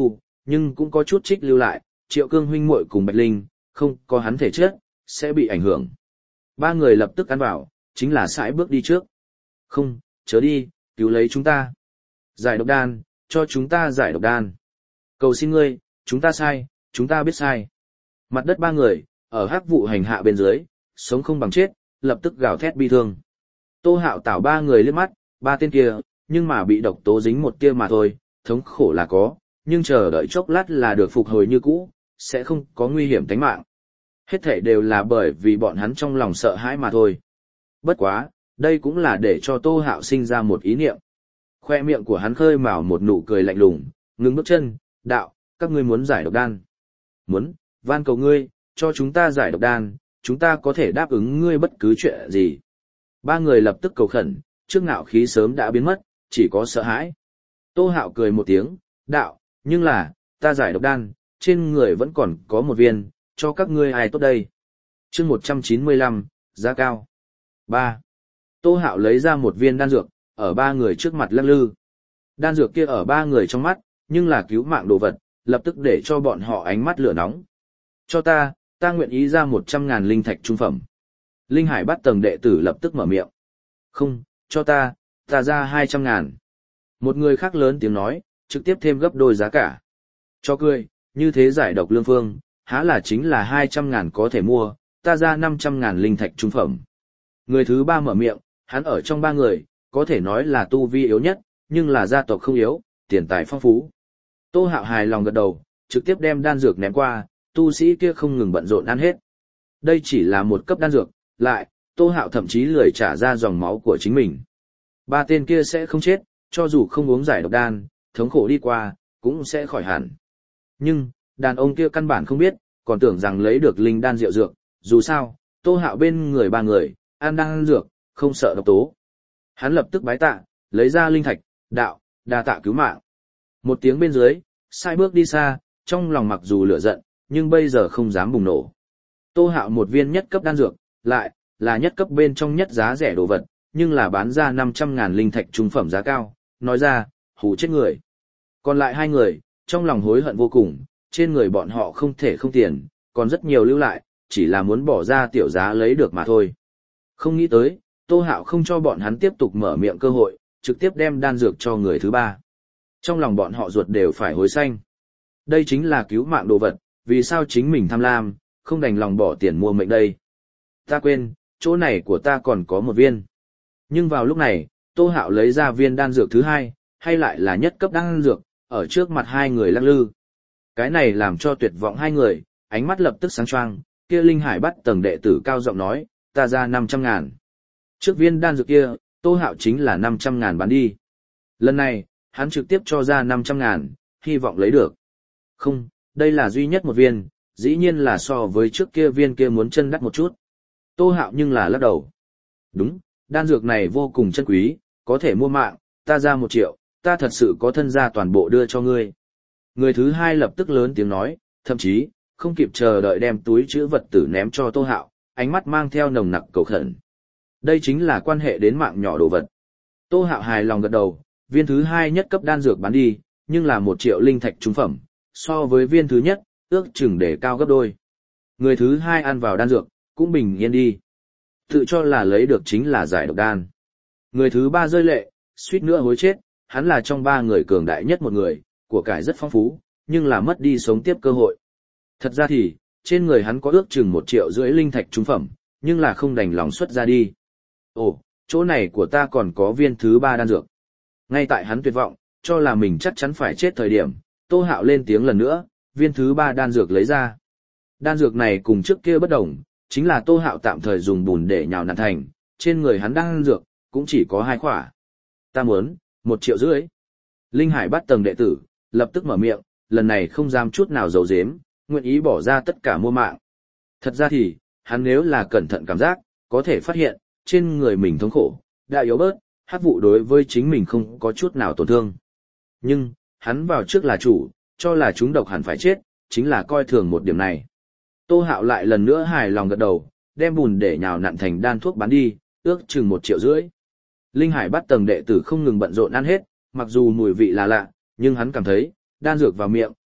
[SPEAKER 1] nhưng cũng có chút trích lưu lại, Triệu Cương huynh muội cùng Bạch Linh, không có hắn thể chất, sẽ bị ảnh hưởng. Ba người lập tức ăn vào, chính là sải bước đi trước. Không, chớ đi, cứu lấy chúng ta. Giải độc đan, cho chúng ta giải độc đan. Cầu xin ngươi, chúng ta sai, chúng ta biết sai. Mặt đất ba người, ở hắc vụ hành hạ bên dưới, sống không bằng chết, lập tức gào thét bi thương. Tô Hạo Tảo ba người liếc mắt, ba tên kia, nhưng mà bị độc tố dính một tia mà thôi, thống khổ là có, nhưng chờ đợi chốc lát là được phục hồi như cũ, sẽ không có nguy hiểm tính mạng. Hết thảy đều là bởi vì bọn hắn trong lòng sợ hãi mà thôi. Bất quá, đây cũng là để cho Tô Hạo sinh ra một ý niệm. Khoe miệng của hắn khơi mào một nụ cười lạnh lùng, ngừng bước chân, đạo, các ngươi muốn giải độc đan. Muốn, van cầu ngươi, cho chúng ta giải độc đan, chúng ta có thể đáp ứng ngươi bất cứ chuyện gì. Ba người lập tức cầu khẩn, trước ngạo khí sớm đã biến mất, chỉ có sợ hãi. Tô Hạo cười một tiếng, đạo, nhưng là, ta giải độc đan, trên người vẫn còn có một viên, cho các ngươi ai tốt đây. Chương 195, giá cao. 3. Tô Hạo lấy ra một viên đan dược, ở ba người trước mặt lắc lư. Đan dược kia ở ba người trong mắt, nhưng là cứu mạng đồ vật, lập tức để cho bọn họ ánh mắt lửa nóng. Cho ta nguyện ý ra 100.000 linh thạch trung phẩm. Linh Hải bắt tầng đệ tử lập tức mở miệng. Không, cho ta ra 200.000. Một người khác lớn tiếng nói, trực tiếp thêm gấp đôi giá cả. Cho cười, như thế giải độc lương phương, há là chính là 200.000 có thể mua, ta ra 500.000 linh thạch trung phẩm. Người thứ ba mở miệng, hắn ở trong ba người, có thể nói là tu vi yếu nhất, nhưng là gia tộc không yếu, tiền tài phong phú. Tô Hạo hài lòng gật đầu, trực tiếp đem đan dược ném qua, tu sĩ kia không ngừng bận rộn ăn hết. Đây chỉ là một cấp đan dược, lại, Tô Hạo thậm chí lười trả ra dòng máu của chính mình. Ba tên kia sẽ không chết, cho dù không uống giải độc đan, thống khổ đi qua, cũng sẽ khỏi hẳn. Nhưng, đàn ông kia căn bản không biết, còn tưởng rằng lấy được linh đan rượu dược, dù sao, Tô Hạo bên người ba người, ăn đan dược, không sợ độc tố. Hắn lập tức bái tạ, lấy ra linh thạch, đạo, đa tạ cứu mạng. Một tiếng bên dưới, sai bước đi xa, trong lòng mặc dù lửa giận, nhưng bây giờ không dám bùng nổ. Tô Hạo một viên nhất cấp đan dược, lại, là nhất cấp bên trong nhất giá rẻ đồ vật, nhưng là bán ra 500.000 linh thạch trung phẩm giá cao, nói ra, hù chết người. Còn lại hai người, trong lòng hối hận vô cùng, trên người bọn họ không thể không tiền, còn rất nhiều lưu lại, chỉ là muốn bỏ ra tiểu giá lấy được mà thôi. Không nghĩ tới, Tô Hạo không cho bọn hắn tiếp tục mở miệng cơ hội, trực tiếp đem đan dược cho người thứ ba. Trong lòng bọn họ ruột đều phải hối xanh. Đây chính là cứu mạng đồ vật, vì sao chính mình tham lam, không đành lòng bỏ tiền mua mệnh đây. Ta quên, chỗ này của ta còn có một viên. Nhưng vào lúc này, Tô Hạo lấy ra viên đan dược thứ hai, hay lại là nhất cấp đan dược, ở trước mặt hai người lắc lư. Cái này làm cho tuyệt vọng hai người, ánh mắt lập tức sáng choang, kia Linh Hải bắt tầng đệ tử cao giọng nói, ta ra 500.000. Trước viên đan dược kia, Tô Hạo chính là 500.000 bán đi. Lần này, hắn trực tiếp cho ra 500.000, hy vọng lấy được. Không, đây là duy nhất một viên, dĩ nhiên là so với trước kia viên kia muốn chân đắt một chút. Tô Hạo nhưng là lắc đầu. Đúng, đan dược này vô cùng chân quý, có thể mua mạng, ta ra 1 triệu, ta thật sự có thân gia toàn bộ đưa cho ngươi. Người thứ hai lập tức lớn tiếng nói, thậm chí, không kịp chờ đợi đem túi chữ vật tử ném cho Tô Hạo, ánh mắt mang theo nồng nặc cầu khẩn. Đây chính là quan hệ đến mạng nhỏ đồ vật. Tô Hạo hài lòng gật đầu, viên thứ hai nhất cấp đan dược bán đi, nhưng là 1 triệu linh thạch trung phẩm, so với viên thứ nhất, ước chừng để cao gấp đôi. Người thứ hai ăn vào đan dược, cũng bình yên đi. Tự cho là lấy được chính là giải độc đan. Người thứ ba rơi lệ, suýt nữa hối chết, hắn là trong ba người cường đại nhất một người, của cải rất phong phú, nhưng là mất đi sống tiếp cơ hội. Thật ra thì, trên người hắn có ước chừng 1,5 triệu linh thạch trung phẩm, nhưng là không đành lòng xuất ra đi. Ồ, chỗ này của ta còn có viên thứ ba đan dược. Ngay tại hắn tuyệt vọng, cho là mình chắc chắn phải chết thời điểm, Tô Hạo lên tiếng lần nữa, viên thứ ba đan dược lấy ra. Đan dược này cùng trước kia bất đồng, chính là Tô Hạo tạm thời dùng bùn để nhào nặn thành, trên người hắn đan dược, cũng chỉ có 2 khỏa. Ta muốn, 1,5 triệu. Linh Hải bắt tầng đệ tử, lập tức mở miệng, lần này không dám chút nào giấu giếm, nguyện ý bỏ ra tất cả mua mạng. Thật ra thì, hắn nếu là cẩn thận cảm giác, có thể phát hiện, trên người mình thống khổ, đã yếu bớt, hắc vụ đối với chính mình không có chút nào tổn thương. Nhưng, hắn vào trước là chủ, cho là chúng độc hẳn phải chết, chính là coi thường một điểm này. Tô Hạo lại lần nữa hài lòng gật đầu, đem bùn để nhào nặn thành đan thuốc bán đi, ước chừng 1,5 triệu. Linh Hải bắt tầng đệ tử không ngừng bận rộn ăn hết, mặc dù mùi vị là lạ, nhưng hắn cảm thấy, đan dược vào miệng,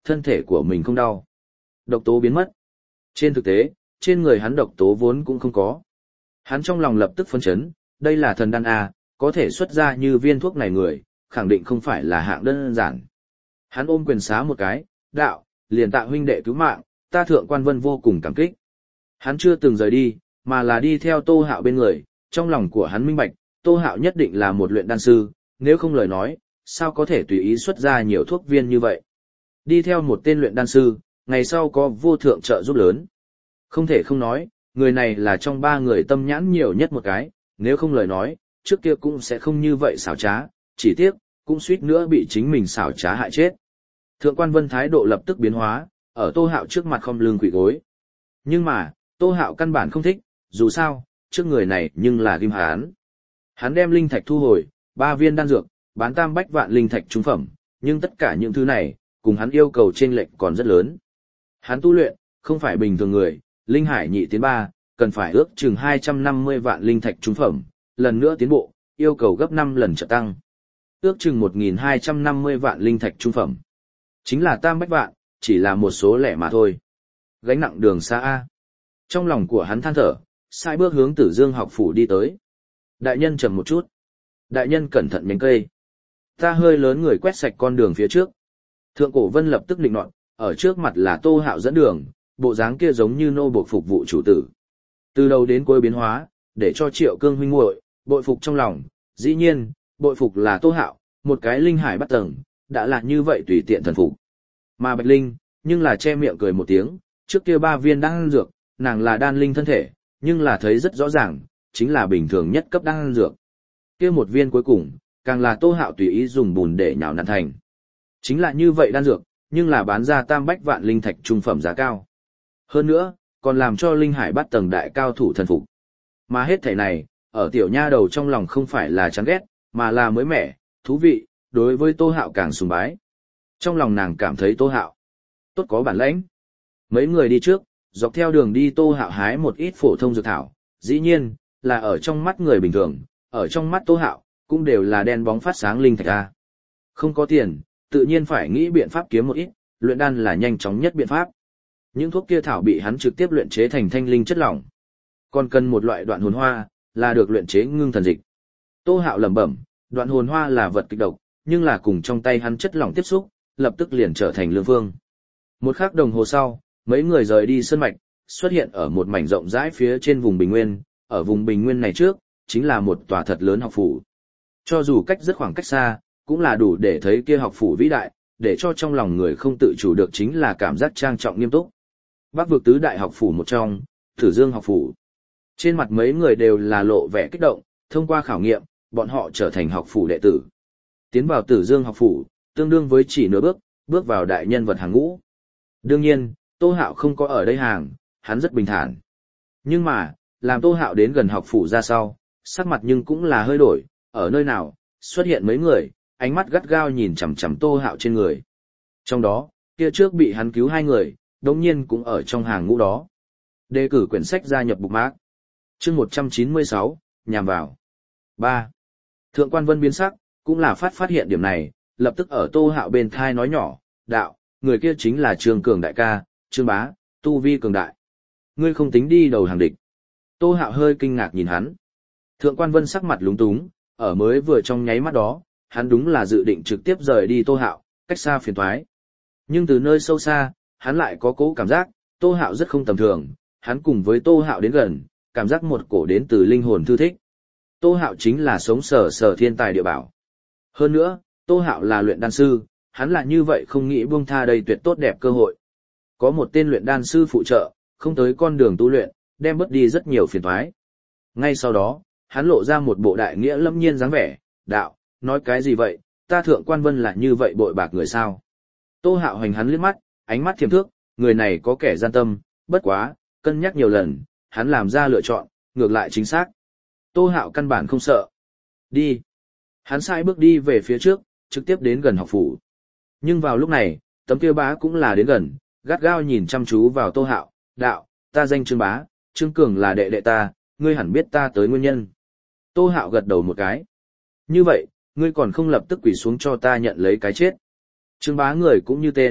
[SPEAKER 1] thân thể của mình không đau. Độc tố biến mất. Trên thực tế, trên người hắn độc tố vốn cũng không có. Hắn trong lòng lập tức phấn chấn, đây là thần đan A, có thể xuất ra như viên thuốc này người, khẳng định không phải là hạng đơn giản. Hắn ôm quyền xá một cái, đạo, liền tạ huynh đệ cứu mạng, ta Thượng Quan Vân vô cùng cảm kích. Hắn chưa từng rời đi, mà là đi theo Tô Hạo bên người, trong lòng của hắn minh bạch, Tô Hạo nhất định là một luyện đan sư, nếu không lời nói, sao có thể tùy ý xuất ra nhiều thuốc viên như vậy. Đi theo một tên luyện đan sư, ngày sau có vô thượng trợ giúp lớn. Không thể không nói, người này là trong ba người tâm nhãn nhiều nhất một cái, nếu không lời nói, trước kia cũng sẽ không như vậy xảo trá, chỉ tiếc, cũng suýt nữa bị chính mình xảo trá hại chết. Thượng Quan Vân thái độ lập tức biến hóa, ở Tô Hạo trước mặt khom lưng quỳ gối. Nhưng mà, Tô Hạo căn bản không thích, dù sao, trước người này nhưng là ghim hắn. Hắn đem linh thạch thu hồi, 3 viên đan dược, bán tam bách vạn linh thạch trung phẩm, nhưng tất cả những thứ này, cùng hắn yêu cầu chênh lệch còn rất lớn. Hắn tu luyện, không phải bình thường người, linh hải nhị tiến 3, cần phải ước chừng 250 vạn linh thạch trung phẩm, lần nữa tiến bộ, yêu cầu gấp 5 lần trợ tăng. Ước chừng 1250 vạn linh thạch trung phẩm. Chính là tam bách vạn, chỉ là một số lẻ mà thôi. Gánh nặng đường xa A. Trong lòng của hắn than thở, sai bước hướng Tử Dương học phủ đi tới. Đại nhân chậm một chút. Đại nhân cẩn thận nhánh cây. Ta hơi lớn người quét sạch con đường phía trước. Thượng Cổ Vân lập tức định nọt, ở trước mặt là Tô Hạo dẫn đường, bộ dáng kia giống như nô buộc phục vụ chủ tử. Từ đầu đến cuối biến hóa, để cho Triệu Cương huynh muội bội phục trong lòng, dĩ nhiên, bội phục là Tô Hạo, một cái linh hải bắt tầng, đã là như vậy tùy tiện thần phục. Mà Bạch Linh, nhưng là che miệng cười một tiếng, trước kia 3 viên đan dược, nàng là đan linh thân thể, nhưng là thấy rất rõ ràng, chính là bình thường nhất cấp đan dược. Kia một viên cuối cùng, càng là Tô Hạo tùy ý dùng bùn để nhào nặn thành. Chính là như vậy đan dược, nhưng là bán ra tam bách vạn linh thạch trung phẩm giá cao. Hơn nữa, còn làm cho linh hải bắt tầng đại cao thủ thần phục. Mà hết thảy này, ở tiểu nha đầu trong lòng không phải là chán ghét, mà là mới mẻ, thú vị, đối với Tô Hạo càng sùng bái. Trong lòng nàng cảm thấy Tô Hạo tốt có bản lĩnh. Mấy người đi trước, dọc theo đường đi Tô Hạo hái một ít phổ thông dược thảo, dĩ nhiên, là ở trong mắt người bình thường, ở trong mắt Tô Hạo, cũng đều là đen bóng phát sáng linh thạch a. Không có tiền, tự nhiên phải nghĩ biện pháp kiếm một ít, luyện đan là nhanh chóng nhất biện pháp. Những thuốc kia thảo bị hắn trực tiếp luyện chế thành thanh linh chất lỏng. Còn cần một loại đoạn hồn hoa, là được luyện chế ngưng thần dịch. Tô Hạo lẩm bẩm, đoạn hồn hoa là vật kịch độc, nhưng là cùng trong tay hắn chất lỏng tiếp xúc, lập tức liền trở thành lương phương. Một khắc đồng hồ sau, mấy người rời đi sơn mạch, xuất hiện ở một mảnh rộng rãi phía trên vùng bình nguyên, ở vùng bình nguyên này trước, chính là một tòa thật lớn học phủ. Cho dù cách rất khoảng cách xa, cũng là đủ để thấy kia học phủ vĩ đại, để cho trong lòng người không tự chủ được chính là cảm giác trang trọng nghiêm túc. Bắc vực tứ đại học phủ một trong, Tử Dương học phủ. Trên mặt mấy người đều là lộ vẻ kích động, thông qua khảo nghiệm, bọn họ trở thành học phủ đệ tử. Tiến vào Tử Dương học phủ, tương đương với chỉ nửa bước, bước vào đại nhân vật hàng ngũ. Đương nhiên, Tô Hạo không có ở đây hàng, hắn rất bình thản. Nhưng mà, làm Tô Hạo đến gần học phủ ra sau, sắc mặt nhưng cũng là hơi đổi, ở nơi nào, xuất hiện mấy người, ánh mắt gắt gao nhìn chằm chằm Tô Hạo trên người. Trong đó, kia trước bị hắn cứu 2 người, đồng nhiên cũng ở trong hàng ngũ đó. Đề cử quyển sách gia nhập bookmark. Chương 196, nhằm vào. 3. Thượng Quan Vân biến sắc, cũng là phát hiện điểm này, lập tức ở Tô Hạo bên thai nói nhỏ, đạo, người kia chính là Trương Cường đại ca, Trương Bá, tu vi cường đại. Ngươi không tính đi đầu hàng địch. Tô Hạo hơi kinh ngạc nhìn hắn. Thượng Quan Vân sắc mặt lúng túng, ở mới vừa trong nháy mắt đó, hắn đúng là dự định trực tiếp rời đi Tô Hạo, cách xa phiền toái. Nhưng từ nơi sâu xa, hắn lại có cố cảm giác, Tô Hạo rất không tầm thường, hắn cùng với Tô Hạo đến gần, cảm giác một cổ đến từ linh hồn thư thích. Tô Hạo chính là sống sờ thiên tài địa bảo. Hơn nữa, Tô Hạo là luyện đan sư, hắn là như vậy không nghĩ buông tha đây tuyệt tốt đẹp cơ hội. Có một tên luyện đan sư phụ trợ, không tới con đường tu luyện, đem bớt đi rất nhiều phiền toái. Ngay sau đó, hắn lộ ra một bộ đại nghĩa lâm nhiên dáng vẻ, đạo, nói cái gì vậy, ta Thượng Quan Vân là như vậy bội bạc người sao. Tô Hạo hành hắn liếc mắt, ánh mắt thiềm thước, người này có kẻ gian tâm, bất quá, cân nhắc nhiều lần, hắn làm ra lựa chọn, ngược lại chính xác. Tô Hạo căn bản không sợ. Đi. Hắn sai bước đi về phía trước, trực tiếp đến gần học phủ. Nhưng vào lúc này, tấm kia bá cũng là đến gần, gắt gao nhìn chăm chú vào Tô Hạo, đạo, ta danh Trương Bá, Trương Cường là đệ đệ ta, ngươi hẳn biết ta tới nguyên nhân. Tô Hạo gật đầu một cái. Như vậy, ngươi còn không lập tức quỳ xuống cho ta nhận lấy cái chết. Trương Bá người cũng như tên,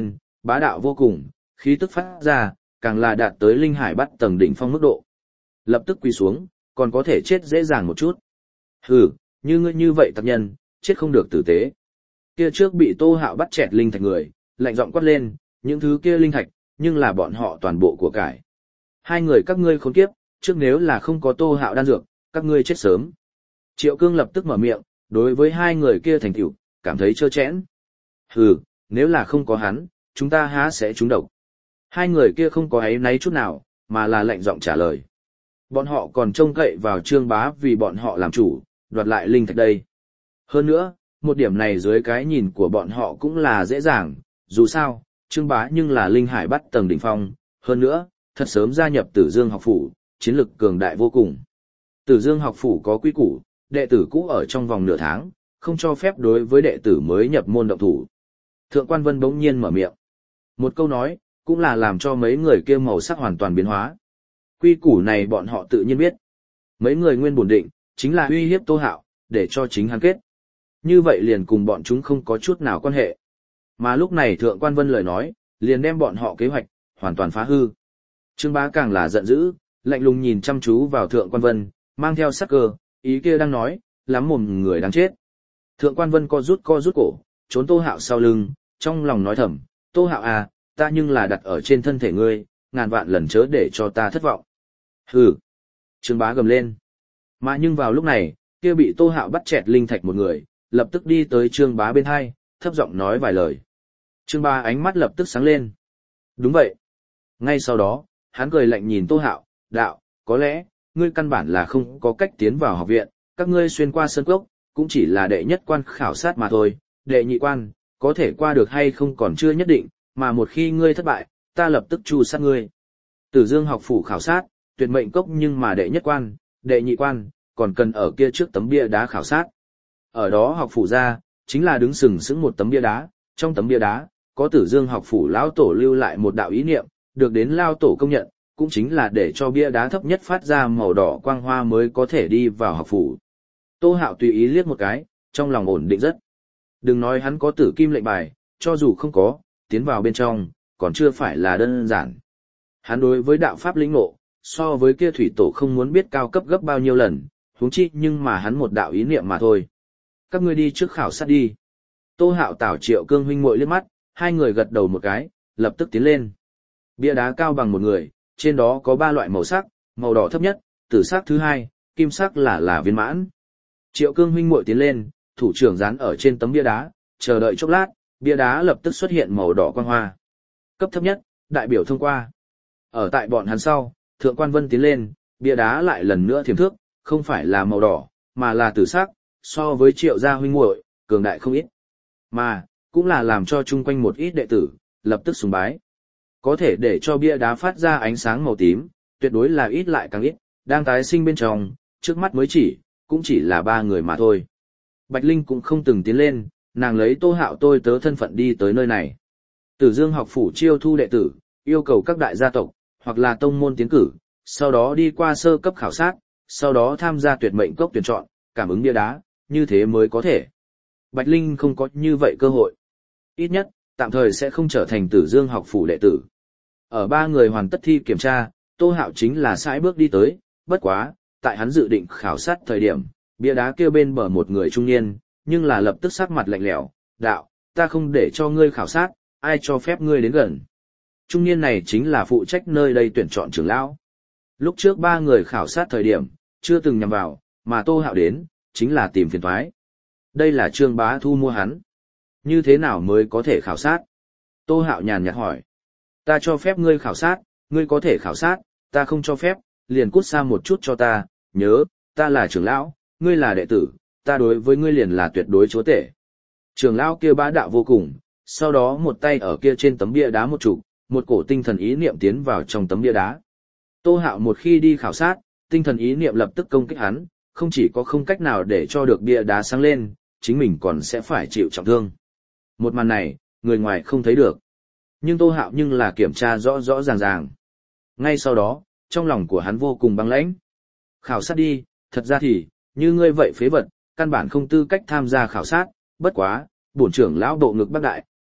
[SPEAKER 1] Bá đạo vô cùng, khí tức phát ra, càng là đạt tới linh hải bắt tầng đỉnh phong mức độ. Lập tức quỳ xuống, còn có thể chết dễ dàng một chút. Hừ, như ngươi như vậy tặc nhân, chết không được tử tế. Kia trước bị Tô Hạo bắt chẹt linh thạch người, lạnh giọng quát lên, những thứ kia linh thạch, nhưng là bọn họ toàn bộ của cải. Hai người các ngươi khốn kiếp, trước nếu là không có Tô Hạo đan dược, các ngươi chết sớm. Triệu Cương lập tức mở miệng, đối với hai người kia thành tựu, cảm thấy trơ trẽn. Hừ, nếu là không có hắn, chúng ta há sẽ trúng độc. Hai người kia không có áy náy chút nào, mà là lạnh giọng trả lời. Bọn họ còn trông cậy vào Trương Bá vì bọn họ làm chủ, đoạt lại linh thạch đây. Hơn nữa, một điểm này dưới cái nhìn của bọn họ cũng là dễ dàng, dù sao, Trương Bá nhưng là linh hải bắt tầng đỉnh phong, hơn nữa, thật sớm gia nhập Tử Dương học phủ, chiến lực cường đại vô cùng. Tử Dương học phủ có quy củ, đệ tử cũ ở trong vòng nửa tháng, không cho phép đối với đệ tử mới nhập môn động thủ. Thượng quan Vân bỗng nhiên mở miệng. Một câu nói, cũng là làm cho mấy người kia màu sắc hoàn toàn biến hóa. Quy củ này bọn họ tự nhiên biết. Mấy người nguyên bổn định, chính là uy hiếp Tô Hạo, để cho chính hắn kết. Như vậy liền cùng bọn chúng không có chút nào quan hệ. Mà lúc này Thượng quan Vân lời nói, liền đem bọn họ kế hoạch, hoàn toàn phá hư. Trương Bá càng là giận dữ, lạnh lùng nhìn chăm chú vào Thượng quan Vân, mang theo sắc cơ, ý kia đang nói, lắm mồm người đáng chết. Thượng quan Vân co rút cổ, trốn Tô Hạo sau lưng, trong lòng nói thầm, Tô Hạo à, ta nhưng là đặt ở trên thân thể ngươi, ngàn vạn lần chớ để cho ta thất vọng. Hừ. Trương Bá gầm lên. Mà nhưng vào lúc này, kia bị Tô Hạo bắt chẹt linh thạch một người, lập tức đi tới Trương Bá bên hai, thấp giọng nói vài lời. Trương Bá ánh mắt lập tức sáng lên. Đúng vậy. Ngay sau đó, hắn cười lạnh nhìn Tô Hạo, đạo, có lẽ, ngươi căn bản là không có cách tiến vào học viện, các ngươi xuyên qua sơn cốc, cũng chỉ là đệ nhất quan khảo sát mà thôi, đệ nhị quan, có thể qua được hay không còn chưa nhất định, mà một khi ngươi thất bại, ta lập tức tru sát ngươi. Tử Dương học phủ khảo sát, tuyệt mệnh cốc nhưng mà đệ nhất quan, đệ nhị quan, còn cần ở kia trước tấm bia đá khảo sát. Ở đó học phủ ra, chính là đứng sừng sững một tấm bia đá, trong tấm bia đá, có Tử Dương học phủ lão tổ lưu lại một đạo ý niệm, được đến lao tổ công nhận, cũng chính là để cho bia đá thấp nhất phát ra màu đỏ quang hoa mới có thể đi vào học phủ. Tô Hạo tùy ý liếc một cái, trong lòng ổn định rất. Đừng nói hắn có tử kim lệnh bài, cho dù không có, tiến vào bên trong, còn chưa phải là đơn giản. Hắn đối với đạo pháp lĩnh ngộ, so với kia thủy tổ không muốn biết cao cấp gấp bao nhiêu lần, huống chi nhưng mà hắn một đạo ý niệm mà thôi. Các ngươi đi trước khảo sát đi. Tô Hạo Tảo Triệu Cương huynh muội liếc mắt, hai người gật đầu một cái, lập tức tiến lên. Bia đá cao bằng một người, trên đó có 3 loại màu sắc, màu đỏ thấp nhất, tử sắc thứ hai, kim sắc là viên mãn. Triệu Cương huynh muội tiến lên, thủ trưởng dán ở trên tấm bia đá, chờ đợi chốc lát, bia đá lập tức xuất hiện màu đỏ quang hoa. Cấp thấp nhất, đại biểu thông qua. Ở tại bọn hắn sau, Thượng quan Vân tiến lên, bia đá lại lần nữa thiểm thước, không phải là màu đỏ, mà là tử sắc, so với Triệu gia huynh muội, cường đại không ít. Mà, cũng là làm cho chung quanh một ít đệ tử, lập tức sùng bái. Có thể để cho bia đá phát ra ánh sáng màu tím, tuyệt đối là ít lại càng ít, đang tái sinh bên trong, trước mắt mới cũng chỉ là 3 người mà thôi. Bạch Linh cũng không từng tiến lên, nàng lấy Tô Hạo tôi tớ thân phận đi tới nơi này. Tử Dương học phủ chiêu thu đệ tử, yêu cầu các đại gia tộc, hoặc là tông môn tiến cử, sau đó đi qua sơ cấp khảo sát, sau đó tham gia tuyệt mệnh cốc tuyển chọn, cảm ứng bia đá, như thế mới có thể. Bạch Linh không có như vậy cơ hội. Ít nhất, tạm thời sẽ không trở thành Tử Dương học phủ đệ tử. Ở 3 người hoàn tất thi kiểm tra, Tô Hạo chính là sải bước đi tới, bất quá, tại hắn dự định khảo sát thời điểm, bia đá kêu bên bờ một người trung niên, nhưng là lập tức sắc mặt lạnh lẽo, đạo, ta không để cho ngươi khảo sát, ai cho phép ngươi đến gần. Trung niên này chính là phụ trách nơi đây tuyển chọn trưởng lão. Lúc trước 3 người khảo sát thời điểm, chưa từng nhằm vào, mà Tô Hạo đến, chính là tìm phiền toái. Đây là Trương Bá thu mua hắn. Như thế nào mới có thể khảo sát? Tô Hạo nhàn nhạt hỏi. Ta cho phép ngươi khảo sát, ngươi có thể khảo sát, ta không cho phép, liền cút xa một chút cho ta, nhớ, ta là trưởng lão, ngươi là đệ tử, ta đối với ngươi liền là tuyệt đối chúa tể. Trưởng lão kia bá đạo vô cùng, sau đó một tay ở kia trên tấm bia đá một trụ, một cổ tinh thần ý niệm tiến vào trong tấm bia đá. Tô Hạo một khi đi khảo sát, tinh thần ý niệm lập tức công kích hắn, không chỉ có không cách nào để cho được bia đá sáng lên, chính mình còn sẽ phải chịu trọng thương. Một màn này, người ngoài không thấy được. Nhưng Tô Hạo nhưng là kiểm tra rõ rõ ràng ràng. Ngay sau đó, trong lòng của hắn vô cùng băng lãnh. Khảo sát đi, thật ra thì, như ngươi vậy phế vật, căn bản không tư cách tham gia khảo sát, bất quá, bổn trưởng lão độ ngực bác đại,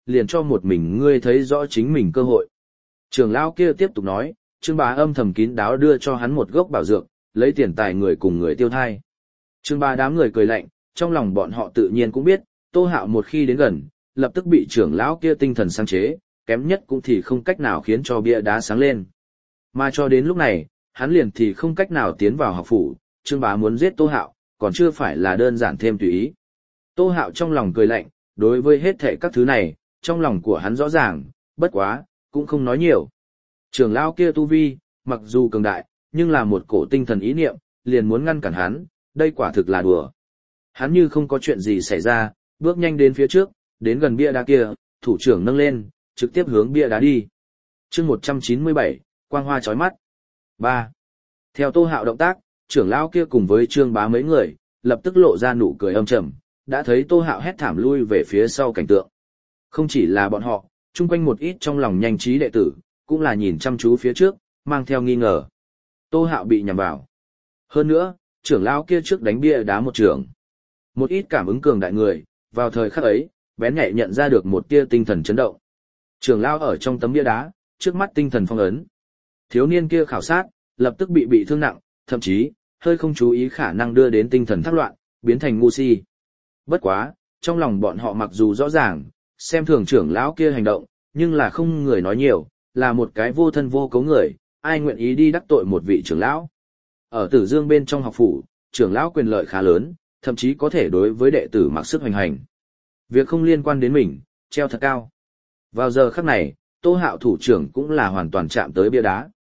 [SPEAKER 1] liền cho một mình ngươi thấy rõ chính mình cơ hội. Trưởng lão kia tiếp tục nói, Trương Bá âm thầm kín đáo đưa cho hắn một gốc bảo dược, lấy tiền tài người cùng người tiêu thai. Trương Bá đám người cười lạnh, trong lòng bọn họ tự nhiên cũng biết, Tô Hạo một khi đến gần, lập tức bị trưởng lão kia tinh thần sáng chế, kém nhất cũng thì không cách nào khiến cho bia đá sáng lên. Mà cho đến lúc này, hắn liền thì không cách nào tiến vào học phủ, Trương Bá muốn giết Tô Hạo, còn chưa phải là đơn giản thêm tùy ý. Tô Hạo trong lòng cười lạnh, đối với hết thảy các thứ này, trong lòng của hắn rõ ràng, bất quá, cũng không nói nhiều. Trưởng lão kia tu vi, mặc dù cường đại, nhưng là một cổ tinh thần ý niệm, liền muốn ngăn cản hắn, đây quả thực là đùa. Hắn như không có chuyện gì xảy ra, bước nhanh đến phía trước, đến gần bia đá kia, thủ trưởng nâng lên, trực tiếp hướng bia đá đi. Chương 197, quang hoa chói mắt. 3. Theo Tô Hạo động tác, trưởng lão kia cùng với Trương Bá mấy người, lập tức lộ ra nụ cười âm trầm, đã thấy Tô Hạo hét thảm lui về phía sau cảnh tượng. Không chỉ là bọn họ, chung quanh một ít trong lòng nhanh trí đệ tử, cũng là nhìn chăm chú phía trước, mang theo nghi ngờ. Tô Hạo bị nhầm vào. Hơn nữa, trưởng lão kia trước đánh bia đá một trường. Một ít cảm ứng cường đại người, vào thời khắc ấy, bén nhạy nhận ra được một tia tinh thần chấn động. Trưởng lão ở trong tấm bia đá, trước mắt tinh thần phong ấn. Thiếu niên kia khảo sát, lập tức bị thương nặng, thậm chí, hơi không chú ý khả năng đưa đến tinh thần thác loạn, biến thành ngu si. Bất quá, trong lòng bọn họ mặc dù rõ ràng, xem thường trưởng lão kia hành động, nhưng là không người nói nhiều, là một cái vô thân vô cấu người, ai nguyện ý đi đắc tội một vị trưởng lão. Ở Tử Dương bên trong học phủ, trưởng lão quyền lợi khá lớn, thậm chí có thể đối với đệ tử mặc sức hoành hành. Việc không liên quan đến mình, treo thật cao. Vào giờ khắc này, Tô Hạo thủ trưởng cũng là hoàn toàn chạm tới bia đá.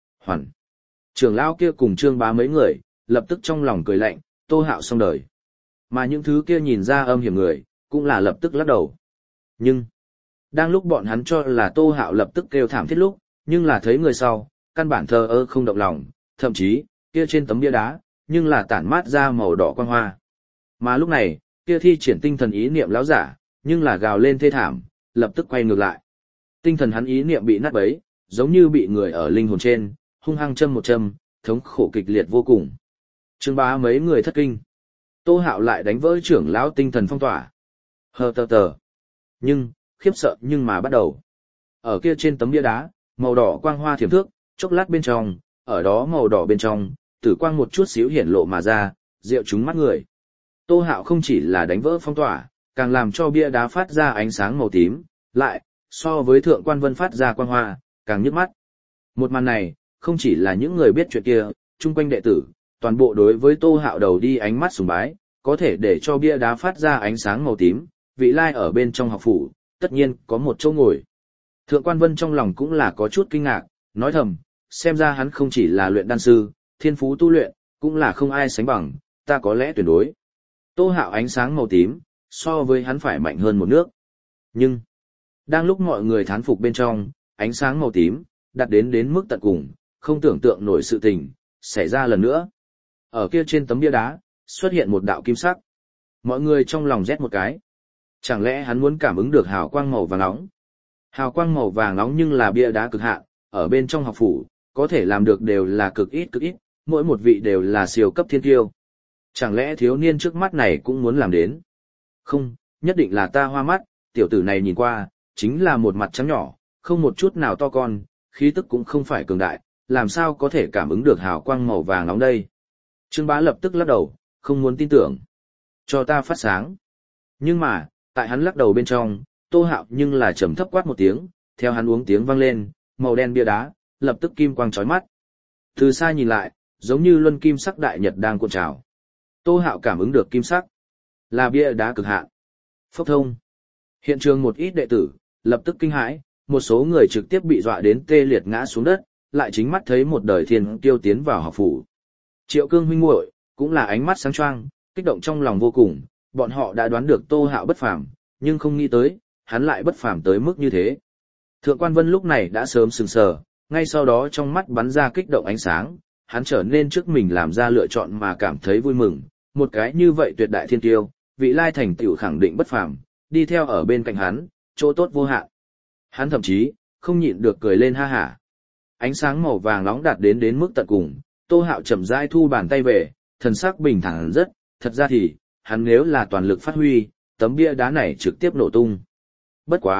[SPEAKER 1] Trưởng lão kia cùng Trương Bá mấy người, lập tức trong lòng cười lạnh, Tô Hạo xong đời. Mà những thứ kia nhìn ra âm hiểm người, cũng là lập tức lắc đầu. Nhưng, đang lúc bọn hắn cho là Tô Hạo lập tức kêu thảm thiết lúc, nhưng là thấy người sau, căn bản thờ ơ không động lòng, thậm chí, kia trên tấm bia đá, nhưng là tản mát ra màu đỏ quang hoa. Mà lúc này, kia thi triển tinh thần ý niệm lão giả, nhưng là gào lên thê thảm, lập tức quay ngược lại. Tinh thần hắn ý niệm bị nát bấy, giống như bị người ở linh hồn trên, hung hăng châm một châm, thống khổ kịch liệt vô cùng. Trương Bá mấy người thất kinh. Tô Hạo lại đánh vỡ trưởng lão tinh thần phong tỏa. Hờ tờ tờ. Nhưng, khiếp sợ nhưng mà bắt đầu. Ở kia trên tấm bia đá, màu đỏ quang hoa thiểm thước, chốc lát bên trong, ở đó màu đỏ bên trong, tử quang một chút xíu hiển lộ mà ra, rượu trúng mắt người. Tô Hạo không chỉ là đánh vỡ phong tỏa, càng làm cho bia đá phát ra ánh sáng màu tím, lại, so với thượng quan vân phát ra quang hoa, càng nhức mắt. Một màn này, không chỉ là những người biết chuyện kia, chung quanh đệ tử, toàn bộ đối với Tô Hạo đầu đi ánh mắt sùng bái, có thể để cho bia đá phát ra ánh sáng màu tím, vị lai ở bên trong học phủ, tất nhiên có một chỗ ngồi. Thượng quan vân trong lòng cũng là có chút kinh ngạc, nói thầm, xem ra hắn không chỉ là luyện đan sư, thiên phú tu luyện, cũng là không ai sánh bằng, ta có lẽ tuyệt đối. Tô Hạo ánh sáng màu tím, so với hắn phải mạnh hơn một nước. Nhưng, đang lúc mọi người thán phục bên trong, ánh sáng màu tím, đạt đến mức tận cùng, không tưởng tượng nổi sự tình, xảy ra lần nữa. Ở kia trên tấm bia đá, xuất hiện một đạo kim sắc. Mọi người trong lòng rét một cái. Chẳng lẽ hắn muốn cảm ứng được hào quang màu vàng nóng? Hào quang màu vàng nóng nhưng là bia đá cực hạn, ở bên trong học phủ, có thể làm được đều là cực ít, mỗi một vị đều là siêu cấp thiên tiêu. Chẳng lẽ thiếu niên trước mắt này cũng muốn làm đến? Không, nhất định là ta hoa mắt, tiểu tử này nhìn qua, chính là một mặt trắng nhỏ, không một chút nào to con, khí tức cũng không phải cường đại, làm sao có thể cảm ứng được hào quang màu vàng nóng đây? Trương Bá lập tức lắc đầu, không muốn tin tưởng. Cho ta phát sáng. Nhưng mà, tại hắn lắc đầu bên trong, Tô Hạo nhưng là trầm thấp quát một tiếng, theo hắn uống tiếng vang lên, màu đen bia đá, lập tức kim quang chói mắt. Từ xa nhìn lại, giống như luân kim sắc đại nhật đang cuộn trào. Tô Hạo cảm ứng được kim sắc, là bia đá cực hạn. Phốc thông. Hiện trường một ít đệ tử, lập tức kinh hãi, một số người trực tiếp bị dọa đến tê liệt ngã xuống đất, lại chính mắt thấy một đời thiên tiêu tiến vào học phủ. Triệu Cương huynh muội cũng là ánh mắt sáng choang, kích động trong lòng vô cùng, bọn họ đã đoán được Tô Hạo bất phàm, nhưng không nghĩ tới, hắn lại bất phàm tới mức như thế. Thượng quan Vân lúc này đã sớm sừng sờ, ngay sau đó trong mắt bắn ra kích động ánh sáng, hắn trở nên trước mình làm ra lựa chọn mà cảm thấy vui mừng, một cái như vậy tuyệt đại thiên tiêu, vị lai thành tựu khẳng định bất phàm, đi theo ở bên cạnh hắn, chỗ tốt vô hạn. Hắn thậm chí không nhịn được cười lên ha hả. Ánh sáng màu vàng nóng đạt đến mức tận cùng, Tô Hạo chậm rãi thu bàn tay về, thần sắc bình thản rất, thật ra thì, hắn nếu là toàn lực phát huy, tấm bia đá này trực tiếp nổ tung. Bất quá,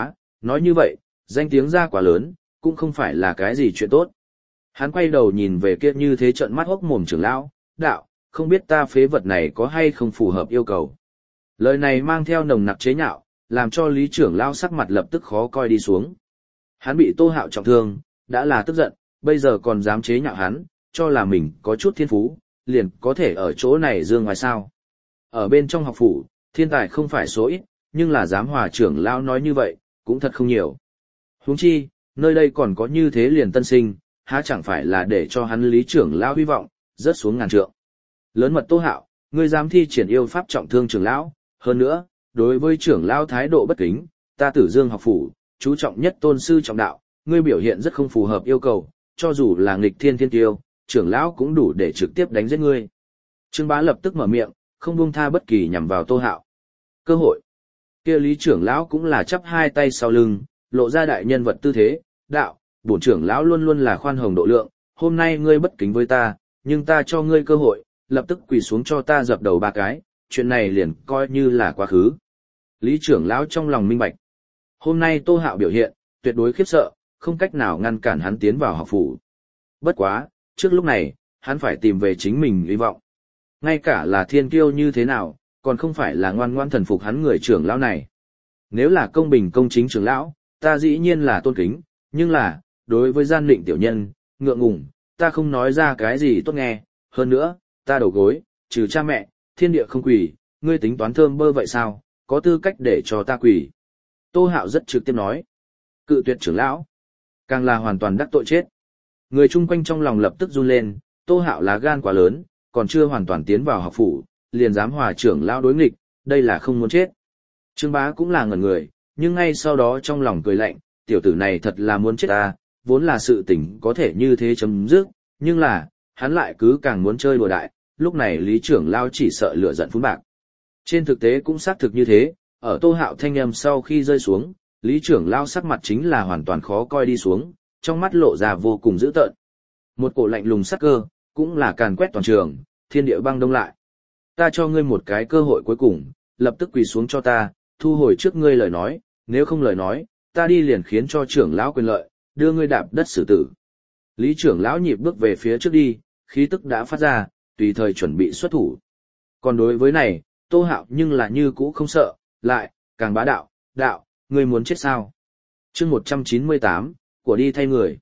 [SPEAKER 1] nói như vậy, danh tiếng ra quá lớn, cũng không phải là cái gì chuyện tốt. Hắn quay đầu nhìn về kia như thế trợn mắt hốc mồm trưởng lão, đạo, không biết ta phế vật này có hay không phù hợp yêu cầu. Lời này mang theo nồng nặc chế nhạo, làm cho Lý trưởng lão sắc mặt lập tức khó coi đi xuống. Hắn bị Tô Hạo trọng thương, đã là tức giận, bây giờ còn dám chế nhạo hắn, cho là mình có chút thiên phú, liền có thể ở chỗ này dương ngoài sao. Ở bên trong học phủ, thiên tài không phải số ít, nhưng là dám hòa trưởng lão nói như vậy, cũng thật không nhiều. Huống chi, nơi đây còn có như thế liền tân sinh, há chẳng phải là để cho hắn Lý trưởng lão hy vọng, rớt xuống ngàn trượng. Lớn mật Tô Hạo, ngươi dám thi triển yêu pháp trọng thương trưởng lão, hơn nữa, đối với trưởng lão thái độ bất kính, ta Tử Dương học phủ, chú trọng nhất tôn sư trọng đạo, ngươi biểu hiện rất không phù hợp yêu cầu, cho dù là nghịch thiên thiên tiêu, trưởng lão cũng đủ để trực tiếp đánh giết ngươi. Trương Bá lập tức mở miệng, không buông tha bất kỳ nhằm vào Tô Hạo. Cơ hội. Kia Lý trưởng lão cũng là chắp hai tay sau lưng, lộ ra đại nhân vật tư thế, đạo, bổn trưởng lão luôn luôn là khoan hồng độ lượng, hôm nay ngươi bất kính với ta, nhưng ta cho ngươi cơ hội, lập tức quỳ xuống cho ta dập đầu ba cái, chuyện này liền coi như là quá khứ. Lý trưởng lão trong lòng minh bạch. Hôm nay Tô Hạo biểu hiện, tuyệt đối khiếp sợ, không cách nào ngăn cản hắn tiến vào học phủ. Bất quá, trước lúc này, hắn phải tìm về chính mình hy vọng. Ngay cả là thiên kiêu như thế nào, còn không phải là ngoan ngoan thần phục hắn người trưởng lão này. Nếu là công bình công chính trưởng lão, ta dĩ nhiên là tôn kính, nhưng là, đối với gian định tiểu nhân, ngượng ngùng, ta không nói ra cái gì tốt nghe, hơn nữa, ta đầu gối, trừ cha mẹ, thiên địa không quỳ, ngươi tính toán thơm bơ vậy sao, có tư cách để cho ta quỳ. Tô Hạo rất trực tiếp nói, cự tuyệt trưởng lão, càng là hoàn toàn đắc tội chết. Người chung quanh trong lòng lập tức run lên, Tô Hạo lá gan quá lớn, còn chưa hoàn toàn tiến vào học phủ, liền dám hòa trưởng lão đối nghịch, đây là không muốn chết. Trương Bá cũng là ngẩn người, nhưng ngay sau đó trong lòng cười lạnh, tiểu tử này thật là muốn chết ta, vốn là sự tình có thể như thế chấm dứt, nhưng là, hắn lại cứ càng muốn chơi đùa đại, lúc này Lý trưởng lão chỉ sợ lửa giận phun bạc. Trên thực tế cũng xác thực như thế, ở Tô Hạo thanh âm sau khi rơi xuống, Lý trưởng lão sắc mặt chính là hoàn toàn khó coi đi xuống, trong mắt lộ ra vô cùng dữ tợn. Một cổ lạnh lùng sắc cơ, cũng là càn quét toàn trường, thiên địa băng đông lại. Ta cho ngươi một cái cơ hội cuối cùng, lập tức quỳ xuống cho ta, thu hồi trước ngươi lời nói, nếu không lời nói, ta đi liền khiến cho trưởng lão quyền lợi, đưa ngươi đạp đất xử tử. Lý trưởng lão nhịp bước về phía trước đi, khí tức đã phát ra, tùy thời chuẩn bị xuất thủ. Còn đối với này, Tô Hạo nhưng là như cũ không sợ, lại, càng bá đạo, đạo, ngươi muốn chết sao? Chương 198, của đi thay người.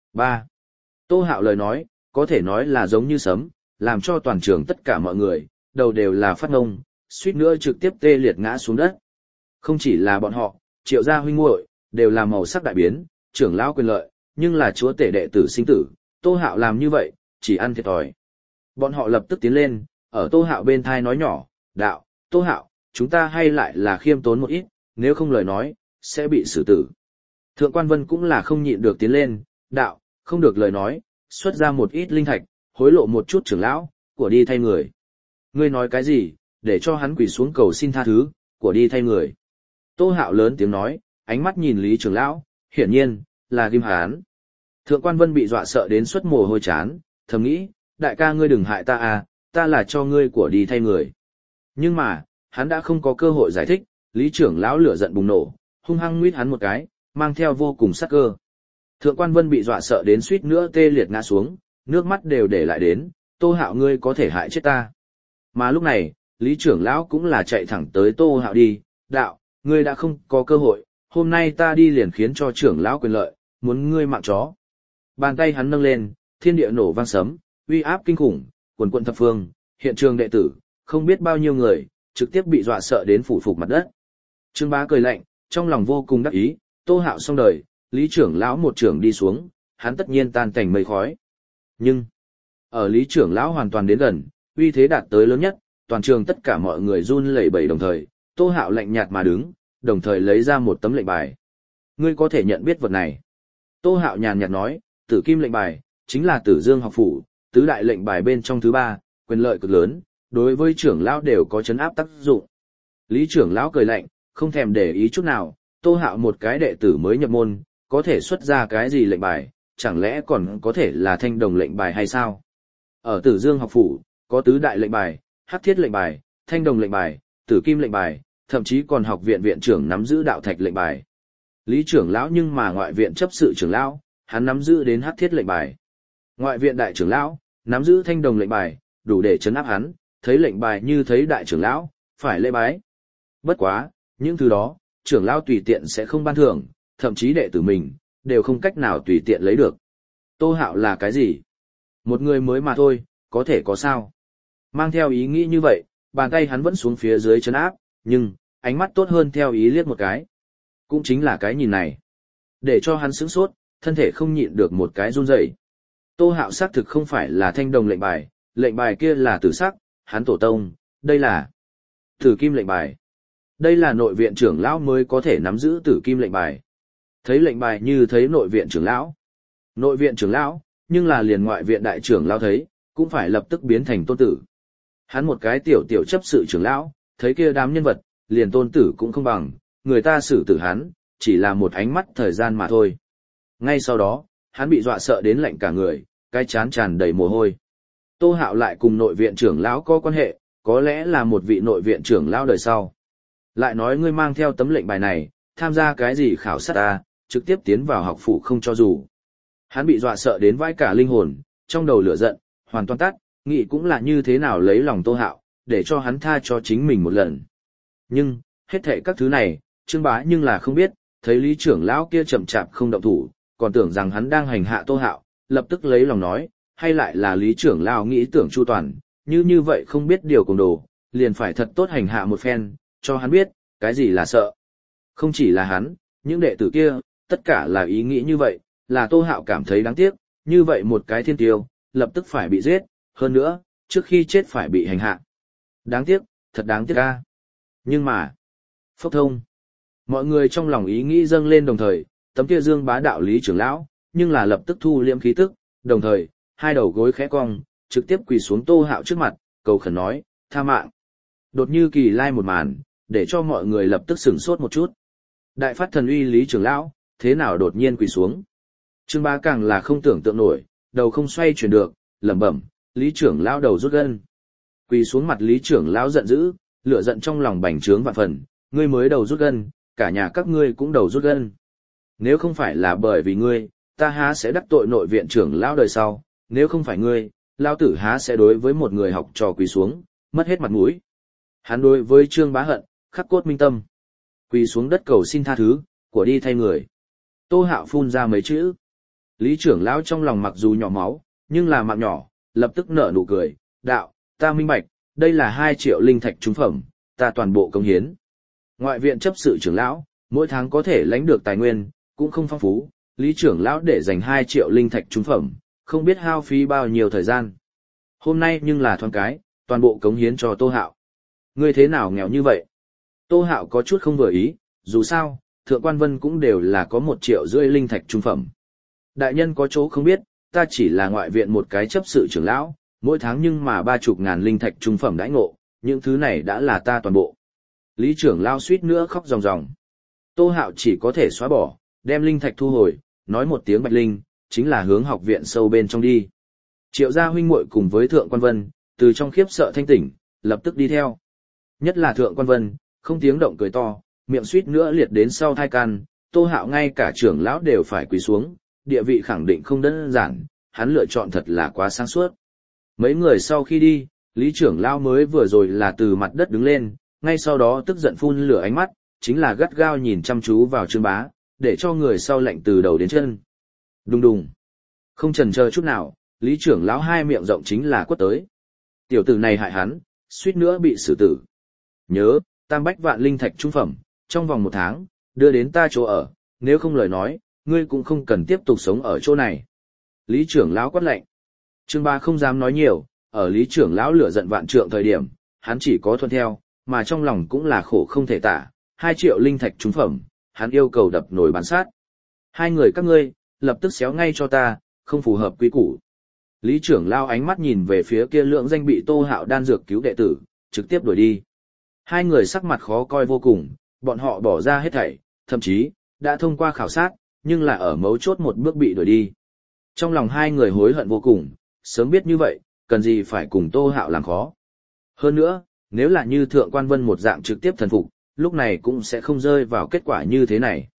[SPEAKER 1] 3. Tô Hạo lời nói, có thể nói là giống như sấm, làm cho toàn trường tất cả mọi người, đầu đều là phát ngông, suýt nữa trực tiếp tê liệt ngã xuống đất. Không chỉ là bọn họ, Triệu gia huynh muội đều là màu sắc đại biến, trưởng lão quyền lợi, nhưng là chúa tể đệ tử sinh tử, Tô Hạo làm như vậy, chỉ ăn thiệt thòi. Bọn họ lập tức tiến lên, ở Tô Hạo bên thai nói nhỏ, đạo, Tô Hạo, chúng ta hay lại là khiêm tốn một ít, nếu không lời nói, sẽ bị xử tử. Thượng Quan Vân cũng là không nhịn được tiến lên, đạo, không được lời nói, xuất ra một ít linh thạch, hối lộ một chút trưởng lão, của đi thay người. Ngươi nói cái gì, để cho hắn quỳ xuống cầu xin tha thứ, của đi thay người. Tô Hạo lớn tiếng nói, ánh mắt nhìn Lý trưởng lão, hiển nhiên, là ghim hán. Thượng Quan Vân bị dọa sợ đến suất mồ hôi chán, thầm nghĩ, đại ca ngươi đừng hại ta à, ta là cho ngươi của đi thay người. Nhưng mà, hắn đã không có cơ hội giải thích, Lý trưởng lão lửa giận bùng nổ, hung hăng nguyết hắn một cái, mang theo vô cùng sắc cơ. Thượng Quan Vân bị dọa sợ đến suýt nữa tê liệt ngã xuống, nước mắt đều để lại đến, Tô Hạo ngươi có thể hại chết ta. Mà lúc này, Lý trưởng lão cũng là chạy thẳng tới Tô Hạo đi, đạo, ngươi đã không có cơ hội, hôm nay ta đi liền khiến cho trưởng lão quyền lợi, muốn ngươi mạng chó. Bàn tay hắn nâng lên, thiên địa nổ vang sấm, uy áp kinh khủng, quần quận thập phương, hiện trường đệ tử, không biết bao nhiêu người, trực tiếp bị dọa sợ đến phủ phục mặt đất. Trương Bá cười lạnh, trong lòng vô cùng đắc ý, Tô Hạo xong đời, Lý trưởng lão một trưởng đi xuống, hắn tất nhiên tan cảnh mây khói. Nhưng, ở Lý trưởng lão hoàn toàn đến gần, uy thế đạt tới lớn nhất, toàn trường tất cả mọi người run lẩy bẩy đồng thời, Tô Hạo lạnh nhạt mà đứng, đồng thời lấy ra một tấm lệnh bài. Ngươi có thể nhận biết vật này. Tô Hạo nhàn nhạt nói, Tử Kim lệnh bài, chính là Tử Dương học phủ, tứ đại lệnh bài bên trong thứ ba, quyền lợi cực lớn, đối với trưởng lão đều có chấn áp tác dụng. Lý trưởng lão cười lạnh, không thèm để ý chút nào, Tô Hạo một cái đệ tử mới nhập môn, có thể xuất ra cái gì lệnh bài, chẳng lẽ còn có thể là thanh đồng lệnh bài hay sao? Ở Tử Dương học phủ, có tứ đại lệnh bài, hắc thiết lệnh bài, thanh đồng lệnh bài, tử kim lệnh bài, thậm chí còn học viện viện trưởng nắm giữ đạo thạch lệnh bài. Lý trưởng lão nhưng mà ngoại viện chấp sự trưởng lão, hắn nắm giữ đến hắc thiết lệnh bài. Ngoại viện đại trưởng lão, nắm giữ thanh đồng lệnh bài, đủ để chấn áp hắn, thấy lệnh bài như thấy đại trưởng lão, phải lễ bái. Bất quá, những thứ đó, trưởng lão tùy tiện sẽ không ban thưởng, thậm chí đệ tử mình, đều không cách nào tùy tiện lấy được. Tô Hạo là cái gì? Một người mới mà thôi, có thể có sao? Mang theo ý nghĩ như vậy, bàn tay hắn vẫn xuống phía dưới chấn áp, nhưng, ánh mắt tốt hơn theo ý liếc một cái. Cũng chính là cái nhìn này. Để cho hắn sửng sốt, thân thể không nhịn được một cái run rẩy. Tô Hạo xác thực không phải là thanh đồng lệnh bài kia là tử sắc, hắn tổ tông, đây là tử kim lệnh bài. Đây là nội viện trưởng lão mới có thể nắm giữ tử kim lệnh bài. Thấy lệnh bài như thấy nội viện trưởng lão. Nội viện trưởng lão, nhưng là liền ngoại viện đại trưởng lão thấy, cũng phải lập tức biến thành tôn tử. Hắn một cái tiểu chấp sự trưởng lão, thấy kia đám nhân vật, liền tôn tử cũng không bằng, người ta xử tử hắn, chỉ là một ánh mắt thời gian mà thôi. Ngay sau đó, hắn bị dọa sợ đến lạnh cả người, cái chán tràn đầy mồ hôi. Tô Hạo lại cùng nội viện trưởng lão có quan hệ, có lẽ là một vị nội viện trưởng lão đời sau. Lại nói ngươi mang theo tấm lệnh bài này, tham gia cái gì khảo sát ta, trực tiếp tiến vào học phủ không cho dù. Hắn bị dọa sợ đến vãi cả linh hồn, trong đầu lửa giận, hoàn toàn tắt, nghĩ cũng là như thế nào lấy lòng Tô Hạo, để cho hắn tha cho chính mình một lần. Nhưng, hết thảy các thứ này, Trương Bá nhưng là không biết, thấy lý trưởng lão kia chậm chạp không động thủ, còn tưởng rằng hắn đang hành hạ Tô Hạo, lập tức lấy lòng nói, hay lại là lý trưởng lão nghĩ tưởng chu toàn, như vậy không biết điều cùng đồ, liền phải thật tốt hành hạ một phen, cho hắn biết, cái gì là sợ. Không chỉ là hắn, những đệ tử kia, tất cả là ý nghĩ như vậy, là Tô Hạo cảm thấy đáng tiếc, như vậy một cái thiên tiêu, lập tức phải bị giết, hơn nữa, trước khi chết phải bị hành hạ. Đáng tiếc, thật đáng tiếc a. Nhưng mà, phốc thông. Mọi người trong lòng ý nghĩ dâng lên đồng thời, tấm kia dương bá đạo lý trưởng lão, nhưng là lập tức thu liễm khí tức, đồng thời, hai đầu gối khẽ cong, trực tiếp quỳ xuống Tô Hạo trước mặt, cầu khẩn nói, tha mạng. Đột như kỳ lai một màn, để cho mọi người lập tức sửng sốt một chút. Đại phát thần uy lý trưởng lão, thế nào đột nhiên quỳ xuống? Trương Bá càng là không tưởng tượng nổi, đầu không xoay chuyển được, lẩm bẩm, lý trưởng lão đầu rút gân. Quỳ xuống mặt lý trưởng lão giận dữ, lửa giận trong lòng bành trướng vạn phần, ngươi mới đầu rút gân, cả nhà các ngươi cũng đầu rút gân. Nếu không phải là bởi vì ngươi, ta há sẽ đắc tội nội viện trưởng lão đời sau, nếu không phải ngươi, lão tử há sẽ đối với một người học trò quỳ xuống, mất hết mặt mũi. Hắn đối với Trương Bá hận, khắc cốt minh tâm. Quỳ xuống đất cầu xin tha thứ, của đi thay người. Tô Hạo phun ra mấy chữ. Lý trưởng lão trong lòng mặc dù nhỏ máu, nhưng là mạng nhỏ, lập tức nở nụ cười, đạo, ta minh bạch, đây là 2 triệu linh thạch trúng phẩm, ta toàn bộ công hiến. Ngoại viện chấp sự trưởng lão, mỗi tháng có thể lãnh được tài nguyên, cũng không phong phú, Lý trưởng lão để dành 2 triệu linh thạch trúng phẩm, không biết hao phí bao nhiêu thời gian. Hôm nay nhưng là thoáng cái, toàn bộ cống hiến cho Tô Hạo. Ngươi thế nào nghèo như vậy? Tô Hạo có chút không vừa ý, dù sao, Thượng Quan Vân cũng đều là có 1,5 triệu linh thạch trung phẩm. Đại nhân có chỗ không biết, ta chỉ là ngoại viện một cái chấp sự trưởng lão, mỗi tháng nhưng mà 30.000 linh thạch trung phẩm đãi ngộ, những thứ này đã là ta toàn bộ. Lý trưởng lão suýt nữa khóc ròng ròng. Tô Hạo chỉ có thể xóa bỏ, đem linh thạch thu hồi, nói một tiếng bạch linh, chính là hướng học viện sâu bên trong đi. Triệu gia huynh muội cùng với Thượng Quan Vân, từ trong khiếp sợ thanh tỉnh, lập tức đi theo. Nhất là Thượng Quan Vân, không tiếng động cười to, miệng suýt nữa liệt đến sau thai can, Tô Hạo ngay cả trưởng lão đều phải quỳ xuống, địa vị khẳng định không đơn giản, hắn lựa chọn thật là quá sáng suốt. Mấy người sau khi đi, Lý trưởng lão mới vừa rồi là từ mặt đất đứng lên, ngay sau đó tức giận phun lửa ánh mắt, chính là gắt gao nhìn chăm chú vào Trương Bá, để cho người sau lạnh từ đầu đến chân. Đùng đùng. Không chần chờ chút nào, Lý trưởng lão hai miệng rộng chính là quất tới. Tiểu tử này hại hắn, suýt nữa bị xử tử. Nhớ, tam bách vạn linh thạch trung phẩm, trong vòng 1 tháng, đưa đến ta chỗ ở, nếu không lời nói, ngươi cũng không cần tiếp tục sống ở chỗ này. Lý trưởng lão quát lệnh. Trương Bá không dám nói nhiều, ở Lý trưởng lão lửa giận vạn trượng thời điểm, hắn chỉ có thuận theo, mà trong lòng cũng là khổ không thể tả, 2 triệu linh thạch trung phẩm, hắn yêu cầu đập nồi bán sát. Hai người các ngươi, lập tức xéo ngay cho ta, không phù hợp quý củ. Lý trưởng lão ánh mắt nhìn về phía kia lượng danh bị Tô Hạo đan dược cứu đệ tử, trực tiếp đuổi đi. Hai người sắc mặt khó coi vô cùng, bọn họ bỏ ra hết thảy, thậm chí, đã thông qua khảo sát, nhưng là ở mấu chốt một bước bị đuổi đi. Trong lòng hai người hối hận vô cùng, sớm biết như vậy, cần gì phải cùng Tô Hạo làm khó. Hơn nữa, nếu là như Thượng Quan Vân một dạng trực tiếp thần phục, lúc này cũng sẽ không rơi vào kết quả như thế này.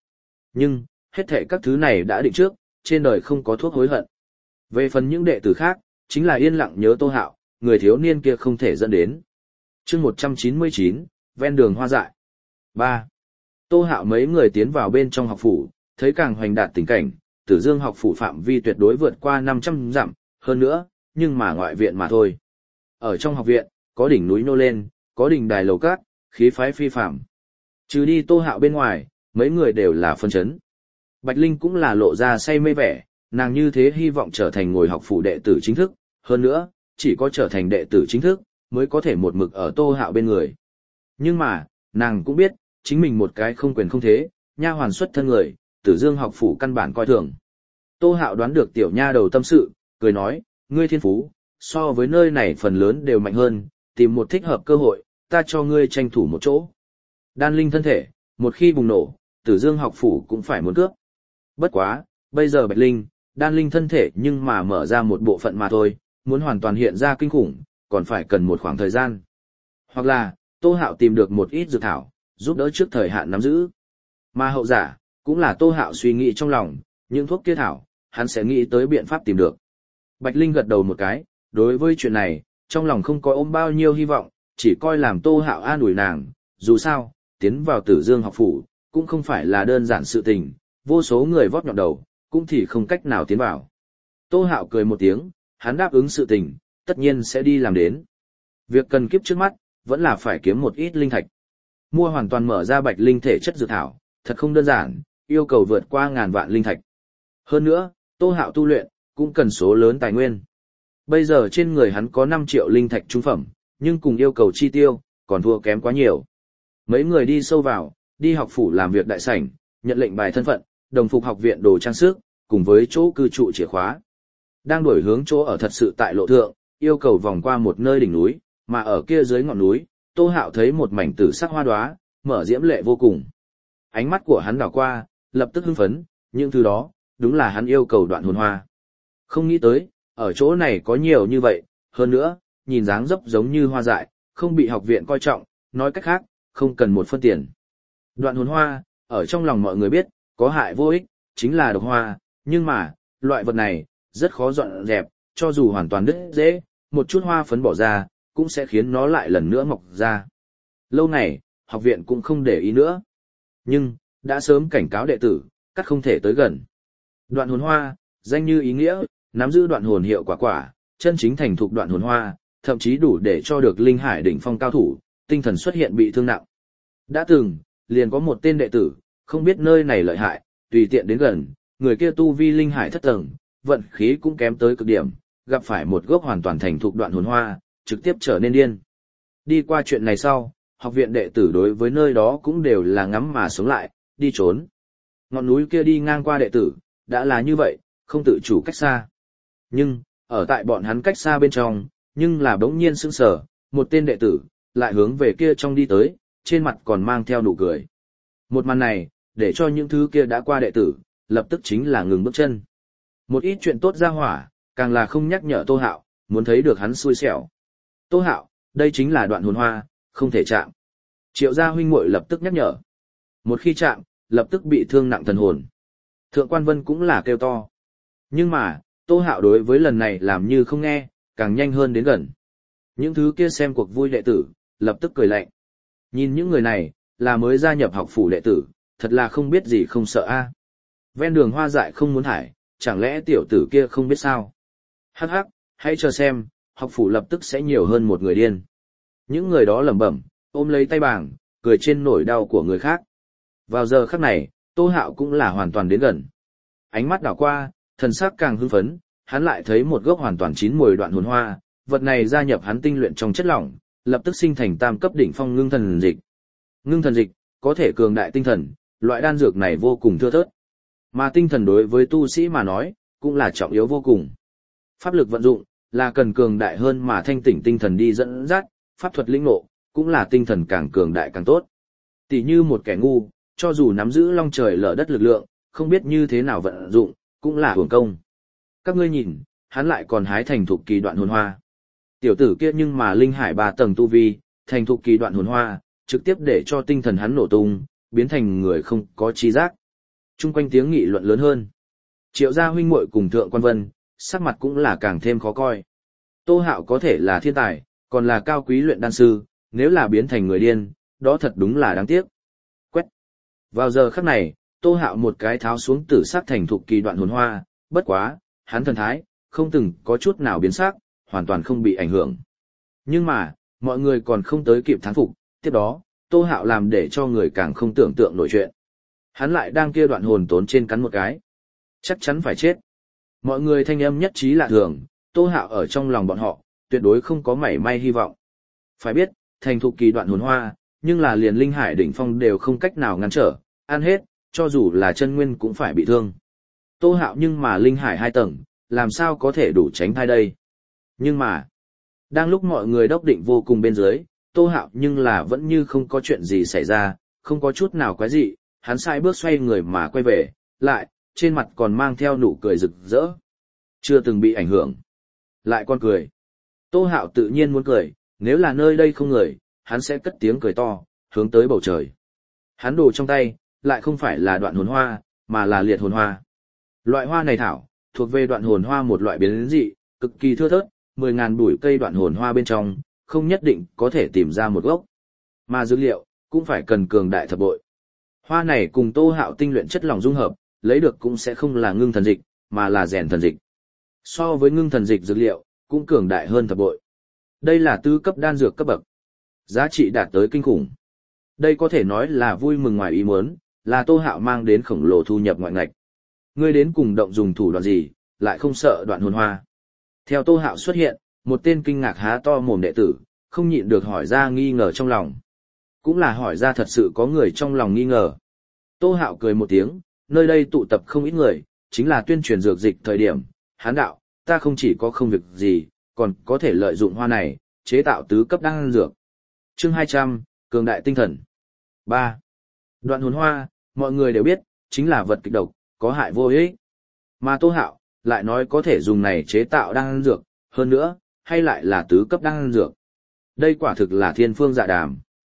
[SPEAKER 1] Nhưng, hết thảy các thứ này đã định trước, trên đời không có thuốc hối hận. Về phần những đệ tử khác, chính là yên lặng nhớ Tô Hạo, người thiếu niên kia không thể dẫn đến. Chương 199, ven đường hoa dại. 3. Tô Hạo mấy người tiến vào bên trong học phủ, thấy càng hoành đạt tình cảnh, Tử Dương học phủ phạm vi tuyệt đối vượt qua 500 dặm, hơn nữa, nhưng mà ngoại viện mà thôi. Ở trong học viện, có đỉnh núi nô lên, có đỉnh đài lầu cát, khí phái phi phàm. Trừ đi Tô Hạo bên ngoài, mấy người đều là phân chấn. Bạch Linh cũng là lộ ra say mê vẻ, nàng như thế hy vọng trở thành ngồi học phủ đệ tử chính thức, hơn nữa, chỉ có trở thành đệ tử chính thức, mới có thể một mực ở Tô Hạo bên người. Nhưng mà, nàng cũng biết, chính mình một cái không quyền không thế, nha hoàn xuất thân người, Tử Dương học phủ căn bản coi thường. Tô Hạo đoán được tiểu nha đầu tâm sự, cười nói, ngươi thiên phú, so với nơi này phần lớn đều mạnh hơn, tìm một thích hợp cơ hội, ta cho ngươi tranh thủ một chỗ. Đan linh thân thể, một khi bùng nổ, Tử Dương học phủ cũng phải muốn cướp. Bất quá, bây giờ Bạch Linh, đan linh thân thể nhưng mà mở ra một bộ phận mà thôi, muốn hoàn toàn hiện ra kinh khủng, còn phải cần một khoảng thời gian. Hoặc là, Tô Hạo tìm được một ít dược thảo, giúp đỡ trước thời hạn nắm giữ. Mà hậu giả, cũng là Tô Hạo suy nghĩ trong lòng, những thuốc kia thảo, hắn sẽ nghĩ tới biện pháp tìm được. Bạch Linh gật đầu một cái, đối với chuyện này, trong lòng không có ôm bao nhiêu hy vọng, chỉ coi làm Tô Hạo an ủi nàng, dù sao, tiến vào Tử Dương học phủ, cũng không phải là đơn giản sự tình, vô số người vót nhọn đầu, cũng thì không cách nào tiến vào. Tô Hạo cười một tiếng, hắn đáp ứng sự tình, tất nhiên sẽ đi làm đến. Việc cần kiếp trước mắt, vẫn là phải kiếm một ít linh thạch. Mua hoàn toàn mở ra bạch linh thể chất dược thảo, thật không đơn giản, yêu cầu vượt qua ngàn vạn linh thạch. Hơn nữa, Tô Hạo tu luyện, cũng cần số lớn tài nguyên. Bây giờ trên người hắn có 5 triệu linh thạch trung phẩm, nhưng cùng yêu cầu chi tiêu, còn thua kém quá nhiều. Mấy người đi sâu vào, đi học phủ làm việc đại sảnh, nhận lệnh bài thân phận, đồng phục học viện đồ trang sức, cùng với chỗ cư trụ chìa khóa. Đang đổi hướng chỗ ở thật sự tại lộ thượng, yêu cầu vòng qua một nơi đỉnh núi, mà ở kia dưới ngọn núi, Tô Hạo thấy một mảnh tử sắc hoa đóa, mở diễm lệ vô cùng. Ánh mắt của hắn đảo qua, lập tức hưng phấn, những thứ đó, đúng là hắn yêu cầu đoạn hồn hoa. Không nghĩ tới, ở chỗ này có nhiều như vậy, hơn nữa, nhìn dáng dấp giống như hoa dại, không bị học viện coi trọng, nói cách khác, không cần một phân tiền. Đoạn hồn hoa, ở trong lòng mọi người biết, có hại vô ích, chính là độc hoa, nhưng mà, loại vật này, rất khó dọn dẹp, cho dù hoàn toàn đứt dễ, một chút hoa phấn bỏ ra, cũng sẽ khiến nó lại lần nữa mọc ra. Lâu này, học viện cũng không để ý nữa. Nhưng, đã sớm cảnh cáo đệ tử, cắt không thể tới gần. Đoạn hồn hoa, danh như ý nghĩa, nắm giữ đoạn hồn hiệu quả, chân chính thành thục đoạn hồn hoa, thậm chí đủ để cho được linh hải đỉnh phong cao thủ, tinh thần xuất hiện bị thương nặng. Đã từng, liền có một tên đệ tử, không biết nơi này lợi hại, tùy tiện đến gần, người kia tu vi linh hải thất tầng, vận khí cũng kém tới cực điểm, gặp phải một gốc hoàn toàn thành thục đoạn hồn hoa, trực tiếp trở nên điên. Đi qua chuyện này sau, học viện đệ tử đối với nơi đó cũng đều là ngắm mà sống lại, đi trốn. Ngọn núi kia đi ngang qua đệ tử, đã là như vậy, không tự chủ cách xa. Nhưng, ở tại bọn hắn cách xa bên trong, nhưng là bỗng nhiên sững sờ, một tên đệ tử, lại hướng về kia trong đi tới, trên mặt còn mang theo nụ cười. Một màn này, để cho những thứ kia đã qua đệ tử, lập tức chính là ngừng bước chân. Một ít chuyện tốt ra hỏa, càng là không nhắc nhở Tô Hạo, muốn thấy được hắn xui xẻo. Tô Hạo, đây chính là đoạn hồn hoa, không thể chạm. Triệu gia huynh muội lập tức nhắc nhở. Một khi chạm, lập tức bị thương nặng thần hồn. Thượng quan Vân cũng là kêu to. Nhưng mà, Tô Hạo đối với lần này làm như không nghe, càng nhanh hơn đến gần. Những thứ kia xem cuộc vui đệ tử, lập tức cười lạnh. Nhìn những người này, là mới gia nhập học phủ đệ tử, thật là không biết gì không sợ a. Ven đường hoa dại không muốn thải, chẳng lẽ tiểu tử kia không biết sao? Hắc hắc, hãy chờ xem, học phủ lập tức sẽ nhiều hơn một người điên. Những người đó lẩm bẩm, ôm lấy tay bảng, cười trên nỗi đau của người khác. Vào giờ khắc này, Tô Hạo cũng là hoàn toàn đến gần. Ánh mắt đảo qua, thần sắc càng hưng phấn, hắn lại thấy một gốc hoàn toàn chín mùi đoạn hồn hoa, vật này gia nhập hắn tinh luyện trong chất lỏng, lập tức sinh thành tam cấp đỉnh phong ngưng thần dịch. Ngưng thần dịch có thể cường đại tinh thần, loại đan dược này vô cùng thưa thớt. Mà tinh thần đối với tu sĩ mà nói, cũng là trọng yếu vô cùng. Pháp lực vận dụng là cần cường đại hơn mà thanh tỉnh tinh thần đi dẫn dắt, pháp thuật lĩnh ngộ cũng là tinh thần càng cường đại càng tốt. Tỷ như một kẻ ngu, cho dù nắm giữ long trời lở đất lực lượng, không biết như thế nào vận dụng, cũng là hưởng công. Các ngươi nhìn, hắn lại còn hái thành thục kỳ đoạn hồn hoa. Tiểu tử kia nhưng mà linh hải 3 tầng tu vi, thành thục kỳ đoạn hồn hoa, trực tiếp để cho tinh thần hắn nổ tung, biến thành người không có trí giác. Chung quanh tiếng nghị luận lớn hơn. Triệu gia huynh muội cùng Thượng Quan Vân, sắc mặt cũng là càng thêm khó coi. Tô Hạo có thể là thiên tài, còn là cao quý luyện đan sư, nếu là biến thành người điên, đó thật đúng là đáng tiếc. Quét. Vào giờ khắc này, Tô Hạo một cái tháo xuống tử sắc thành thục kỳ đoạn hồn hoa, bất quá, hắn thần thái, không từng có chút nào biến sắc, hoàn toàn không bị ảnh hưởng. Nhưng mà, mọi người còn không tới kịp thán phục, tiếp đó, Tô Hạo làm để cho người càng không tưởng tượng nổi chuyện. Hắn lại đang kia đoạn hồn tốn trên cắn một cái. Chắc chắn phải chết. Mọi người thanh âm nhất trí lạ thường, Tô Hạo ở trong lòng bọn họ, tuyệt đối không có mảy may hy vọng. Phải biết, thành thục kỳ đoạn hồn hoa, nhưng là liền linh hải đỉnh phong đều không cách nào ngăn trở, ăn hết, cho dù là chân nguyên cũng phải bị thương. Tô Hạo nhưng mà linh hải 2 tầng, làm sao có thể đủ tránh thai đây? Nhưng mà, đang lúc mọi người đốc định vô cùng bên dưới, Tô Hạo nhưng là vẫn như không có chuyện gì xảy ra, không có chút nào quái dị, hắn sai bước xoay người mà quay về, lại, trên mặt còn mang theo nụ cười rực rỡ. Chưa từng bị ảnh hưởng. Lại còn cười. Tô Hạo tự nhiên muốn cười, nếu là nơi đây không người, hắn sẽ cất tiếng cười to, hướng tới bầu trời. Hắn đồ trong tay, lại không phải là đoạn hồn hoa, mà là liệt hồn hoa. Loại hoa này thảo, thuộc về đoạn hồn hoa một loại biến dị, cực kỳ thưa thớt, 10.000 bụi cây đoạn hồn hoa bên trong, không nhất định có thể tìm ra một gốc. Mà dữ liệu, cũng phải cần cường đại thập bội. Hoa này cùng Tô Hạo tinh luyện chất lỏng dung hợp, lấy được cũng sẽ không là ngưng thần dịch, mà là rèn thần dịch. So với ngưng thần dịch dược liệu, cũng cường đại hơn thập bội. Đây là tứ cấp đan dược cấp bậc. Giá trị đạt tới kinh khủng. Đây có thể nói là vui mừng ngoài ý muốn, là Tô Hạo mang đến khổng lồ thu nhập ngoại ngạch. Ngươi đến cùng động dùng thủ đoạn gì, lại không sợ đoạn hồn hoa. Theo Tô Hạo xuất hiện, một tên kinh ngạc há to mồm đệ tử, không nhịn được hỏi ra nghi ngờ trong lòng. Cũng là hỏi ra thật sự có người trong lòng nghi ngờ. Tô Hạo cười một tiếng, nơi đây tụ tập không ít người, chính là tuyên truyền dược dịch thời điểm, hán đạo, ta không chỉ có không việc gì, còn có thể lợi dụng hoa này, chế tạo tứ cấp đan dược. Chương 200, cường đại tinh thần. 3. Đoạn hồn hoa, mọi người đều biết, chính là vật kịch độc, có hại vô ích. Mà Tô Hạo lại nói có thể dùng này chế tạo đan dược, hơn nữa, hay lại là tứ cấp đan dược. Đây quả thực là thiên phương dạ đàm.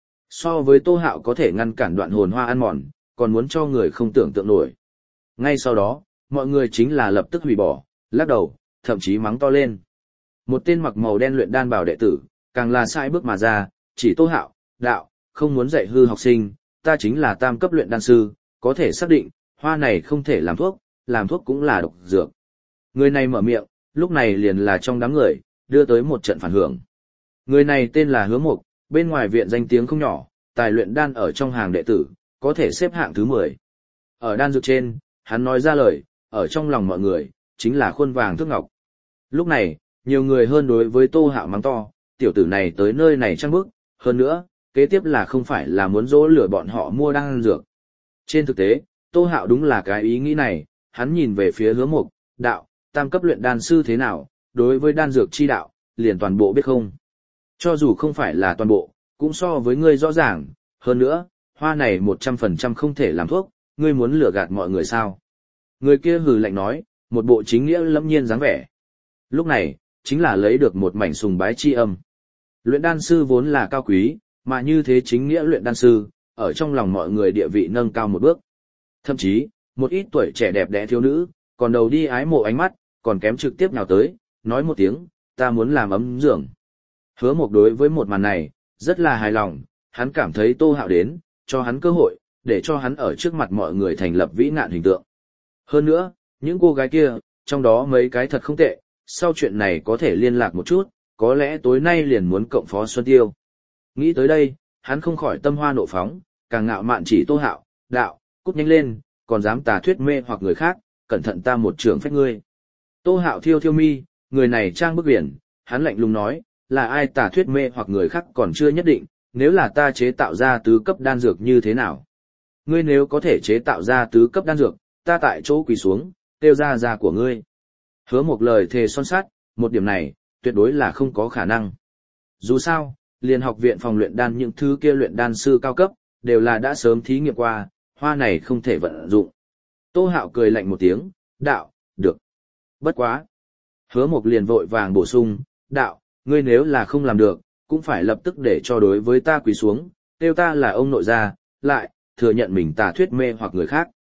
[SPEAKER 1] So với Tô Hạo có thể ngăn cản đoạn hồn hoa ăn mòn, còn muốn cho người không tưởng tượng nổi. Ngay sau đó, mọi người chính là lập tức hủy bỏ, lắc đầu, thậm chí mắng to lên. Một tên mặc màu đen luyện đan bảo đệ tử, càng là sai bước mà ra, chỉ Tô Hạo, đạo, không muốn dạy hư học sinh, ta chính là tam cấp luyện đan sư, có thể xác định, hoa này không thể làm thuốc cũng là độc dược. Người này mở miệng, lúc này liền là trong đám người, đưa tới một trận phản hưởng. Người này tên là Hứa Mộc, bên ngoài viện danh tiếng không nhỏ, tài luyện đan ở trong hàng đệ tử, có thể xếp hạng thứ 10. Ở đan dược trên, hắn nói ra lời, ở trong lòng mọi người, chính là khuôn vàng thước ngọc. Lúc này, nhiều người hơn đối với Tô Hạo mắng to, tiểu tử này tới nơi này trăng bức, hơn nữa, kế tiếp là không phải là muốn dỗ lửa bọn họ mua đan dược. Trên thực tế, Tô Hạo đúng là cái ý nghĩ này, hắn nhìn về phía Hứa Mộc, đạo, tam cấp luyện đan sư thế nào, đối với đan dược chi đạo, liền toàn bộ biết không. Cho dù không phải là toàn bộ, cũng so với ngươi rõ ràng, hơn nữa, hoa này 100% không thể làm thuốc, ngươi muốn lừa gạt mọi người sao. Người kia hừ lạnh nói, một bộ chính nghĩa lâm nhiên dáng vẻ. Lúc này, chính là lấy được một mảnh sùng bái chi âm. Luyện đan sư vốn là cao quý, mà như thế chính nghĩa luyện đan sư, ở trong lòng mọi người địa vị nâng cao một bước. Thậm chí, một ít tuổi trẻ đẹp đẽ thiếu nữ, còn đầu đi ái mộ ánh mắt, còn kém trực tiếp nào tới, nói một tiếng, ta muốn làm ấm giường. Hứa Mộc đối với một màn này, rất là hài lòng, hắn cảm thấy Tô Hạo đến, cho hắn cơ hội, để cho hắn ở trước mặt mọi người thành lập vĩ ngạn hình tượng. Hơn nữa, những cô gái kia, trong đó mấy cái thật không tệ, sau chuyện này có thể liên lạc một chút, có lẽ tối nay liền muốn cộng phó Xuân Tiêu. Nghĩ tới đây, hắn không khỏi tâm hoa nộ phóng, càng ngạo mạn chỉ Tô Hạo, đạo, cút nhanh lên, còn dám tà thuyết mê hoặc người khác, cẩn thận ta một trường phách ngươi. Tô Hạo thiêu thiêu mi, người này trang bức biển, hắn lạnh lùng nói, là ai tà thuyết mê hoặc người khác còn chưa nhất định, nếu là ta chế tạo ra tứ cấp đan dược như thế nào? Ngươi nếu có thể chế tạo ra tứ cấp đan dược, ta tại chỗ quỳ xuống, tiêu ra của ngươi. Hứa một lời thề son sắt, một điểm này, tuyệt đối là không có khả năng. Dù sao, liền học viện phòng luyện đan những thứ kia luyện đan sư cao cấp, đều là đã sớm thí nghiệm qua, hoa này không thể vận dụng. Tô Hạo cười lạnh một tiếng, đạo, được. Bất quá. Hứa Mộc liền vội vàng bổ sung, đạo, ngươi nếu là không làm được, cũng phải lập tức để cho đối với ta quỳ xuống, tiêu ta là ông nội gia, lại, thừa nhận mình tà thuyết mê hoặc người khác.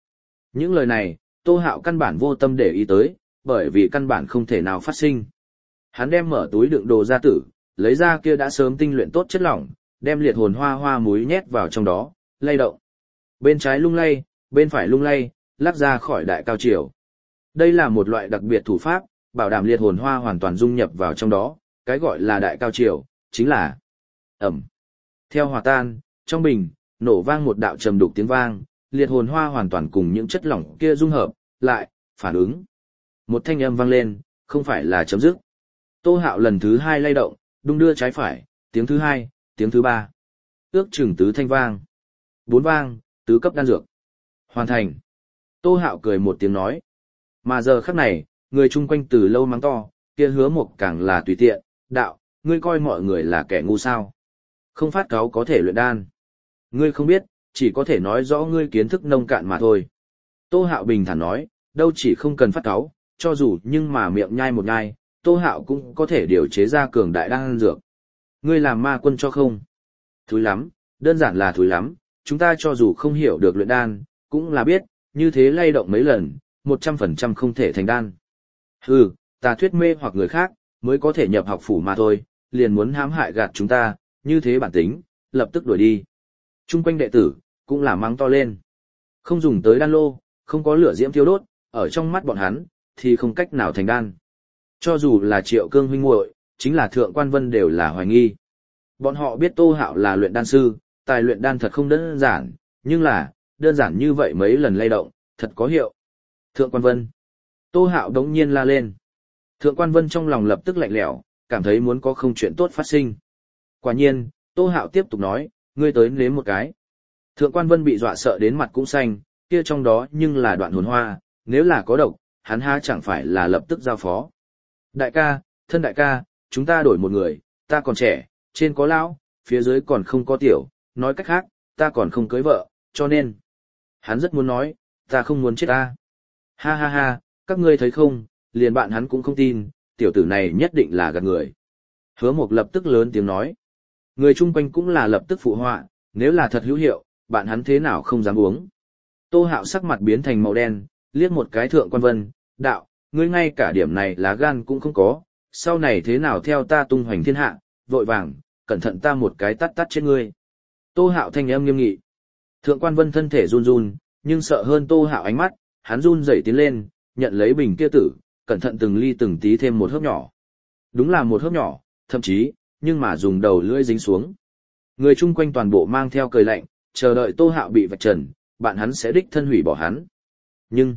[SPEAKER 1] Những lời này, Tô Hạo căn bản vô tâm để ý tới, bởi vì căn bản không thể nào phát sinh. Hắn đem mở túi đựng đồ ra tử, lấy ra kia đã sớm tinh luyện tốt chất lỏng, đem liệt hồn hoa hoa muối nhét vào trong đó, lay động. Bên trái lung lay, bên phải lung lay, lắc ra khỏi đại cao chiều. Đây là một loại đặc biệt thủ pháp, bảo đảm liệt hồn hoa hoàn toàn dung nhập vào trong đó, cái gọi là đại cao chiều, chính là ẩm. Theo hòa tan, trong bình, nổ vang một đạo trầm đục tiếng vang, liệt hồn hoa hoàn toàn cùng những chất lỏng kia dung hợp, lại, phản ứng. Một thanh âm vang lên, không phải là chấm dứt. Tô Hạo lần thứ hai lay động, đung đưa trái phải, tiếng thứ hai, tiếng thứ ba. Ước chừng tứ thanh vang. Bốn vang, tứ cấp đan dược. Hoàn thành. Tô Hạo cười một tiếng nói. Mà giờ khắc này, người chung quanh từ lâu mắng to, kia Hứa Mộc càng là tùy tiện, đạo, ngươi coi mọi người là kẻ ngu sao. Không phát cáo có thể luyện đan. Ngươi không biết, chỉ có thể nói rõ ngươi kiến thức nông cạn mà thôi. Tô Hạo bình thản nói, đâu chỉ không cần phát cáo, cho dù nhưng mà miệng nhai một nhai, Tô Hạo cũng có thể điều chế ra cường đại đan dược. Ngươi làm ma quân cho không? Thúi lắm, đơn giản là thúi lắm, chúng ta cho dù không hiểu được luyện đan, cũng là biết, như thế lay động mấy lần, 100% không thể thành đan. Hừ, ta thuyết mê hoặc người khác, mới có thể nhập học phủ mà thôi, liền muốn hãm hại gạt chúng ta, như thế bản tính, lập tức đuổi đi. Trung quanh đệ tử, cũng là mắng to lên. Không dùng tới đan lô, không có lửa diễm thiêu đốt, ở trong mắt bọn hắn, thì không cách nào thành đan. Cho dù là Triệu Cương huynh muội, chính là Thượng Quan Vân đều là hoài nghi. Bọn họ biết Tô Hạo là luyện đan sư, tài luyện đan thật không đơn giản, nhưng là, đơn giản như vậy mấy lần lay động, thật có hiệu. Thượng Quan Vân. Tô Hạo đống nhiên la lên. Thượng Quan Vân trong lòng lập tức lạnh lẽo, cảm thấy muốn có không chuyện tốt phát sinh. Quả nhiên, Tô Hạo tiếp tục nói, ngươi tới nếm một cái. Thượng Quan Vân bị dọa sợ đến mặt cũng xanh, kia trong đó nhưng là đoạn hồn hoa, nếu là có độc, hắn há chẳng phải là lập tức giao phó. Đại ca, thân đại ca, chúng ta đổi một người, ta còn trẻ, trên có lão, phía dưới còn không có tiểu, nói cách khác, ta còn không cưới vợ, cho nên. Hắn rất muốn nói, ta không muốn chết ta. Ha ha ha, các ngươi thấy không, liền bạn hắn cũng không tin, tiểu tử này nhất định là gạt người. Hứa Mộc lập tức lớn tiếng nói. Người chung quanh cũng là lập tức phụ họa, nếu là thật hữu hiệu, bạn hắn thế nào không dám uống. Tô Hạo sắc mặt biến thành màu đen, liếc một cái Thượng Quan Vân, đạo, ngươi ngay cả điểm này lá gan cũng không có, sau này thế nào theo ta tung hoành thiên hạ, vội vàng, cẩn thận ta một cái tát tát chết ngươi. Tô Hạo thanh âm nghiêm nghị. Thượng Quan Vân thân thể run run, nhưng sợ hơn Tô Hạo ánh mắt, hắn run rẩy tiến lên, nhận lấy bình kia tử, cẩn thận từng ly từng tí thêm một hớp nhỏ. Đúng là một hớp nhỏ, thậm chí, nhưng mà dùng đầu lưỡi dính xuống. Người chung quanh toàn bộ mang theo cười lạnh, chờ đợi Tô Hạo bị vạch trần, bạn hắn sẽ đích thân hủy bỏ hắn. Nhưng,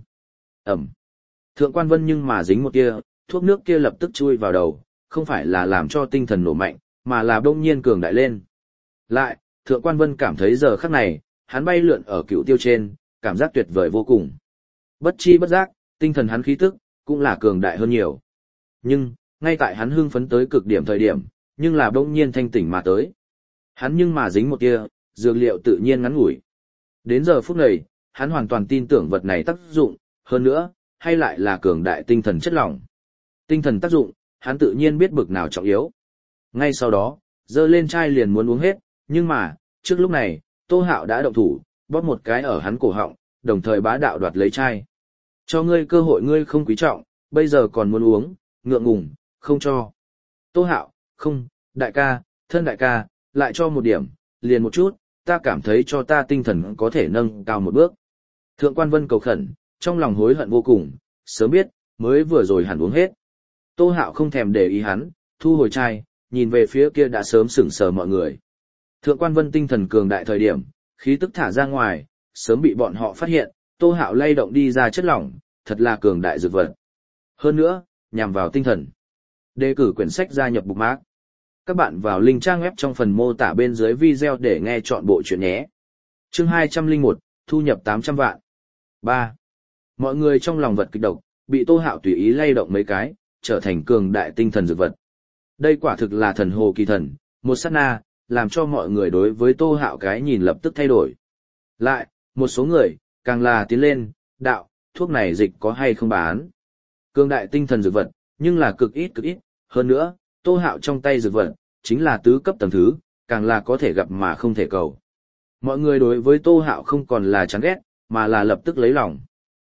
[SPEAKER 1] Thượng Quan Vân nhưng mà dính một kia, thuốc nước kia lập tức chui vào đầu, không phải là làm cho tinh thần nổ mạnh, mà là đông nhiên cường đại lên. Lại, Thượng Quan Vân cảm thấy giờ khắc này, hắn bay lượn ở cựu tiêu trên, cảm giác tuyệt vời vô cùng. Bất chi bất giác, tinh thần hắn khí tức, cũng là cường đại hơn nhiều. Nhưng, ngay tại hắn hưng phấn tới cực điểm thời điểm, nhưng là đông nhiên thanh tỉnh mà tới. Hắn nhưng mà dính một kia, dược liệu tự nhiên ngắn ngủi. Đến giờ phút này, hắn hoàn toàn tin tưởng vật này tác dụng, hơn nữa, hay lại là cường đại tinh thần chất lỏng. Tinh thần tác dụng, hắn tự nhiên biết bực nào trọng yếu. Ngay sau đó, dơ lên chai liền muốn uống hết, nhưng mà, trước lúc này, Tô Hạo đã động thủ, bóp một cái ở hắn cổ họng, đồng thời bá đạo đoạt lấy chai. Cho ngươi cơ hội ngươi không quý trọng, bây giờ còn muốn uống, ngượng ngùng, không cho. Tô Hạo, không, đại ca, thân đại ca, lại cho một điểm, liền một chút, ta cảm thấy cho ta tinh thần có thể nâng cao một bước. Thượng Quan Vân cầu khẩn, trong lòng hối hận vô cùng, sớm biết, mới vừa rồi hẳn uống hết. Tô Hạo không thèm để ý hắn, thu hồi chai, nhìn về phía kia đã sớm sững sờ mọi người. Thượng Quan Vân tinh thần cường đại thời điểm, khí tức thả ra ngoài, sớm bị bọn họ phát hiện, Tô Hạo lay động đi ra chất lỏng, thật là cường đại dược vật. Hơn nữa, nhằm vào tinh thần. Đề cử quyển sách gia nhập bookmark. Các bạn vào link trang web trong phần mô tả bên dưới video để nghe chọn bộ truyện nhé. Chương 201, thu nhập 800 vạn. 3. Mọi người trong lòng vật kịch độc, bị Tô Hạo tùy ý lay động mấy cái, trở thành cường đại tinh thần dược vật. Đây quả thực là thần hồ kỳ thần, một sát na, làm cho mọi người đối với Tô Hạo cái nhìn lập tức thay đổi. Lại, một số người, càng là tiến lên, đạo, thuốc này dịch có hay không bán. Cường đại tinh thần dược vật, nhưng là cực ít, hơn nữa, Tô Hạo trong tay dược vật, chính là tứ cấp tầng thứ, càng là có thể gặp mà không thể cầu. Mọi người đối với Tô Hạo không còn là chán ghét, mà là lập tức lấy lòng.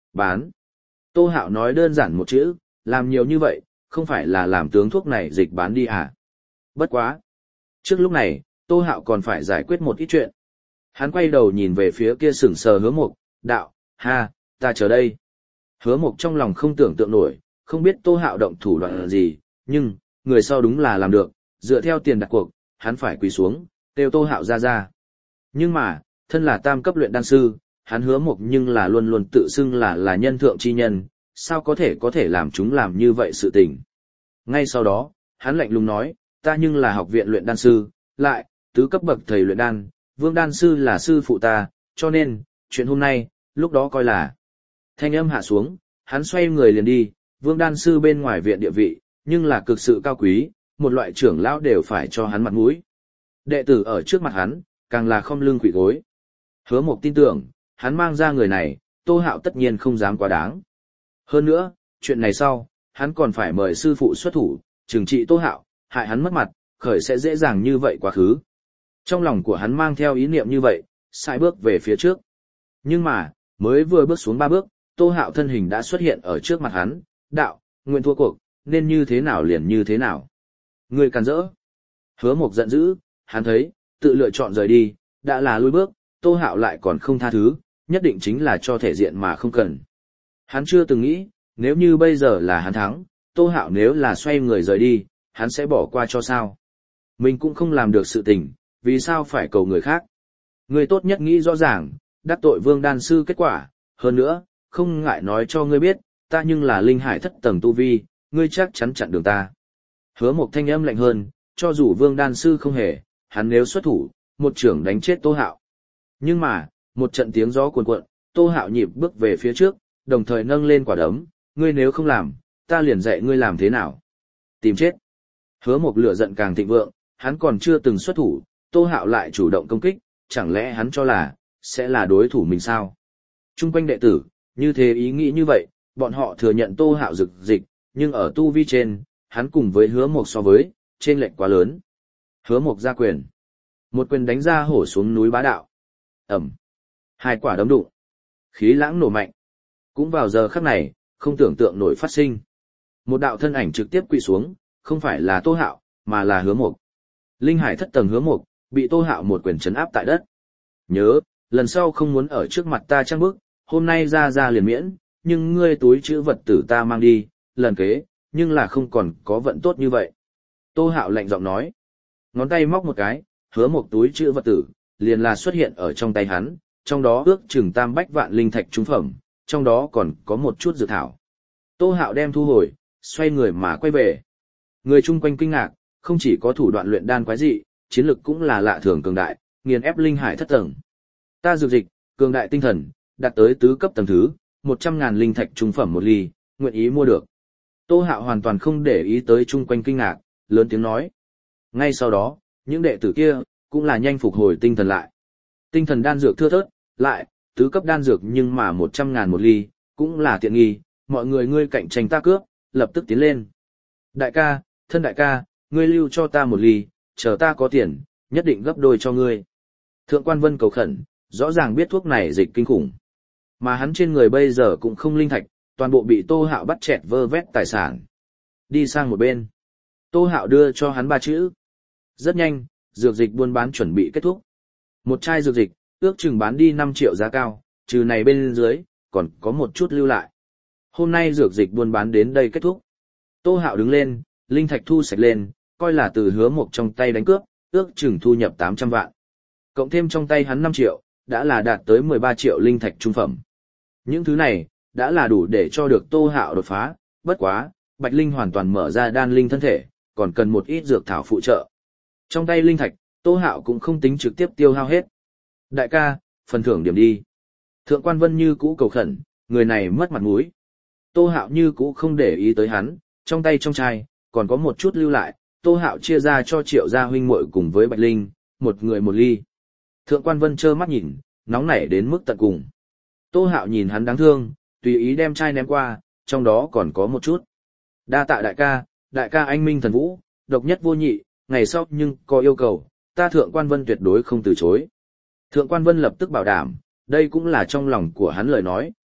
[SPEAKER 1] Bán. Tô Hạo nói đơn giản một chữ, làm nhiều như vậy, không phải là làm tướng thuốc này dịch bán đi à? Bất quá. Trước lúc này, Tô Hạo còn phải giải quyết một ít chuyện. Hắn quay đầu nhìn về phía kia sững sờ Hứa Mộc, đạo, ha, ta chờ đây. Hứa Mộc trong lòng không tưởng tượng nổi, không biết Tô Hạo động thủ đoạn gì, nhưng, người sau đúng là làm được, dựa theo tiền đặt cuộc, hắn phải quỳ xuống, kêu Tô Hạo ra. Nhưng mà, thân là tam cấp luyện đan sư, hắn Hứa Mộc nhưng là luôn luôn tự xưng là nhân thượng chi nhân, sao có thể làm chúng làm như vậy sự tình. Ngay sau đó, hắn lạnh lùng nói, ta nhưng là học viện luyện đan sư, lại, tứ cấp bậc thầy luyện đan, Vương đan sư là sư phụ ta, cho nên, chuyện hôm nay, lúc đó coi là. Thanh âm hạ xuống, hắn xoay người liền đi, Vương đan sư bên ngoài viện địa vị, nhưng là cực sự cao quý, một loại trưởng lão đều phải cho hắn mặt mũi. Đệ tử ở trước mặt hắn, càng là không lưng quỳ gối. Hứa Mộc tin tưởng, hắn mang ra người này, Tô Hạo tất nhiên không dám quá đáng. Hơn nữa, chuyện này sau, hắn còn phải mời sư phụ xuất thủ, trừng trị Tô Hạo, hại hắn mất mặt, khởi sẽ dễ dàng như vậy quá khứ. Trong lòng của hắn mang theo ý niệm như vậy, sai bước về phía trước. Nhưng mà, mới vừa bước xuống 3 bước, Tô Hạo thân hình đã xuất hiện ở trước mặt hắn, đạo, nguyện thua cuộc, nên như thế nào liền như thế nào. Người càn rỡ. Hứa Mộc giận dữ, hắn thấy, tự lựa chọn rời đi, đã là lui bước, Tô Hạo lại còn không tha thứ, nhất định chính là cho thể diện mà không cần. Hắn chưa từng nghĩ, nếu như bây giờ là hắn thắng, Tô Hạo nếu là xoay người rời đi, hắn sẽ bỏ qua cho sao. Mình cũng không làm được sự tình, vì sao phải cầu người khác. Người tốt nhất nghĩ rõ ràng, đắc tội Vương đan sư kết quả, hơn nữa, không ngại nói cho ngươi biết, ta nhưng là linh hải thất tầng tu vi, ngươi chắc chắn chặn đường ta. Hứa Mộc thanh âm lạnh hơn, cho dù Vương đan sư không hề, hắn nếu xuất thủ, một trưởng đánh chết Tô Hạo. Nhưng mà, một trận tiếng gió cuồn cuộn, Tô Hạo nhịp bước về phía trước, đồng thời nâng lên quả đấm, ngươi nếu không làm, ta liền dạy ngươi làm thế nào. Tìm chết. Hứa Mộc lửa giận càng thịnh vượng, hắn còn chưa từng xuất thủ, Tô Hạo lại chủ động công kích, chẳng lẽ hắn cho là, sẽ là đối thủ mình sao? Trung quanh đệ tử, như thế ý nghĩ như vậy, bọn họ thừa nhận Tô Hạo rực dịch, nhưng ở tu vi trên, hắn cùng với Hứa Mộc so với, trên lệch quá lớn. Hứa Mộc ra quyền. Một quyền đánh ra hổ xuống núi bá đạo. Ẩm. 2 quả đấm đụng. Khí lãng nổ mạnh. Cũng vào giờ khắc này, không tưởng tượng nổi phát sinh. Một đạo thân ảnh trực tiếp quỳ xuống, không phải là Tô Hạo, mà là Hứa Mộc. Linh hải thất tầng Hứa Mộc, bị Tô Hạo một quyền trấn áp tại đất. Nhớ, lần sau không muốn ở trước mặt ta trăng bức, hôm nay ra liền miễn, nhưng ngươi túi chữ vật tử ta mang đi, lần kế, nhưng là không còn có vận tốt như vậy. Tô Hạo lạnh giọng nói. Ngón tay móc một cái, Hứa Mộc túi chữ vật tử, liền là xuất hiện ở trong tay hắn, trong đó ước chừng 300 vạn linh thạch trung phẩm, trong đó còn có một chút dược thảo. Tô Hạo đem thu hồi, xoay người mà quay về. Người chung quanh kinh ngạc, không chỉ có thủ đoạn luyện đan quái dị, chiến lực cũng là lạ thường cường đại, nghiền ép linh hải thất tầng. Ta dược dịch, cường đại tinh thần, đạt tới tứ cấp tầng thứ, 100.000 linh thạch trung phẩm một ly, nguyện ý mua được. Tô Hạo hoàn toàn không để ý tới chung quanh kinh ngạc, lớn tiếng nói. Ngay sau đó, những đệ tử kia, cũng là nhanh phục hồi tinh thần lại. Tinh thần đan dược thưa thớt, lại, tứ cấp đan dược nhưng mà 100.000 một ly, cũng là tiện nghi, mọi người ngươi cạnh tranh ta cướp, lập tức tiến lên. Đại ca, thân đại ca, ngươi lưu cho ta một ly, chờ ta có tiền, nhất định gấp đôi cho ngươi. Thượng quan Vân cầu khẩn, rõ ràng biết thuốc này dịch kinh khủng. Mà hắn trên người bây giờ cũng không linh thạch, toàn bộ bị Tô Hạo bắt chẹt vơ vét tài sản. Đi sang một bên. Tô Hạo đưa cho hắn 3 chữ. Rất nhanh, dược dịch buôn bán chuẩn bị kết thúc. Một chai dược dịch, ước chừng bán đi 5 triệu giá cao, trừ này bên dưới, còn có một chút lưu lại. Hôm nay dược dịch buôn bán đến đây kết thúc. Tô Hạo đứng lên, linh thạch thu sạch lên, coi là từ Hứa Mộc trong tay đánh cướp, ước chừng thu nhập 800 vạn. Cộng thêm trong tay hắn 5 triệu, đã là đạt tới 13 triệu linh thạch trung phẩm. Những thứ này, đã là đủ để cho được Tô Hạo đột phá, bất quá, Bạch Linh hoàn toàn mở ra đan linh thân thể, còn cần một ít dược thảo phụ trợ. Trong tay linh thạch, Tô Hạo cũng không tính trực tiếp tiêu hao hết. Đại ca, phần thưởng điểm đi. Thượng quan Vân như cũ cầu khẩn, người này mất mặt mũi. Tô Hạo như cũ không để ý tới hắn, trong tay trong chai, còn có một chút lưu lại, Tô Hạo chia ra cho Triệu gia huynh muội cùng với Bạch Linh, một người một ly. Thượng quan Vân trơ mắt nhìn, nóng nảy đến mức tận cùng. Tô Hạo nhìn hắn đáng thương, tùy ý đem chai ném qua, trong đó còn có một chút. Đa tạ đại ca anh minh thần vũ, độc nhất vô nhị, ngày sau nhưng có yêu cầu, ta Thượng quan Vân tuyệt đối không từ chối. Thượng quan Vân lập tức bảo đảm, đây cũng là trong lòng của hắn lời nói,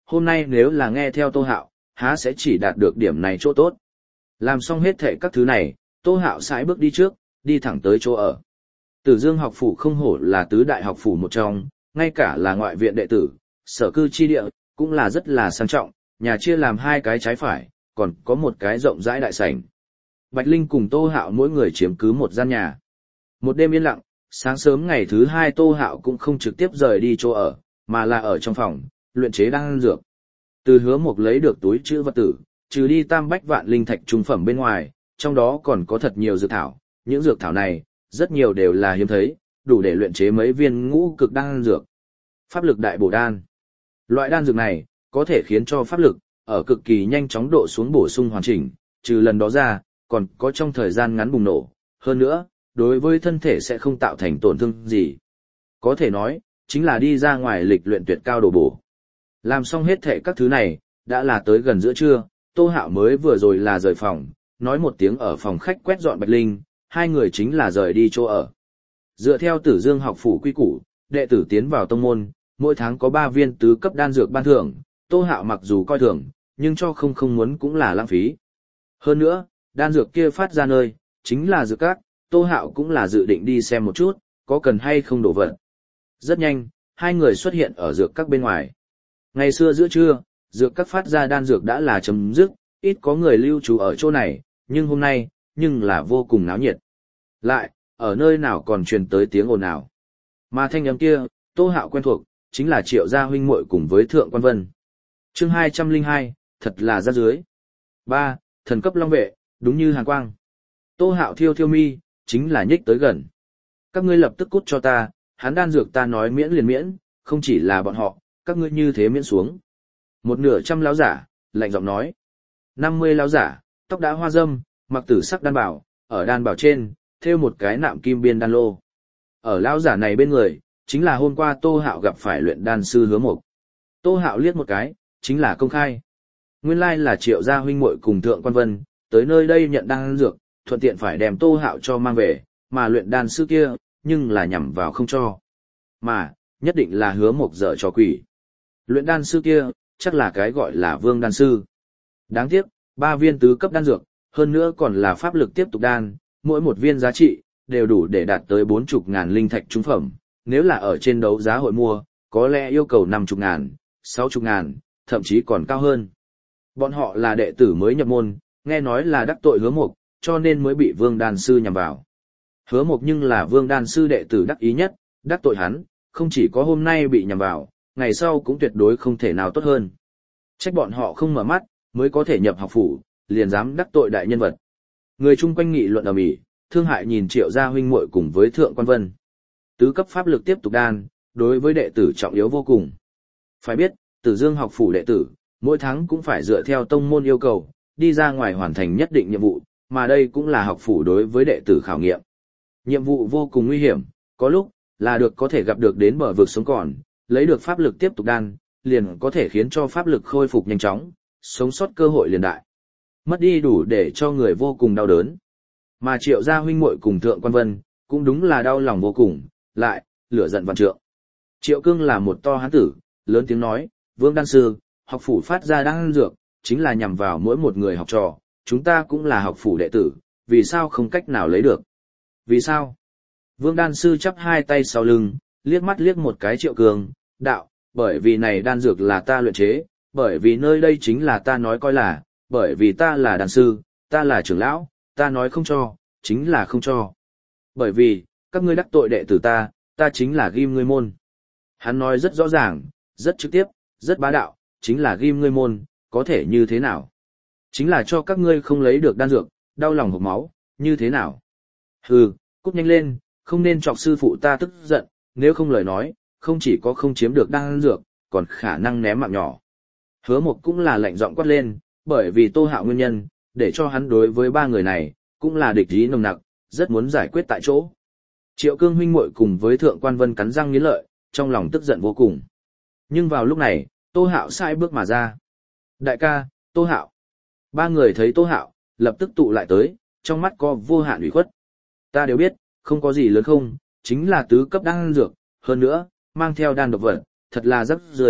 [SPEAKER 1] hôm nay nếu là nghe theo Tô Hạo, há sẽ chỉ đạt được điểm này chỗ tốt. Làm xong hết thệ các thứ này, Tô Hạo sải bước đi trước, đi thẳng tới chỗ ở. Tử Dương học phủ không hổ là tứ đại học phủ một trong, ngay cả là ngoại viện đệ tử, sở cư chi địa, cũng là rất là sang trọng, nhà chia làm hai cái trái phải, còn có một cái rộng rãi đại sảnh. Bạch Linh cùng Tô Hạo mỗi người chiếm cứ một gian nhà. Một đêm yên lặng, sáng sớm ngày thứ hai Tô Hạo cũng không trực tiếp rời đi chỗ ở, mà là ở trong phòng, luyện chế đan dược. Từ Hứa Mộc lấy được túi trữ vật tử, trừ đi tam bách vạn linh thạch trung phẩm bên ngoài, trong đó còn có thật nhiều dược thảo, những dược thảo này, rất nhiều đều là hiếm thấy, đủ để luyện chế mấy viên ngũ cực đan dược. Pháp lực đại bổ đan. Loại đan dược này, có thể khiến cho pháp lực, ở cực kỳ nhanh chóng độ xuống bổ sung hoàn chỉnh, trừ lần đó ra, còn có trong thời gian ngắn bùng nổ. Hơn nữa, đối với thân thể sẽ không tạo thành tổn thương gì. Có thể nói, chính là đi ra ngoài lịch luyện tuyệt cao đồ bổ. Làm xong hết thể các thứ này, đã là tới gần giữa trưa, Tô Hạo mới vừa rồi là rời phòng, nói một tiếng ở phòng khách quét dọn Bạch Linh, hai người chính là rời đi chỗ ở. Dựa theo Tử Dương học phủ quy củ, đệ tử tiến vào tông môn, mỗi tháng có 3 viên tứ cấp đan dược ban thưởng, Tô Hạo mặc dù coi thường, nhưng cho không muốn cũng là lãng phí. Hơn nữa, đan dược kia phát ra nơi, chính là dược các, Tô Hạo cũng là dự định đi xem một chút, có cần hay không đổ vật. Rất nhanh, hai người xuất hiện ở dược các bên ngoài. Ngày xưa giữa trưa, dược các phát ra đan dược đã là chấm dứt, ít có người lưu trú ở chỗ này, nhưng hôm nay, nhưng là vô cùng náo nhiệt. Lại, ở nơi nào còn truyền tới tiếng ồn ào. Mà thanh âm kia, Tô Hạo quen thuộc, chính là Triệu gia huynh muội cùng với Thượng Quan Vân. Chương 202, thật là ra dưới. 3. Thần cấp long vệ, đúng như hàn quang. Tô Hạo thiêu mi, chính là nhích tới gần. Các ngươi lập tức cút cho ta, hắn đan dược ta nói miễn liền miễn, không chỉ là bọn họ, các ngươi như thế miễn xuống. Một nửa trăm lão giả, lạnh giọng nói. 50 lão giả, tóc đã hoa râm, mặc tử sắc đan bảo, ở đan bảo trên, thêu một cái nạm kim biên đan lô. Ở lão giả này bên người, chính là hôm qua Tô Hạo gặp phải luyện đan sư Hứa Mộc. Tô Hạo liếc một cái, chính là công khai. Nguyên lai là Triệu gia huynh muội cùng Thượng Quan Vân, tới nơi đây nhận đan dược, thuận tiện phải đem Tô Hạo cho mang về, mà luyện đan sư kia, nhưng là nhằm vào không cho. Mà, nhất định là Hứa Mộc dở trò quỷ. Luyện đan sư kia, chắc là cái gọi là vương đan sư. Đáng tiếc, 3 viên tứ cấp đan dược, hơn nữa còn là pháp lực tiếp tục đan, mỗi một viên giá trị, đều đủ để đạt tới 40.000 linh thạch trung phẩm. Nếu là ở trên đấu giá hội mua, có lẽ yêu cầu 50.000, 60.000, thậm chí còn cao hơn. Bọn họ là đệ tử mới nhập môn, nghe nói là đắc tội Hứa Mộc, cho nên mới bị vương đan sư nhằm vào. Hứa Mộc nhưng là vương đan sư đệ tử đắc ý nhất, đắc tội hắn, không chỉ có hôm nay bị nhằm vào, ngày sau cũng tuyệt đối không thể nào tốt hơn. Trách bọn họ không mở mắt, mới có thể nhập học phủ, liền dám đắc tội đại nhân vật. Người chung quanh nghị luận ầm ĩ, thương hại nhìn Triệu gia huynh muội cùng với Thượng Quan Vân. Tứ cấp pháp lực tiếp tục đan, đối với đệ tử trọng yếu vô cùng. Phải biết, Tử Dương học phủ đệ tử, mỗi tháng cũng phải dựa theo tông môn yêu cầu, đi ra ngoài hoàn thành nhất định nhiệm vụ, mà đây cũng là học phủ đối với đệ tử khảo nghiệm. Nhiệm vụ vô cùng nguy hiểm, có lúc là được có thể gặp được đến bờ vực sống còn, lấy được pháp lực tiếp tục đan, liền có thể khiến cho pháp lực khôi phục nhanh chóng, sống sót cơ hội liền đại. Mất đi đủ để cho người vô cùng đau đớn. Mà Triệu gia huynh muội cùng Thượng Quan Vân, cũng đúng là đau lòng vô cùng, lại, lửa giận vạn trượng. Triệu Cương là một to hán tử, lớn tiếng nói, vương đan sư, học phủ phát ra đan dược, chính là nhằm vào mỗi một người học trò, chúng ta cũng là học phủ đệ tử, vì sao không cách nào lấy được? Vì sao? Vương đan sư chắp hai tay sau lưng, liếc mắt liếc một cái Triệu Cương, đạo, bởi vì này đan dược là ta luyện chế, bởi vì nơi đây chính là ta nói coi là, bởi vì ta là đan sư, ta là trưởng lão, ta nói không cho, chính là không cho. Bởi vì, các ngươi đắc tội đệ tử ta chính là ghim ngươi môn. Hắn nói rất rõ ràng, rất trực tiếp, rất bá đạo, chính là ghim ngươi môn, có thể như thế nào? Chính là cho các ngươi không lấy được đan dược, đau lòng hộc máu, như thế nào? Hừ, cút nhanh lên, không nên chọc sư phụ ta tức giận, nếu không lời nói, không chỉ có không chiếm được đan dược, còn khả năng ném mạng nhỏ. Hứa Mộc cũng là lạnh giọng quát lên, bởi vì Tô Hạo nguyên nhân, để cho hắn đối với 3 người này, cũng là địch ý nồng nặc, rất muốn giải quyết tại chỗ. Triệu Cương huynh muội cùng với Thượng Quan Vân cắn răng nghiến lợi, trong lòng tức giận vô cùng. Nhưng vào lúc này, Tô Hạo sai bước mà ra. Đại ca, Tô Hạo. 3 người thấy Tô Hạo, lập tức tụ lại tới, trong mắt có vô hạn ủy khuất. Ta đều biết, không có gì lớn không, chính là tứ cấp đan dược, hơn nữa, mang theo đan độc vật, thật là rất dưới,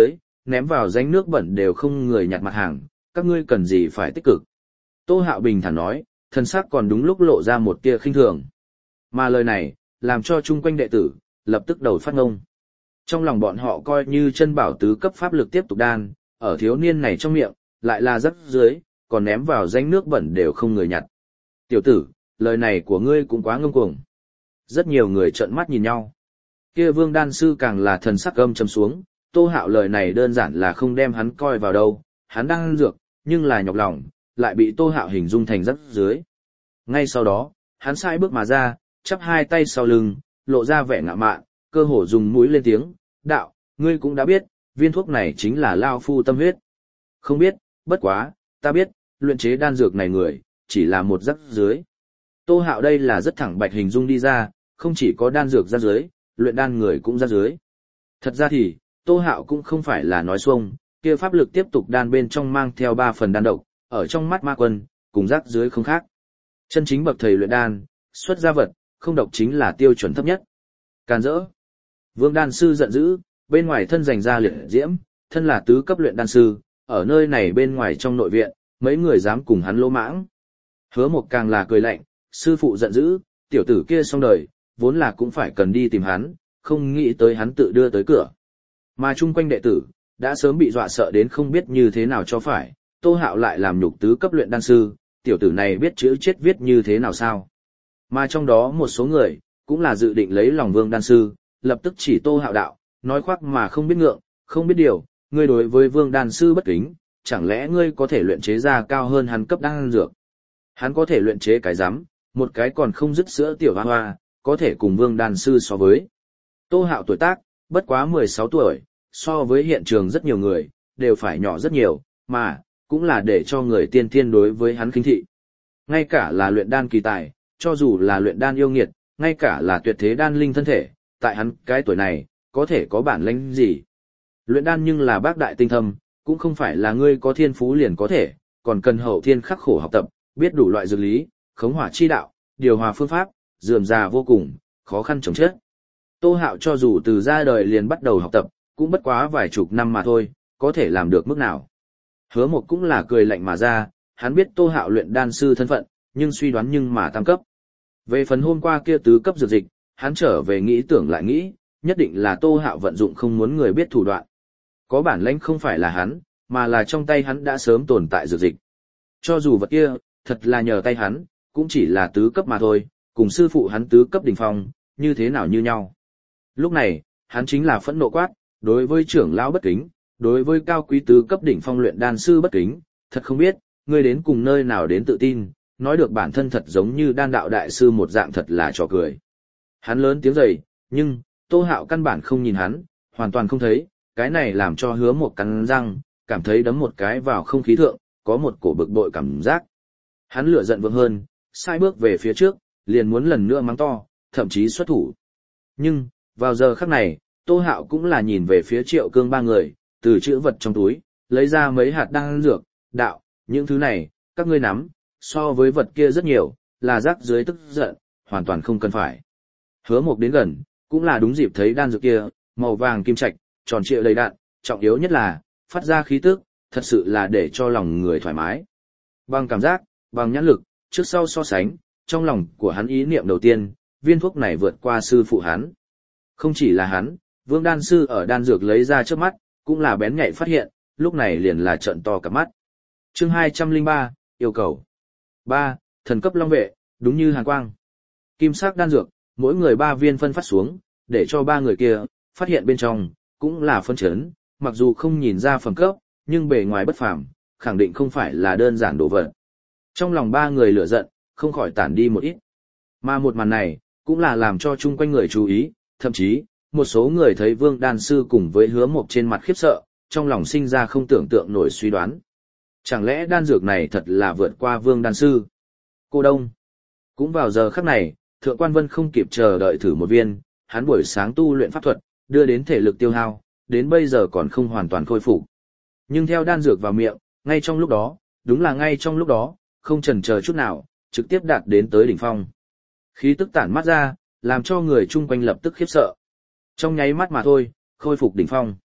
[SPEAKER 1] ném vào rãnh nước bẩn đều không người nhặt mặt hàng, các ngươi cần gì phải tích cực. Tô Hạo bình thản nói, thần sắc còn đúng lúc lộ ra một tia khinh thường. Mà lời này, làm cho chung quanh đệ tử, lập tức đầu phát ngông. Trong lòng bọn họ coi như chân bảo tứ cấp pháp lực tiếp tục đan, ở thiếu niên này trong miệng, lại là rất dưới, còn ném vào rãnh nước bẩn đều không người nhặt. Tiểu tử, lời này của ngươi cũng quá ngông cuồng. Rất nhiều người trợn mắt nhìn nhau. Kia Vương đan sư càng là thần sắc gâm trầm xuống, Tô Hạo lời này đơn giản là không đem hắn coi vào đâu, hắn đang ăn dược, nhưng là nhọc lòng, lại bị Tô Hạo hình dung thành rất dưới. Ngay sau đó, hắn sai bước mà ra, chắp hai tay sau lưng, lộ ra vẻ ngạo mạn, cơ hồ dùng mũi lên tiếng, đạo, ngươi cũng đã biết, viên thuốc này chính là Lao Phu tâm huyết. Không biết, bất quá, ta biết, luyện chế đan dược này người, chỉ là một rắc dưới. Tô Hạo đây là rất thẳng bạch hình dung đi ra, không chỉ có đan dược rắc dưới, luyện đan người cũng rắc dưới. Thật ra thì, Tô Hạo cũng không phải là nói xuông, kia pháp lực tiếp tục đan bên trong mang theo 3 phần đan độc, ở trong mắt ma quân, cùng rắc dưới không khác. Chân chính bậc thầy luyện đan, xuất ra vật, không độc chính là tiêu chuẩn thấp nhất. Càn rỡ. Vương đan sư giận dữ, bên ngoài thân giành ra liệt diễm, thân là tứ cấp luyện đan sư, ở nơi này bên ngoài trong nội viện, mấy người dám cùng hắn lỗ mãng. Hứa Mộc càng là cười lạnh, sư phụ giận dữ, tiểu tử kia xong đời, vốn là cũng phải cần đi tìm hắn, không nghĩ tới hắn tự đưa tới cửa. Mà chung quanh đệ tử, đã sớm bị dọa sợ đến không biết như thế nào cho phải, Tô Hạo lại làm nhục tứ cấp luyện đan sư, tiểu tử này biết chữ chết viết như thế nào sao. Mà trong đó một số người, cũng là dự định lấy lòng Vương đan sư, lập tức chỉ Tô Hạo đạo, nói khoác mà không biết ngượng, không biết điều, ngươi đối với Vương đan sư bất kính, chẳng lẽ ngươi có thể luyện chế ra cao hơn hắn cấp đan dược. Hắn có thể luyện chế cái rắm, một cái còn không dứt sữa tiểu hoa hoa, có thể cùng Vương đan sư so với. Tô Hạo tuổi tác, bất quá 16 tuổi, so với hiện trường rất nhiều người, đều phải nhỏ rất nhiều, mà, cũng là để cho người tiên thiên đối với hắn khinh thị. Ngay cả là luyện đan kỳ tài, cho dù là luyện đan yêu nghiệt, ngay cả là tuyệt thế đan linh thân thể, tại hắn cái tuổi này, có thể có bản lĩnh gì. Luyện đan nhưng là bác đại tinh thâm, cũng không phải là ngươi có thiên phú liền có thể, còn cần hậu thiên khắc khổ học tập, biết đủ loại dược lý, khống hỏa chi đạo, điều hòa phương pháp, rườm rà vô cùng, khó khăn chống chết. Tô Hạo cho dù từ ra đời liền bắt đầu học tập, cũng bất quá vài chục năm mà thôi, có thể làm được mức nào. Hứa Mộc cũng là cười lạnh mà ra, hắn biết Tô Hạo luyện đan sư thân phận, nhưng suy đoán nhưng mà tam cấp. Về phần hôm qua kia tứ cấp dược dịch, hắn trở về nghĩ tưởng lại nghĩ, nhất định là Tô Hạo vận dụng không muốn người biết thủ đoạn. Có bản lĩnh không phải là hắn, mà là trong tay hắn đã sớm tồn tại dược dịch. Cho dù vật kia, thật là nhờ tay hắn, cũng chỉ là tứ cấp mà thôi, cùng sư phụ hắn tứ cấp đỉnh phong, như thế nào như nhau. Lúc này, hắn chính là phẫn nộ quát, đối với trưởng lão bất kính, đối với cao quý tứ cấp đỉnh phong luyện đan sư bất kính, thật không biết, ngươi đến cùng nơi nào đến tự tin, nói được bản thân thật giống như đan đạo đại sư một dạng thật là trò cười. Hắn lớn tiếng rầy, nhưng, Tô Hạo căn bản không nhìn hắn, hoàn toàn không thấy, cái này làm cho Hứa Mộc cắn răng, cảm thấy đấm một cái vào không khí thượng, có một cổ bực bội cảm giác. Hắn lửa giận vượng hơn, sai bước về phía trước, liền muốn lần nữa mắng to, thậm chí xuất thủ. Nhưng, vào giờ khắc này, Tô Hạo cũng là nhìn về phía Triệu Cương ba người, từ chữ vật trong túi, lấy ra mấy hạt đan dược, đạo, những thứ này, các ngươi nắm, so với vật kia rất nhiều, là rác dưới tức giận, hoàn toàn không cần phải. Hứa Mộc đến gần, cũng là đúng dịp thấy đan dược kia, màu vàng kim trạch, tròn trịa đầy đạn, trọng yếu nhất là, phát ra khí tức, thật sự là để cho lòng người thoải mái. Bằng cảm giác, bằng nhãn lực, trước sau so sánh, trong lòng của hắn ý niệm đầu tiên, viên thuốc này vượt qua sư phụ hắn. Không chỉ là hắn, Vương đan sư ở đan dược lấy ra trước mắt, cũng là bén nhạy phát hiện, lúc này liền là trợn to cả mắt. Chương 203, yêu cầu. 3. Thần cấp long vệ, đúng như hàn quang. Kim sắc đan dược, mỗi người 3 viên phân phát xuống, để cho 3 người kia, phát hiện bên trong, cũng là phân chấn, mặc dù không nhìn ra phẩm cấp, nhưng bề ngoài bất phàm, khẳng định không phải là đơn giản đồ vật. Trong lòng 3 người lửa giận, không khỏi tản đi một ít. Mà một màn này, cũng là làm cho chung quanh người chú ý, thậm chí, một số người thấy Vương đan sư cùng với Hứa Mộc trên mặt khiếp sợ, trong lòng sinh ra không tưởng tượng nổi suy đoán. Chẳng lẽ đan dược này thật là vượt qua Vương đan sư? Cô Đông. Cũng vào giờ khắc này, Thượng Quan Vân không kịp chờ đợi thử một viên, hắn buổi sáng tu luyện pháp thuật, đưa đến thể lực tiêu hao, đến bây giờ còn không hoàn toàn khôi phục. Nhưng theo đan dược vào miệng, ngay trong lúc đó, đúng là ngay trong lúc đó, không chần chờ chút nào, trực tiếp đạt đến tới đỉnh phong. Khí tức tản mát ra, làm cho người chung quanh lập tức khiếp sợ. Trong nháy mắt mà thôi, khôi phục đỉnh phong.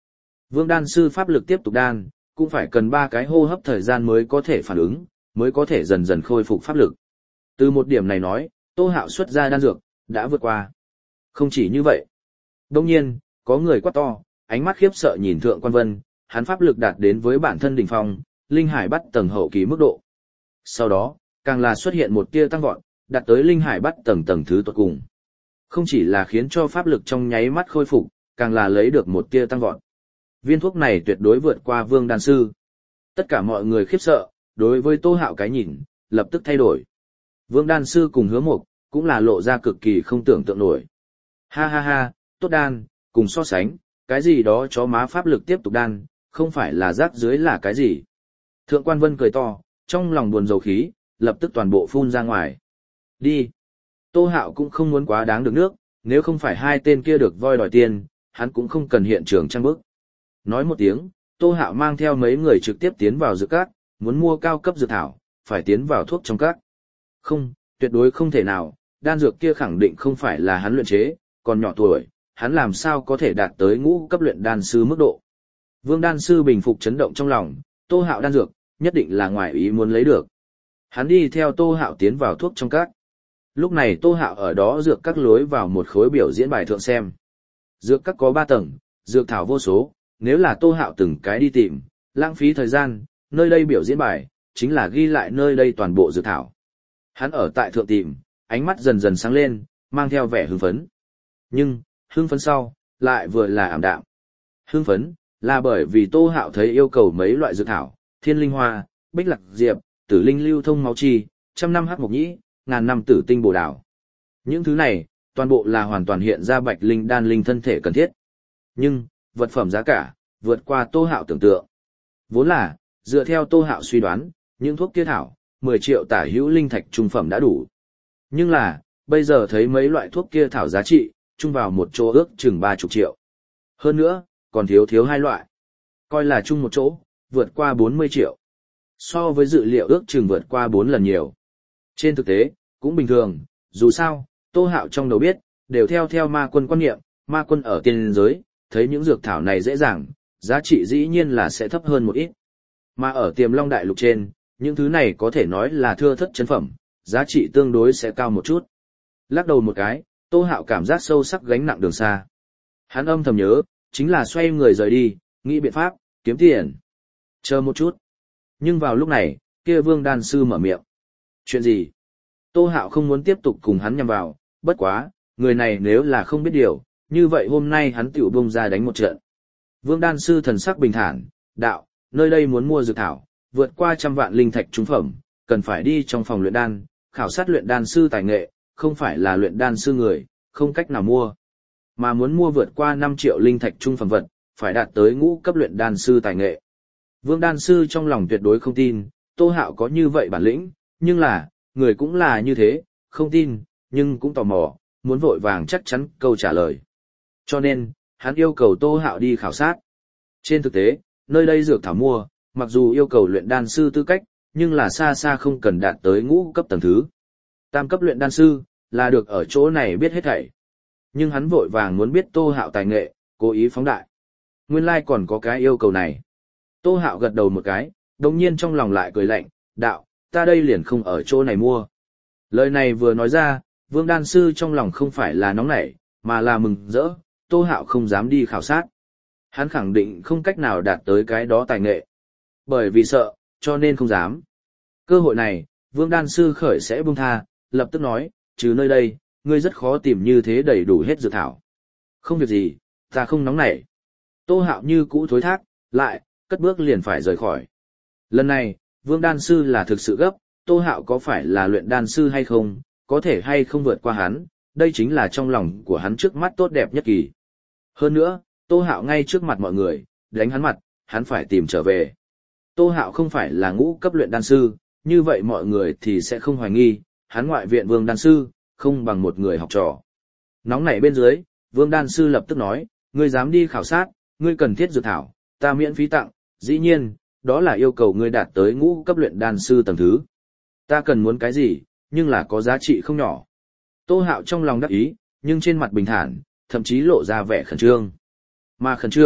[SPEAKER 1] Vương đan sư pháp lực tiếp tục đan, cũng phải cần 3 cái hô hấp thời gian mới có thể phản ứng, mới có thể dần dần khôi phục pháp lực. Từ một điểm này nói, Tô Hạo xuất ra đan dược, đã vượt qua. Không chỉ như vậy. Đông nhiên, có người quát to, ánh mắt khiếp sợ nhìn Thượng Quan Vân, hắn pháp lực đạt đến với bản thân đỉnh phong, linh hải bắt tầng hậu kỳ mức độ. Sau đó, càng là xuất hiện một tia tăng vọt, đạt tới linh hải bắt tầng thứ tuyệt cùng. Không chỉ là khiến cho pháp lực trong nháy mắt khôi phục, càng là lấy được một tia tăng vọt. Viên thuốc này tuyệt đối vượt qua Vương đan sư. Tất cả mọi người khiếp sợ, đối với Tô Hạo cái nhìn, lập tức thay đổi. Vương đan sư cùng Hứa Mộc, cũng là lộ ra cực kỳ không tưởng tượng nổi. Ha ha ha, tốt đan, cùng so sánh, cái gì đó chó má pháp lực tiếp tục đan, không phải là rác dưới là cái gì. Thượng Quan Vân cười to, trong lòng buồn dầu khí, lập tức toàn bộ phun ra ngoài. Đi. Tô Hạo cũng không muốn quá đáng được nước, nếu không phải hai tên kia được voi đòi tiền, hắn cũng không cần hiện trường trăng bức. Nói một tiếng, Tô Hạo mang theo mấy người trực tiếp tiến vào dược các, muốn mua cao cấp dược thảo, phải tiến vào thuốc trong các. Không, tuyệt đối không thể nào, đan dược kia khẳng định không phải là hắn luyện chế, còn nhỏ tuổi, hắn làm sao có thể đạt tới ngũ cấp luyện đan sư mức độ. Vương đan sư bình phục chấn động trong lòng, Tô Hạo đan dược, nhất định là ngoài ý muốn lấy được. Hắn đi theo Tô Hạo tiến vào thuốc trong các. Lúc này Tô Hạo ở đó dược các lối vào một khối biểu diễn bài thượng xem. Dược các có 3 tầng, dược thảo vô số, nếu là Tô Hạo từng cái đi tìm, lãng phí thời gian, nơi đây biểu diễn bài, chính là ghi lại nơi đây toàn bộ dược thảo. Hắn ở tại thượng tìm, ánh mắt dần dần sáng lên, mang theo vẻ hưng phấn. Nhưng, hưng phấn sau, lại vừa là ảm đạm. Hưng phấn, là bởi vì Tô Hạo thấy yêu cầu mấy loại dược thảo, thiên linh hoa, bích lạc diệp, tử linh lưu thông máu chi, 100 năm hắc mộc nhĩ, 1000 năm tử tinh bồ đào. Những thứ này, toàn bộ là hoàn toàn hiện ra bạch linh đan linh thân thể cần thiết. Nhưng, vật phẩm giá cả, vượt qua Tô Hạo tưởng tượng. Vốn là, dựa theo Tô Hạo suy đoán, những thuốc kia thảo, 10 triệu tả hữu linh thạch trung phẩm đã đủ. Nhưng là, bây giờ thấy mấy loại thuốc kia thảo giá trị, chung vào một chỗ ước chừng 30 triệu. Hơn nữa, còn thiếu 2 loại. Coi là chung một chỗ, vượt qua 40 triệu. So với dự liệu ước chừng vượt qua 4 lần nhiều. Trên thực tế, cũng bình thường, dù sao, Tô Hạo trong đầu biết, đều theo ma quân quan niệm, ma quân ở tiên giới, thấy những dược thảo này dễ dàng, giá trị dĩ nhiên là sẽ thấp hơn một ít. Mà ở Tiềm Long Đại Lục trên, những thứ này có thể nói là thưa thất chân phẩm, giá trị tương đối sẽ cao một chút. Lắc đầu một cái, Tô Hạo cảm giác sâu sắc gánh nặng đường xa. Hắn âm thầm nhớ, chính là xoay người rời đi, nghĩ biện pháp, kiếm tiền. Chờ một chút. Nhưng vào lúc này, kia Vương đan sư mở miệng. Chuyện gì? Tô Hạo không muốn tiếp tục cùng hắn nhằm vào, bất quá, người này nếu là không biết điều, như vậy hôm nay hắn tiểu bông ra đánh một trận. Vương đan sư thần sắc bình thản, đạo, nơi đây muốn mua dược thảo, vượt qua 100 vạn linh thạch trúng phẩm, cần phải đi trong phòng luyện đan, khảo sát luyện đan sư tài nghệ, không phải là luyện đan sư người, không cách nào mua. Mà muốn mua vượt qua 5 triệu linh thạch trung phẩm vật, phải đạt tới ngũ cấp luyện đan sư tài nghệ. Vương đan sư trong lòng tuyệt đối không tin, Tô Hạo có như vậy bản lĩnh, nhưng là, người cũng là như thế, không tin, nhưng cũng tò mò, muốn vội vàng chắc chắn câu trả lời. Cho nên, hắn yêu cầu Tô Hạo đi khảo sát. Trên thực tế, nơi đây dược thảo mua, mặc dù yêu cầu luyện đan sư tư cách, nhưng là xa xa không cần đạt tới ngũ cấp tầng thứ. Tam cấp luyện đan sư, là được ở chỗ này biết hết thảy. Nhưng hắn vội vàng muốn biết Tô Hạo tài nghệ, cố ý phóng đại. Nguyên lai còn có cái yêu cầu này. Tô Hạo gật đầu một cái, đồng nhiên trong lòng lại cười lạnh, đạo, ta đây liền không ở chỗ này mua. Lời này vừa nói ra, Vương đan sư trong lòng không phải là nóng nảy, mà là mừng rỡ, Tô Hạo không dám đi khảo sát. Hắn khẳng định không cách nào đạt tới cái đó tài nghệ. Bởi vì sợ, cho nên không dám. Cơ hội này, Vương đan sư khởi sẽ buông tha, lập tức nói, trừ nơi đây, ngươi rất khó tìm như thế đầy đủ hết dược thảo. Không việc gì, ta không nóng nảy. Tô Hạo như cũ thối thác, lại, cất bước liền phải rời khỏi. Lần này, Vương đan sư là thực sự gấp, Tô Hạo có phải là luyện đan sư hay không, có thể hay không vượt qua hắn, đây chính là trong lòng của hắn trước mắt tốt đẹp nhất kỳ. Hơn nữa, Tô Hạo ngay trước mặt mọi người, đánh hắn mặt, hắn phải tìm trở về. Tô Hạo không phải là ngũ cấp luyện đan sư, như vậy mọi người thì sẽ không hoài nghi, hắn ngoại viện Vương đan sư, không bằng một người học trò. Nóng nảy bên dưới, Vương đan sư lập tức nói, ngươi dám đi khảo sát, ngươi cần thiết dược thảo, ta miễn phí tặng, dĩ nhiên, đó là yêu cầu ngươi đạt tới ngũ cấp luyện đan sư tầng thứ. Ta cần muốn cái gì, nhưng là có giá trị không nhỏ. Tô Hạo trong lòng đắc ý, nhưng trên mặt bình thản, thậm chí lộ ra vẻ khẩn trương. Mà khẩn trương,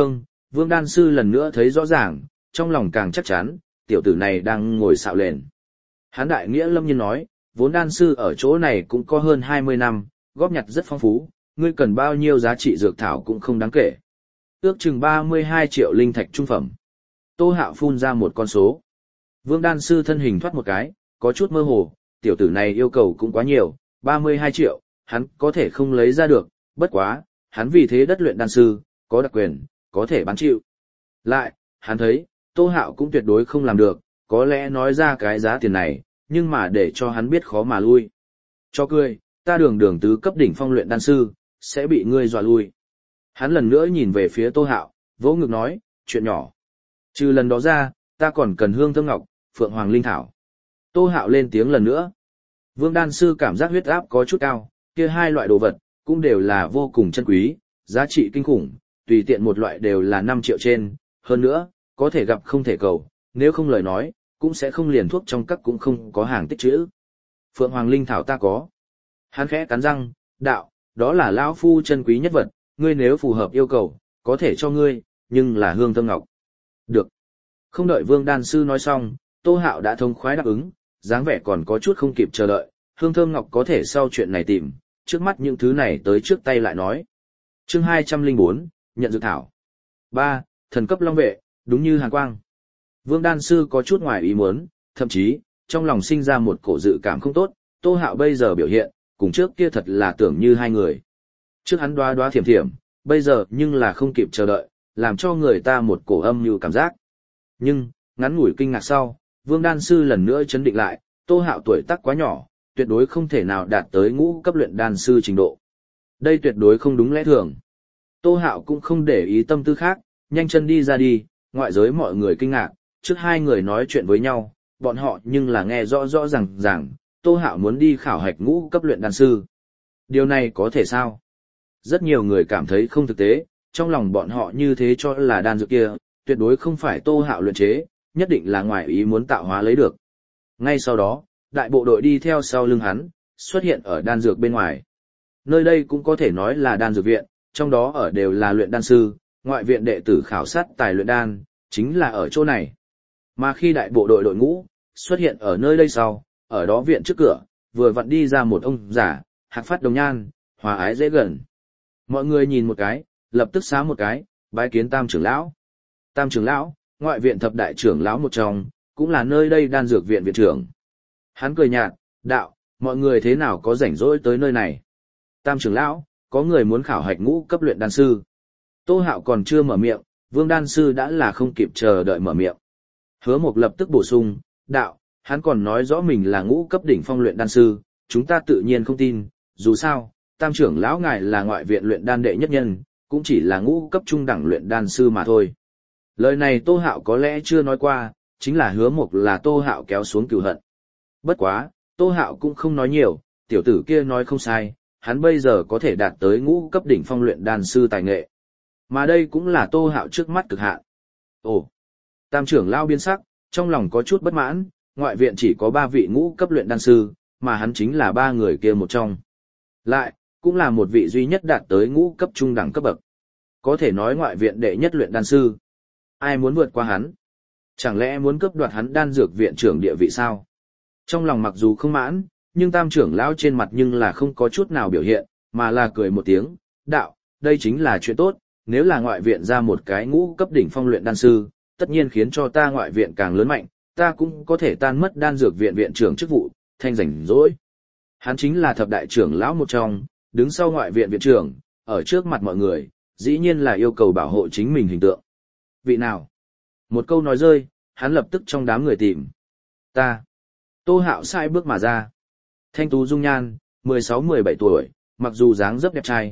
[SPEAKER 1] Vương đan sư lần nữa thấy rõ ràng, trong lòng càng chắc chắn, tiểu tử này đang ngồi xạo lền. Hán đại nghĩa lâm nhiên nói, vốn đan sư ở chỗ này cũng có hơn 20 năm, góp nhặt rất phong phú, ngươi cần bao nhiêu giá trị dược thảo cũng không đáng kể. Ước chừng 32 triệu linh thạch trung phẩm. Tô Hạo phun ra một con số. Vương đan sư thân hình thoát một cái, có chút mơ hồ, tiểu tử này yêu cầu cũng quá nhiều, 32 triệu, hắn có thể không lấy ra được, bất quá, hắn vì thế đất luyện đan sư, có đặc quyền, có thể bán chịu. Lại, hắn thấy, Tô Hạo cũng tuyệt đối không làm được, có lẽ nói ra cái giá tiền này, nhưng mà để cho hắn biết khó mà lui. Cho cười, ta đường tứ cấp đỉnh phong luyện đan sư, sẽ bị ngươi dọa lui. Hắn lần nữa nhìn về phía Tô Hạo, vỗ ngực nói, chuyện nhỏ. Trừ lần đó ra, ta còn cần hương thơm ngọc, phượng hoàng linh thảo. Tô Hạo lên tiếng lần nữa. Vương đan sư cảm giác huyết áp có chút cao, kia hai loại đồ vật, cũng đều là vô cùng chân quý, giá trị kinh khủng, tùy tiện một loại đều là 5 triệu trên, hơn nữa, có thể gặp không thể cầu, nếu không lời nói, cũng sẽ không liền thuốc trong các cũng không có hàng tích trữ. Phượng hoàng linh thảo ta có. Hắn khẽ cắn răng, đạo, đó là lão phu chân quý nhất vật, ngươi nếu phù hợp yêu cầu, có thể cho ngươi, nhưng là hương thơm ngọc. Được. Không đợi Vương đan sư nói xong, Tô Hạo đã thông khoái đáp ứng, dáng vẻ còn có chút không kịp chờ đợi, hương thơm ngọc có thể sau chuyện này tìm, trước mắt những thứ này tới trước tay lại nói. Chương 204, nhận dược thảo. 3. Thần cấp long vệ, đúng như hàn quang. Vương đan sư có chút ngoài ý muốn, thậm chí, trong lòng sinh ra một cổ dự cảm không tốt, Tô Hạo bây giờ biểu hiện, cùng trước kia thật là tưởng như hai người. Trước hắn đoá thiểm thiểm, bây giờ nhưng là không kịp chờ đợi, làm cho người ta một cổ âm như cảm giác. Nhưng, ngắn ngủi kinh ngạc sau, Vương đan sư lần nữa chấn định lại, Tô Hạo tuổi tác quá nhỏ, tuyệt đối không thể nào đạt tới ngũ cấp luyện đan sư trình độ. Đây tuyệt đối không đúng lẽ thường. Tô Hạo cũng không để ý tâm tư khác, nhanh chân đi ra đi, ngoại giới mọi người kinh ngạc, trước hai người nói chuyện với nhau, bọn họ nhưng là nghe rõ ràng, Tô Hạo muốn đi khảo hạch ngũ cấp luyện đan sư. Điều này có thể sao? Rất nhiều người cảm thấy không thực tế, trong lòng bọn họ như thế cho là đan dược kia, tuyệt đối không phải Tô Hạo luyện chế, nhất định là ngoài ý muốn tạo hóa lấy được. Ngay sau đó, đại bộ đội đi theo sau lưng hắn, xuất hiện ở đan dược bên ngoài. Nơi đây cũng có thể nói là đan dược viện, trong đó ở đều là luyện đan sư, ngoại viện đệ tử khảo sát tài luyện đan, chính là ở chỗ này. Mà khi đại bộ đội đội ngũ xuất hiện ở nơi đây sau, ở đó viện trước cửa, vừa vặn đi ra một ông già, hạc phát đồng nhan, hòa ái dễ gần. Mọi người nhìn một cái, lập tức xá một cái, bái kiến Tam trưởng lão. Tam trưởng lão, ngoại viện thập đại trưởng lão một trong, cũng là nơi đây đan dược viện viện trưởng. Hắn cười nhạt, đạo, mọi người thế nào có rảnh rỗi tới nơi này? Tam trưởng lão, có người muốn khảo hạch ngũ cấp luyện đan sư. Tô Hạo còn chưa mở miệng, Vương đan sư đã là không kịp chờ đợi mở miệng. Hứa Mộc lập tức bổ sung, đạo, hắn còn nói rõ mình là ngũ cấp đỉnh phong luyện đan sư, chúng ta tự nhiên không tin, dù sao, Tam trưởng lão ngài là ngoại viện luyện đan đệ nhất nhân, cũng chỉ là ngũ cấp trung đẳng luyện đan sư mà thôi. Lời này Tô Hạo có lẽ chưa nói qua, chính là Hứa Mộc là Tô Hạo kéo xuống cừu hận. Bất quá, Tô Hạo cũng không nói nhiều, tiểu tử kia nói không sai, hắn bây giờ có thể đạt tới ngũ cấp đỉnh phong luyện đan sư tài nghệ. Mà đây cũng là Tô Hạo trước mắt cực hạn. Ồ, Tam trưởng lão biến sắc, trong lòng có chút bất mãn, ngoại viện chỉ có 3 vị ngũ cấp luyện đan sư, mà hắn chính là 3 người kia một trong. Lại, cũng là một vị duy nhất đạt tới ngũ cấp trung đẳng cấp bậc. Có thể nói ngoại viện đệ nhất luyện đan sư. Ai muốn vượt qua hắn? Chẳng lẽ muốn cướp đoạt hắn đan dược viện trưởng địa vị sao? Trong lòng mặc dù không mãn, nhưng Tam trưởng lão trên mặt nhưng là không có chút nào biểu hiện, mà là cười một tiếng, đạo, đây chính là chuyện tốt, nếu là ngoại viện ra một cái ngũ cấp đỉnh phong luyện đan sư, tất nhiên khiến cho ta ngoại viện càng lớn mạnh, ta cũng có thể tan mất đan dược viện viện trưởng chức vụ, thanh rảnh rỗi. Hắn chính là thập đại trưởng lão một trong, đứng sau ngoại viện viện trưởng, ở trước mặt mọi người, dĩ nhiên là yêu cầu bảo hộ chính mình hình tượng. Vị nào? Một câu nói rơi, hắn lập tức trong đám người tìm. Ta. Tô Hạo sai bước mà ra. Thanh tú dung nhan, 16-17 tuổi, mặc dù dáng dấp đẹp trai,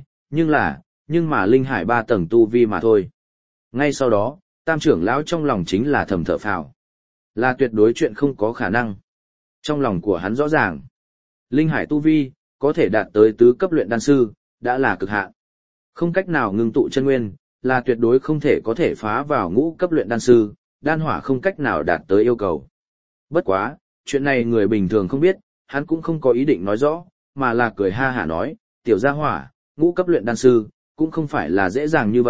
[SPEAKER 1] nhưng mà linh hải 3 tầng tu vi mà thôi. Ngay sau đó, Tam trưởng lão trong lòng chính là thầm thở phào. Là tuyệt đối chuyện không có khả năng. Trong lòng của hắn rõ ràng. Linh hải tu vi, có thể đạt tới tứ cấp luyện đan sư, đã là cực hạn. Không cách nào ngưng tụ chân nguyên, là tuyệt đối không thể có thể phá vào ngũ cấp luyện đan sư, đan hỏa không cách nào đạt tới yêu cầu. Bất quá, chuyện này người bình thường không biết, hắn cũng không có ý định nói rõ, mà là cười ha hả nói, tiểu gia hỏa, ngũ cấp luyện đan sư, cũng không phải là dễ dàng như vậy,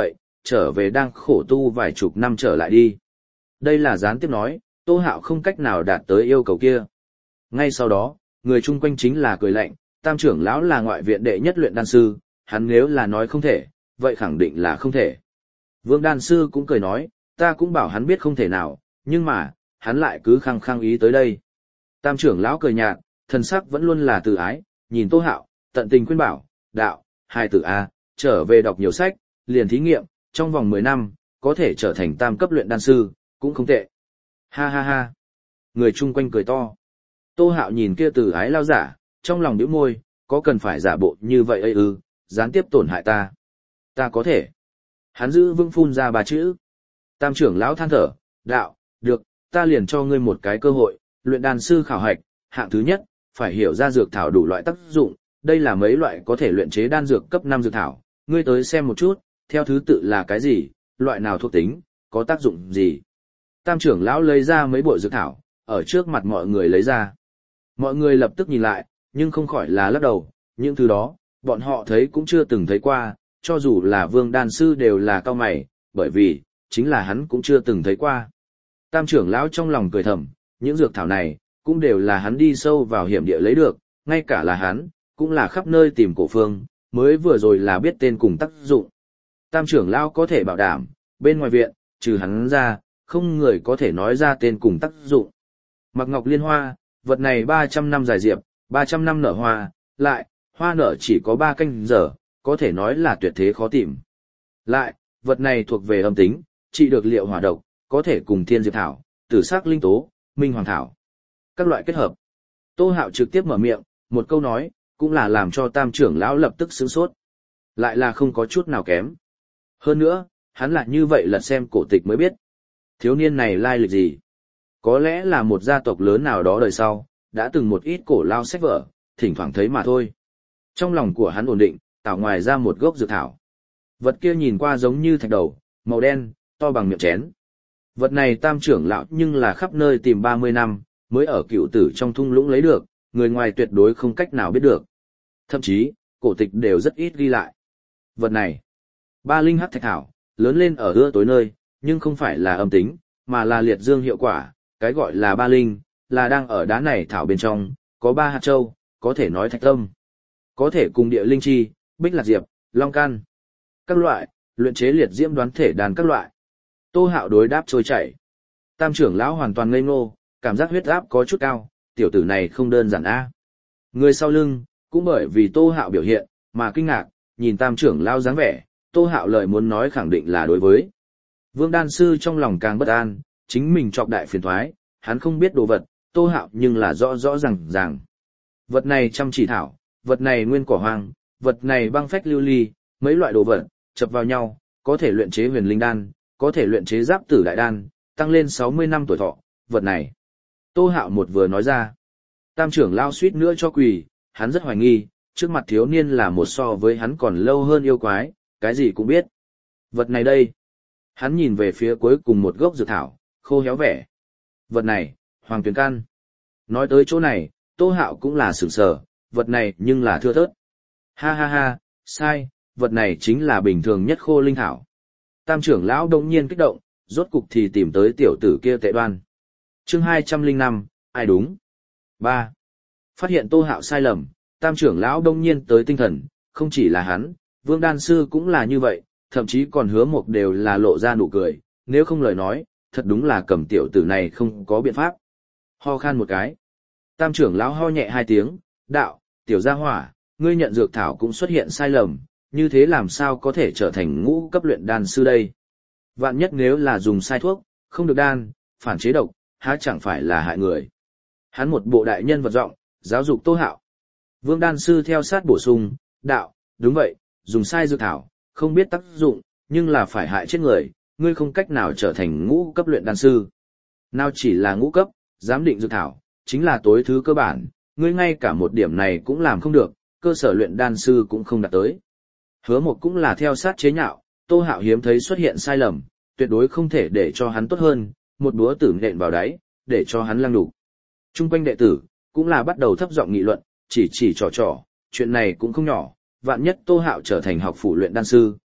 [SPEAKER 1] trở về đang khổ tu vài chục năm trở lại đi. Đây là gián tiếp nói, Tô Hạo không cách nào đạt tới yêu cầu kia. Ngay sau đó, người chung quanh chính là cười lạnh, Tam trưởng lão là ngoại viện đệ nhất luyện đan sư, hắn nếu là nói không thể, vậy khẳng định là không thể. Vương đan sư cũng cười nói, ta cũng bảo hắn biết không thể nào, nhưng mà, hắn lại cứ khăng khăng ý tới đây. Tam trưởng lão cười nhạt, thần sắc vẫn luôn là từ ái, nhìn Tô Hạo, tận tình khuyên bảo, đạo, hai tử A, trở về đọc nhiều sách, liền thí nghiệm, trong vòng 10 năm, có thể trở thành tam cấp luyện đan sư, cũng không tệ. Ha ha ha. Người chung quanh cười to. Tô Hạo nhìn kia từ ái lao giả, trong lòng nhíu môi, có cần phải giả bộ như vậy ấy ư, gián tiếp tổn hại ta. Ta có thể. Hắn giữ vững phun ra 3 chữ. Tam trưởng lão than thở, đạo, được, ta liền cho ngươi một cái cơ hội, luyện đan sư khảo hạch, hạng thứ nhất, phải hiểu ra dược thảo đủ loại tác dụng, đây là mấy loại có thể luyện chế đan dược cấp 5 dược thảo, ngươi tới xem một chút, theo thứ tự là cái gì, loại nào thuộc tính, có tác dụng gì. Tam trưởng lão lấy ra mấy bộ dược thảo, ở trước mặt mọi người lấy ra. Mọi người lập tức nhìn lại, nhưng không khỏi là lắc đầu, những thứ đó, bọn họ thấy cũng chưa từng thấy qua, cho dù là vương đan sư đều là cao mày, bởi vì, chính là hắn cũng chưa từng thấy qua. Tam trưởng lão trong lòng cười thầm, những dược thảo này, cũng đều là hắn đi sâu vào hiểm địa lấy được, ngay cả là hắn, cũng là khắp nơi tìm cổ phương, mới vừa rồi là biết tên cùng tác dụng. Tam trưởng lão có thể bảo đảm, bên ngoài viện, trừ hắn ra, không người có thể nói ra tên cùng tác dụng. Mặc ngọc liên hoa, vật này 300 năm dài diệp, 300 năm nở hoa, lại, hoa nở chỉ có 3 canh giờ, có thể nói là tuyệt thế khó tìm. Lại, vật này thuộc về âm tính, trị được liệu hỏa độc, có thể cùng thiên diệp thảo, tử sắc linh tố, minh hoàng thảo. Các loại kết hợp. Tô Hạo trực tiếp mở miệng, một câu nói, cũng là làm cho tam trưởng lão lập tức sửng sốt. Lại là không có chút nào kém. Hơn nữa, hắn lại như vậy là xem cổ tịch mới biết. Thiếu niên này lai lịch gì? Có lẽ là một gia tộc lớn nào đó đời sau, đã từng một ít cổ lao sách vở, thỉnh thoảng thấy mà thôi. Trong lòng của hắn ổn định, tạo ngoài ra một gốc dược thảo. Vật kia nhìn qua giống như thạch đầu, màu đen, to bằng miệng chén. Vật này tam trưởng lão nhưng là khắp nơi tìm 30 năm, mới ở cựu tử trong thung lũng lấy được, người ngoài tuyệt đối không cách nào biết được. Thậm chí, cổ tịch đều rất ít ghi lại. Vật này, ba linh hắc thạch thảo, lớn lên ở ưa tối nơi, nhưng không phải là âm tính, mà là liệt dương hiệu quả, cái gọi là ba linh, là đang ở đá này thảo bên trong, có 3 hạt châu, có thể nói thạch tâm. Có thể cùng địa linh chi, bích lạc diệp, long can. Các loại, luyện chế liệt diễm đoán thể đàn các loại. Tô Hạo đối đáp trôi chảy. Tam trưởng lão hoàn toàn ngây ngô, cảm giác huyết áp có chút cao, tiểu tử này không đơn giản a. Người sau lưng, cũng bởi vì Tô Hạo biểu hiện, mà kinh ngạc, nhìn tam trưởng lão dáng vẻ, Tô Hạo lời muốn nói khẳng định là đối với. Vương đan sư trong lòng càng bất an, chính mình chọc đại phiền thoái, hắn không biết đồ vật, Tô Hạo nhưng là rõ rõ ràng. Vật này chăm chỉ thảo, vật này nguyên cỏ hoang, vật này băng phách lưu ly, mấy loại đồ vật, chập vào nhau, có thể luyện chế huyền linh đan, có thể luyện chế giáp tử đại đan, tăng lên 60 năm tuổi thọ, vật này. Tô Hạo một vừa nói ra. Tam trưởng lao suýt nữa cho quỳ, hắn rất hoài nghi, trước mặt thiếu niên là một so với hắn còn lâu hơn yêu quái, cái gì cũng biết. Vật này đây. Hắn nhìn về phía cuối cùng một gốc dược thảo, khô héo vẻ. Vật này, hoàng tuyển can. Nói tới chỗ này, Tô Hạo cũng là sửng sở, vật này nhưng là thưa thớt. Ha ha ha, sai, vật này chính là bình thường nhất khô linh thảo. Tam trưởng lão đông nhiên kích động, rốt cục thì tìm tới tiểu tử kia tệ đoan. Chương 205, ai đúng? 3. Phát hiện Tô Hạo sai lầm, tam trưởng lão đông nhiên tới tinh thần, không chỉ là hắn, Vương đan sư cũng là như vậy, thậm chí còn Hứa Mộc đều là lộ ra nụ cười, nếu không lời nói, thật đúng là cầm tiểu tử này không có biện pháp. Ho khan một cái. Tam trưởng lão ho nhẹ 2 tiếng, đạo, tiểu gia hỏa, ngươi nhận dược thảo cũng xuất hiện sai lầm, như thế làm sao có thể trở thành ngũ cấp luyện đan sư đây? Vạn nhất nếu là dùng sai thuốc, không được đan, phản chế độc, há chẳng phải là hại người. Hắn một bộ đại nhân vật giọng, giáo dục Tô Hạo. Vương đan sư theo sát bổ sung, đạo, đúng vậy, dùng sai dược thảo, không biết tác dụng, nhưng là phải hại chết người, ngươi không cách nào trở thành ngũ cấp luyện đan sư. Nào chỉ là ngũ cấp, giám định dược thảo, chính là tối thứ cơ bản, ngươi ngay cả một điểm này cũng làm không được, cơ sở luyện đan sư cũng không đạt tới. Hứa Mộc cũng là theo sát chế nhạo, Tô Hạo hiếm thấy xuất hiện sai lầm, tuyệt đối không thể để cho hắn tốt hơn, một búa tử nện vào đáy, để cho hắn lăng đục. Trung quanh đệ tử, cũng là bắt đầu thấp giọng nghị luận, chỉ trò, chuyện này cũng không nhỏ, vạn nhất Tô Hạo trở thành học phủ luyện đan sư,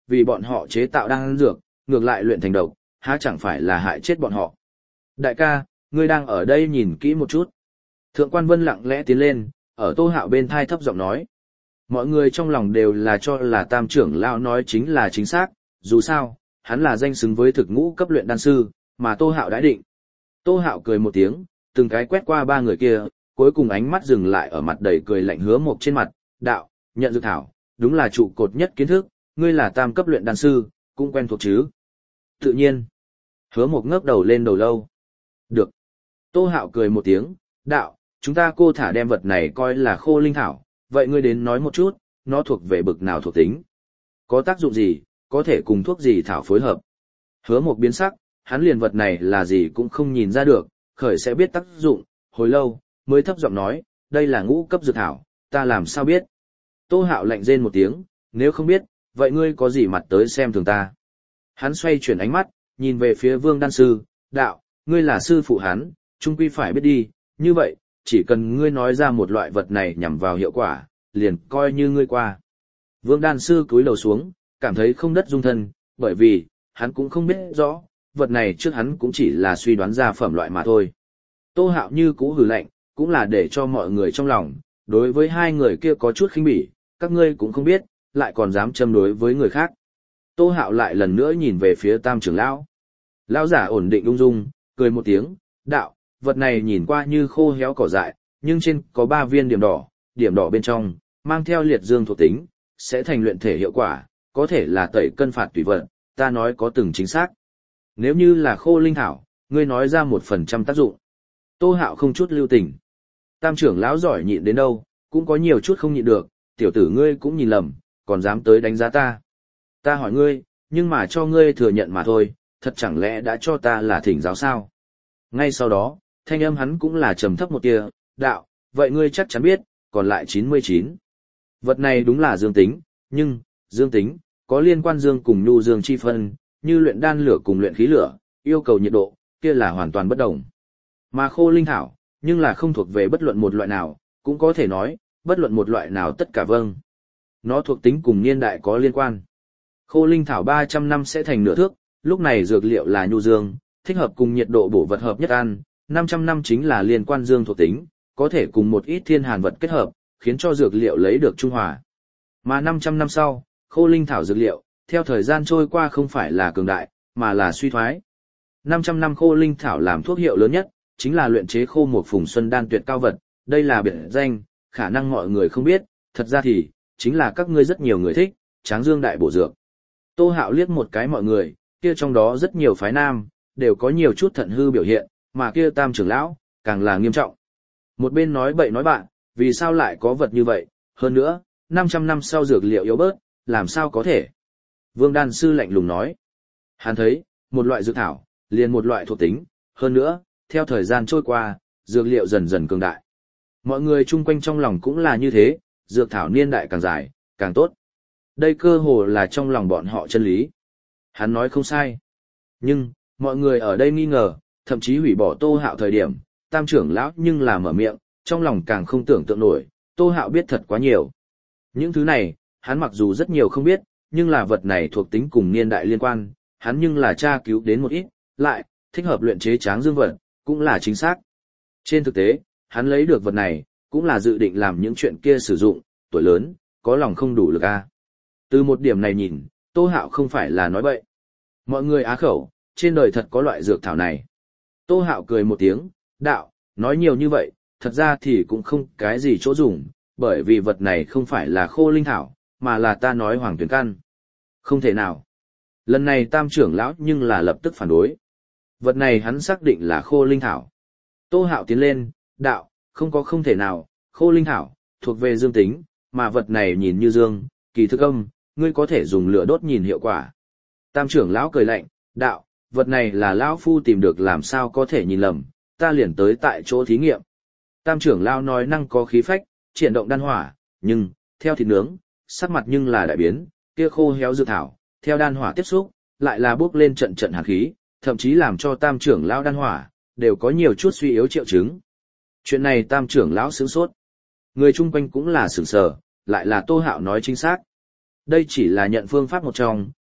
[SPEAKER 1] vì bọn họ chế tạo đan dược, ngược lại luyện thành độc, há chẳng phải là hại chết bọn họ. Đại ca, ngươi đang ở đây nhìn kỹ một chút. Thượng quan Vân lặng lẽ tiến lên, ở Tô Hạo bên thai thấp giọng nói. Mọi người trong lòng đều là cho là Tam trưởng lão nói chính là chính xác, dù sao, hắn là danh xứng với thực ngũ cấp luyện đan sư, mà Tô Hạo đã định. Tô Hạo cười một tiếng, từng cái quét qua ba người kia, cuối cùng ánh mắt dừng lại ở mặt đầy cười lạnh Hứa Mộc trên mặt, đạo, nhận dược thảo, đúng là trụ cột nhất kiến thức, ngươi là tam cấp luyện đan sư, cũng quen thuộc chứ. Tự nhiên. Hứa Mộc ngước đầu lên đầu lâu. Được. Tô Hạo cười một tiếng, đạo, chúng ta cô thả đem vật này coi là khô linh thảo, vậy ngươi đến nói một chút, nó thuộc về bực nào thuộc tính? Có tác dụng gì, có thể cùng thuốc gì thảo phối hợp? Hứa Mộc biến sắc, hắn liền vật này là gì cũng không nhìn ra được, khởi sẽ biết tác dụng, hồi lâu, mới thấp giọng nói, đây là ngũ cấp dược thảo, ta làm sao biết? Tô Hạo lạnh rên một tiếng, nếu không biết, vậy ngươi có gì mặt tới xem thường ta? Hắn xoay chuyển ánh mắt, nhìn về phía Vương Đan Sư, đạo, ngươi là sư phụ hắn, chung quy phải biết đi, như vậy, chỉ cần ngươi nói ra một loại vật này nhằm vào hiệu quả, liền coi như ngươi qua. Vương Đan Sư cúi đầu xuống, cảm thấy không đất dung thân, bởi vì, hắn cũng không biết rõ, vật này trước hắn cũng chỉ là suy đoán ra phẩm loại mà thôi. Tô Hạo như cũ hừ lạnh, cũng là để cho mọi người trong lòng, đối với hai người kia có chút khinh bỉ, các ngươi cũng không biết, lại còn dám châm đối với người khác. Tô Hạo lại lần nữa nhìn về phía Tam trưởng lão. Lão giả ổn định ung dung, cười một tiếng, đạo, vật này nhìn qua như khô héo cỏ dại, nhưng trên có 3 viên điểm đỏ bên trong, mang theo liệt dương thuộc tính, sẽ thành luyện thể hiệu quả, có thể là tẩy cân phạt tùy vận, ta nói có từng chính xác. Nếu như là khô linh thảo, ngươi nói ra 1% tác dụng. Tô Hạo không chút lưu tình. Tam trưởng lão giỏi nhịn đến đâu, cũng có nhiều chút không nhịn được, tiểu tử ngươi cũng nhìn lầm, còn dám tới đánh giá ta. Ta hỏi ngươi, nhưng mà cho ngươi thừa nhận mà thôi, thật chẳng lẽ đã cho ta là thỉnh giáo sao? Ngay sau đó, thanh âm hắn cũng là trầm thấp một tia, đạo, vậy ngươi chắc chắn biết, còn lại 99. Vật này đúng là dương tính, nhưng, dương tính, có liên quan dương cùng nhu dương chi phân, như luyện đan lửa cùng luyện khí lửa, yêu cầu nhiệt độ, kia là hoàn toàn bất đồng. Mà khô linh thảo, nhưng là không thuộc về bất luận một loại nào, cũng có thể nói, bất luận một loại nào tất cả vâng. Nó thuộc tính cùng niên đại có liên quan. Khô linh thảo 300 năm sẽ thành nửa thước, lúc này dược liệu là nhu dương, thích hợp cùng nhiệt độ bổ vật hợp nhất ăn, 500 năm chính là liên quan dương thuộc tính, có thể cùng một ít thiên hàn vật kết hợp, khiến cho dược liệu lấy được trung hòa. Mà 500 năm sau, khô linh thảo dược liệu, theo thời gian trôi qua không phải là cường đại, mà là suy thoái. 500 năm khô linh thảo làm thuốc hiệu lớn nhất, chính là luyện chế khô một phùng xuân đan tuyệt cao vật, đây là biệt danh, khả năng mọi người không biết, thật ra thì, chính là các ngươi rất nhiều người thích, tráng dương đại bổ dược. Tô Hạo liếc một cái mọi người, kia trong đó rất nhiều phái nam, đều có nhiều chút thận hư biểu hiện, mà kia Tam trưởng lão, càng là nghiêm trọng. Một bên nói bậy nói bạn, vì sao lại có vật như vậy, hơn nữa, 500 năm sau dược liệu yếu bớt, làm sao có thể? Vương Đan Sư lạnh lùng nói. Hắn thấy, một loại dược thảo, liền một loại thuộc tính, hơn nữa, theo thời gian trôi qua, dược liệu dần dần cường đại. Mọi người chung quanh trong lòng cũng là như thế, dược thảo niên đại càng dài, càng tốt. Đây cơ hồ là trong lòng bọn họ chân lý. Hắn nói không sai. Nhưng, mọi người ở đây nghi ngờ, thậm chí hủy bỏ Tô Hạo thời điểm, Tam trưởng lão nhưng là mở miệng, trong lòng càng không tưởng tượng nổi, Tô Hạo biết thật quá nhiều. Những thứ này, hắn mặc dù rất nhiều không biết, nhưng là vật này thuộc tính cùng niên đại liên quan, hắn nhưng là tra cứu đến một ít, lại, thích hợp luyện chế tráng dương vật, cũng là chính xác. Trên thực tế, hắn lấy được vật này, cũng là dự định làm những chuyện kia sử dụng, tuổi lớn, có lòng không đủ lực a. Từ một điểm này nhìn, Tô Hạo không phải là nói bậy. Mọi người á khẩu, trên đời thật có loại dược thảo này. Tô Hạo cười một tiếng, đạo, nói nhiều như vậy, thật ra thì cũng không cái gì chỗ dùng, bởi vì vật này không phải là khô linh thảo, mà là ta nói hoàng tuyển căn. Không thể nào. Lần này Tam trưởng lão nhưng là lập tức phản đối. Vật này hắn xác định là khô linh thảo. Tô Hạo tiến lên, đạo, không thể nào, khô linh thảo, thuộc về dương tính, mà vật này nhìn như dương, kỳ thực âm, ngươi có thể dùng lửa đốt nhìn hiệu quả. Tam trưởng lão cười lạnh, đạo, vật này là lão phu tìm được làm sao có thể nhìn lầm, ta liền tới tại chỗ thí nghiệm. Tam trưởng lão nói năng có khí phách, triển động đan hỏa, nhưng, theo thịt nướng, sắc mặt nhưng là đại biến, kia khô héo dược thảo, theo đan hỏa tiếp xúc, lại là bốc lên trận trận hàn khí, thậm chí làm cho Tam trưởng lão đan hỏa, đều có nhiều chút suy yếu triệu chứng. Chuyện này Tam trưởng lão sửng sốt. Người chung quanh cũng là sửng sờ, lại là Tô Hạo nói chính xác. Đây chỉ là nhận phương pháp một trong,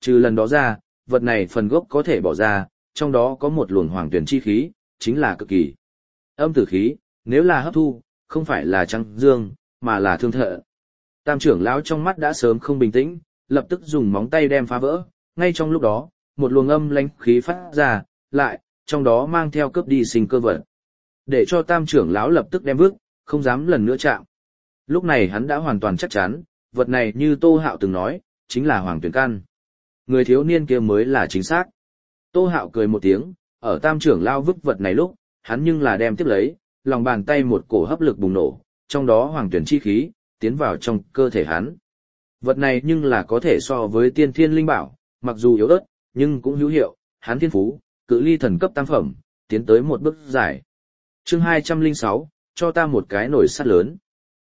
[SPEAKER 1] trừ lần đó ra, vật này phần gốc có thể bỏ ra, trong đó có một luồng hoàng tuyển chi khí, chính là cực kỳ âm tử khí, nếu là hấp thu, không phải là trắng dương, mà là thương thợ. Tam trưởng lão trong mắt đã sớm không bình tĩnh, lập tức dùng móng tay đem phá vỡ, ngay trong lúc đó, một luồng âm lãnh khí phát ra, lại, trong đó mang theo cướp đi sinh cơ vật. Để cho tam trưởng lão lập tức đem vứt, không dám lần nữa chạm. Lúc này hắn đã hoàn toàn chắc chắn, vật này như Tô Hạo từng nói, chính là hoàng tuyển căn. Người thiếu niên kia mới là chính xác. Tô Hạo cười một tiếng, ở tam trưởng lão vứt vật này lúc, hắn nhưng là đem tiếp lấy, lòng bàn tay một cổ hấp lực bùng nổ, trong đó hoàng tuyển chi khí, tiến vào trong cơ thể hắn. Vật này nhưng là có thể so với tiên thiên linh bảo, mặc dù yếu ớt, nhưng cũng hữu hiệu, hắn thiên phú, cự ly thần cấp tam phẩm, tiến tới một bước dài. Chương 206, cho ta một cái nồi sắt lớn.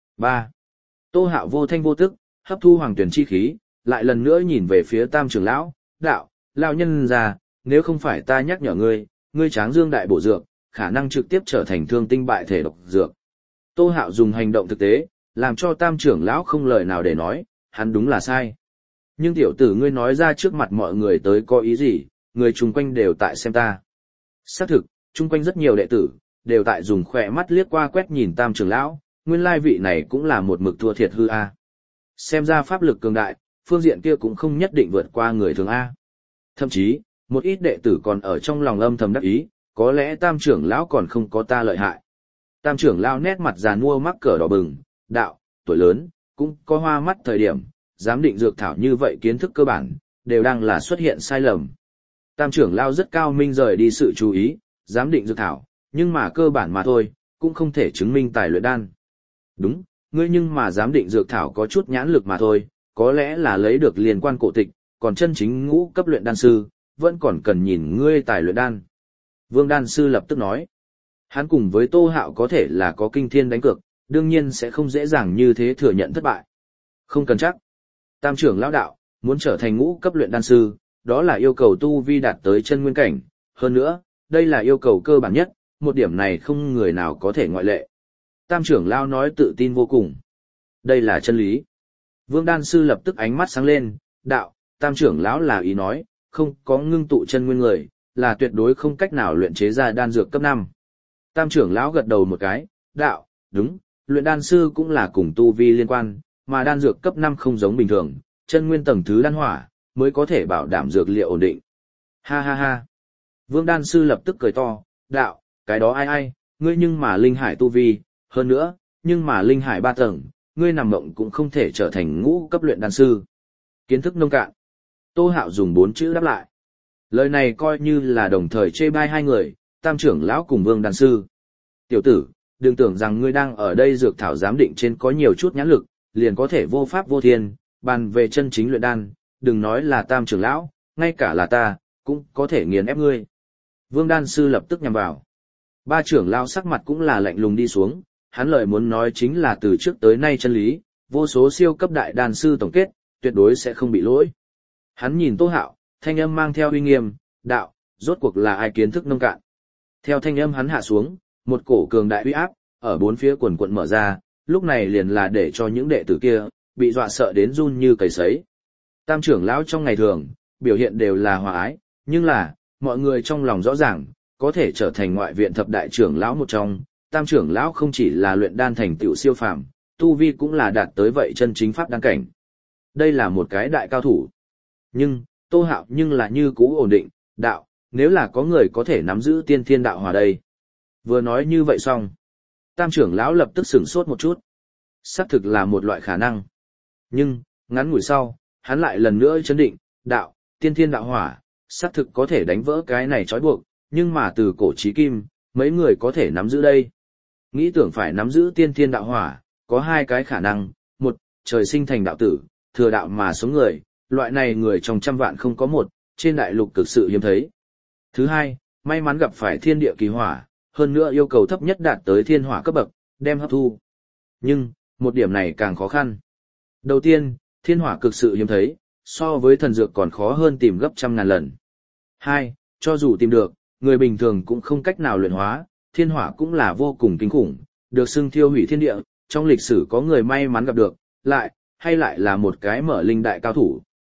[SPEAKER 1] 3. Tô Hạo vô thanh vô tức, hấp thu hoàng tuyển chi khí, lại lần nữa nhìn về phía tam trưởng lão, đạo, lão nhân già, nếu không phải ta nhắc nhở ngươi, ngươi tráng dương đại bổ dược, khả năng trực tiếp trở thành thương tinh bại thể độc dược. Tô Hạo dùng hành động thực tế, làm cho tam trưởng lão không lời nào để nói, hắn đúng là sai. Nhưng tiểu tử ngươi nói ra trước mặt mọi người tới có ý gì, người chung quanh đều tại xem ta. Xác thực, chung quanh rất nhiều đệ tử, đều tại dùng khỏe mắt liếc qua quét nhìn tam trưởng lão, nguyên lai vị này cũng là một mực thua thiệt hư A. Xem ra pháp lực cường đại, phương diện kia cũng không nhất định vượt qua người thường A. Thậm chí, một ít đệ tử còn ở trong lòng âm thầm đắc ý, có lẽ tam trưởng lão còn không có ta lợi hại. Tam trưởng lão nét mặt già nua mắc cỡ đỏ bừng, đạo, tuổi lớn, cũng có hoa mắt thời điểm, giám định dược thảo như vậy kiến thức cơ bản, đều đang là xuất hiện sai lầm. Tam trưởng lão rất cao minh rời đi sự chú ý, giám định dược thảo, nhưng mà cơ bản mà thôi, cũng không thể chứng minh tài luyện đan. Đúng, ngươi nhưng mà giám định dược thảo có chút nhãn lực mà thôi, có lẽ là lấy được liên quan cổ tịch, còn chân chính ngũ cấp luyện đan sư, vẫn còn cần nhìn ngươi tài luyện đan. Vương đan sư lập tức nói, hắn cùng với Tô Hạo có thể là có kinh thiên đánh cược, đương nhiên sẽ không dễ dàng như thế thừa nhận thất bại. Không cần chắc. Tam trưởng lão đạo, muốn trở thành ngũ cấp luyện đan sư, đó là yêu cầu tu vi đạt tới chân nguyên cảnh, hơn nữa, đây là yêu cầu cơ bản nhất, một điểm này không người nào có thể ngoại lệ. Tam trưởng lão nói tự tin vô cùng. Đây là chân lý. Vương đan sư lập tức ánh mắt sáng lên, đạo, tam trưởng lão là ý nói, không có ngưng tụ chân nguyên người, là tuyệt đối không cách nào luyện chế ra đan dược cấp 5. Tam trưởng lão gật đầu một cái, đạo, đúng, luyện đan sư cũng là cùng tu vi liên quan, mà đan dược cấp 5 không giống bình thường, chân nguyên tầng thứ đan hỏa, mới có thể bảo đảm dược liệu ổn định. Ha ha ha. Vương đan sư lập tức cười to, đạo, cái đó ai, ngươi nhưng mà linh hải tu vi, hơn nữa, nhưng mà linh hải 3 tầng, ngươi nằm mộng cũng không thể trở thành ngũ cấp luyện đan sư. Kiến thức nông cạn. Tô Hạo dùng 4 chữ đáp lại. Lời này coi như là đồng thời chê bai hai người, tam trưởng lão cùng vương đan sư. Tiểu tử, đừng tưởng rằng ngươi đang ở đây dược thảo giám định trên có nhiều chút nhãn lực, liền có thể vô pháp vô thiên, bàn về chân chính luyện đan, đừng nói là tam trưởng lão, ngay cả là ta, cũng có thể nghiền ép ngươi. Vương đan sư lập tức nhằm vào. Ba trưởng lão sắc mặt cũng là lạnh lùng đi xuống, hắn lời muốn nói chính là từ trước tới nay chân lý, vô số siêu cấp đại đan sư tổng kết, tuyệt đối sẽ không bị lỗi. Hắn nhìn Tô Hạo, thanh âm mang theo uy nghiêm, đạo, rốt cuộc là ai kiến thức nông cạn. Theo thanh âm hắn hạ xuống, một cổ cường đại uy áp, ở bốn phía quần quận mở ra, lúc này liền là để cho những đệ tử kia, bị dọa sợ đến run như cầy sấy. Tam trưởng lão trong ngày thường, biểu hiện đều là hòa ái, nhưng là, mọi người trong lòng rõ ràng, có thể trở thành ngoại viện thập đại trưởng lão một trong, tam trưởng lão không chỉ là luyện đan thành tựu siêu phàm, tu vi cũng là đạt tới vậy chân chính pháp đan cảnh. Đây là một cái đại cao thủ. Nhưng, Tô Hạo nhưng là như cũ ổn định, đạo, nếu là có người có thể nắm giữ tiên thiên đạo hòa đây. Vừa nói như vậy xong, tam trưởng lão lập tức sửng sốt một chút. Xác thực là một loại khả năng. Nhưng, ngắn ngủi sau, hắn lại lần nữa chấn định, đạo, tiên thiên đạo hỏa, xác thực có thể đánh vỡ cái này trói buộc, nhưng mà từ cổ chí kim, mấy người có thể nắm giữ đây. Nghĩ tưởng phải nắm giữ tiên thiên đạo hỏa, có hai cái khả năng, một, trời sinh thành đạo tử, thừa đạo mà sống người, loại này người trong trăm vạn không có một, trên đại lục cực sự hiếm thấy. Thứ hai, may mắn gặp phải thiên địa kỳ hỏa, hơn nữa yêu cầu thấp nhất đạt tới thiên hỏa cấp bậc, đem hấp thu. Nhưng, một điểm này càng khó khăn. Đầu tiên, thiên hỏa cực sự hiếm thấy, so với thần dược còn khó hơn tìm gấp 100.000 lần. Hai, cho dù tìm được, người bình thường cũng không cách nào luyện hóa, thiên hỏa cũng là vô cùng kinh khủng, được xưng thiêu hủy thiên địa, trong lịch sử có người may mắn gặp được, lại, hay lại là một cái mở linh đại cao thủ,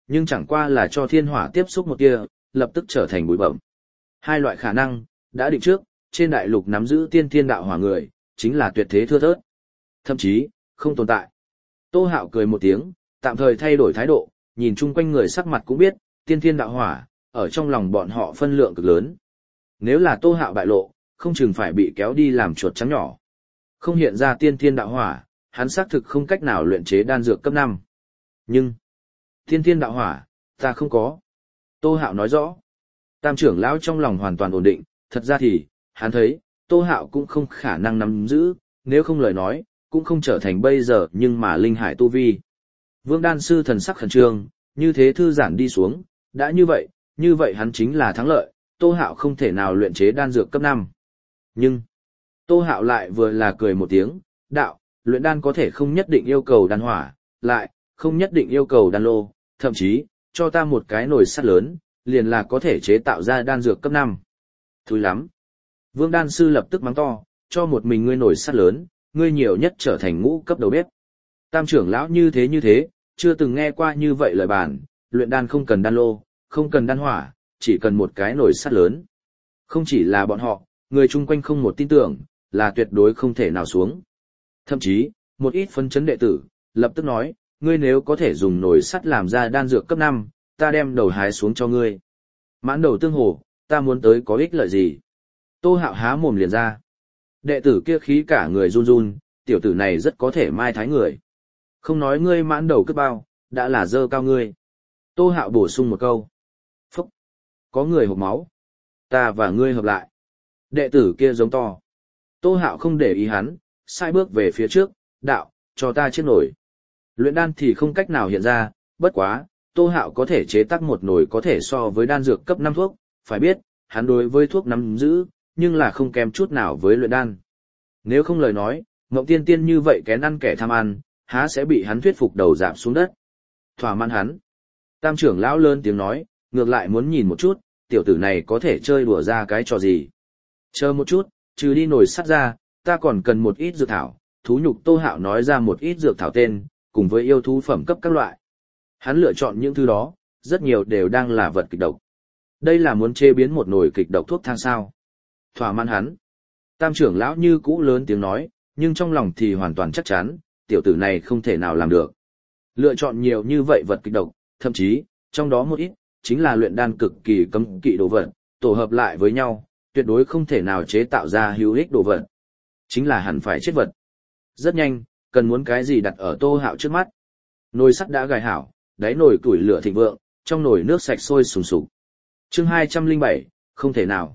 [SPEAKER 1] nhưng chẳng qua là cho thiên hỏa tiếp xúc một tia, lập tức trở thành bụi bẩm. Hai loại khả năng, đã định trước, trên đại lục nắm giữ tiên thiên đạo hỏa người, chính là tuyệt thế thưa thớt. Thậm chí, không tồn tại. Tô Hạo cười một tiếng, tạm thời thay đổi thái độ, nhìn chung quanh người sắc mặt cũng biết, tiên thiên đạo hỏa, ở trong lòng bọn họ phân lượng cực lớn. Nếu là Tô Hạo bại lộ, không chừng phải bị kéo đi làm chuột trắng nhỏ. Không hiện ra tiên thiên đạo hỏa, hắn xác thực không cách nào luyện chế đan dược cấp 5. Nhưng, tiên thiên đạo hỏa, ta không có. Tô Hạo nói rõ. Tam trưởng lão trong lòng hoàn toàn ổn định, thật ra thì, hắn thấy, Tô Hạo cũng không khả năng nắm giữ, nếu không lời nói, cũng không trở thành bây giờ nhưng mà linh hải tu vi. Vương đan sư thần sắc khẩn trương, như thế thư giãn đi xuống, đã như vậy hắn chính là thắng lợi, Tô Hạo không thể nào luyện chế đan dược cấp 5. Nhưng, Tô Hạo lại vừa là cười một tiếng, đạo, luyện đan có thể không nhất định yêu cầu đan hỏa, lại, không nhất định yêu cầu đan lô, thậm chí, cho ta một cái nồi sắt lớn, liền là có thể chế tạo ra đan dược cấp 5. Thúi lắm. Vương đan sư lập tức mắng to, cho một mình ngươi nồi sắt lớn, ngươi nhiều nhất trở thành ngũ cấp đầu bếp. Tam trưởng lão như thế, chưa từng nghe qua như vậy lời bàn, luyện đan không cần đan lô, không cần đan hỏa, chỉ cần một cái nồi sắt lớn. Không chỉ là bọn họ, người chung quanh không một tin tưởng, là tuyệt đối không thể nào xuống. Thậm chí, một ít phân chấn đệ tử, lập tức nói, ngươi nếu có thể dùng nồi sắt làm ra đan dược cấp 5, ta đem đầu hái xuống cho ngươi. Mãn đầu tương hồ, ta muốn tới có ích lợi gì? Tô Hạo há mồm liền ra. Đệ tử kia khí cả người run run, tiểu tử này rất có thể mai thái người. Không nói ngươi mãn đầu cướp bao, đã là dơ cao ngươi. Tô Hạo bổ sung một câu. Phúc! Có người hộc máu. Ta và ngươi hợp lại. Đệ tử kia giống to. Tô Hạo không để ý hắn, sai bước về phía trước, đạo, cho ta chiếc nồi. Luyện đan thì không cách nào hiện ra, bất quá, Tô Hạo có thể chế tác một nồi có thể so với đan dược cấp 5 thuốc, phải biết, hắn đối với thuốc nắm giữ, nhưng là không kém chút nào với luyện đan. Nếu không lời nói, Ngộng Tiên Tiên như vậy kén ăn kẻ tham ăn, há sẽ bị hắn thuyết phục đầu dạp xuống đất. Thỏa mãn hắn. Tam trưởng lão lớn tiếng nói, ngược lại muốn nhìn một chút, tiểu tử này có thể chơi đùa ra cái trò gì. Chờ một chút, trừ đi nồi sắt ra, ta còn cần một ít dược thảo, thú nhục. Tô Hạo nói ra một ít dược thảo tên, cùng với yêu thú phẩm cấp các loại. Hắn lựa chọn những thứ đó, rất nhiều đều đang là vật kịch độc. Đây là muốn chế biến một nồi kịch độc thuốc thang sao. Thỏa mãn hắn. Tam trưởng lão như cũ lớn tiếng nói, nhưng trong lòng thì hoàn toàn chắc chắn, tiểu tử này không thể nào làm được. Lựa chọn nhiều như vậy vật kịch độc, thậm chí, trong đó một ít, chính là luyện đan cực kỳ cấm kỵ đồ vật, tổ hợp lại với nhau, tuyệt đối không thể nào chế tạo ra hữu ích đồ vật. Chính là hẳn phải chết vật. Rất nhanh, cần muốn cái gì đặt ở Tô Hạo trước mắt. Nồi sắt đã gài hảo, đáy nồi củi lửa thịnh vượng, trong nồi nước sạch sôi sùng sục. Chương 207, không thể nào.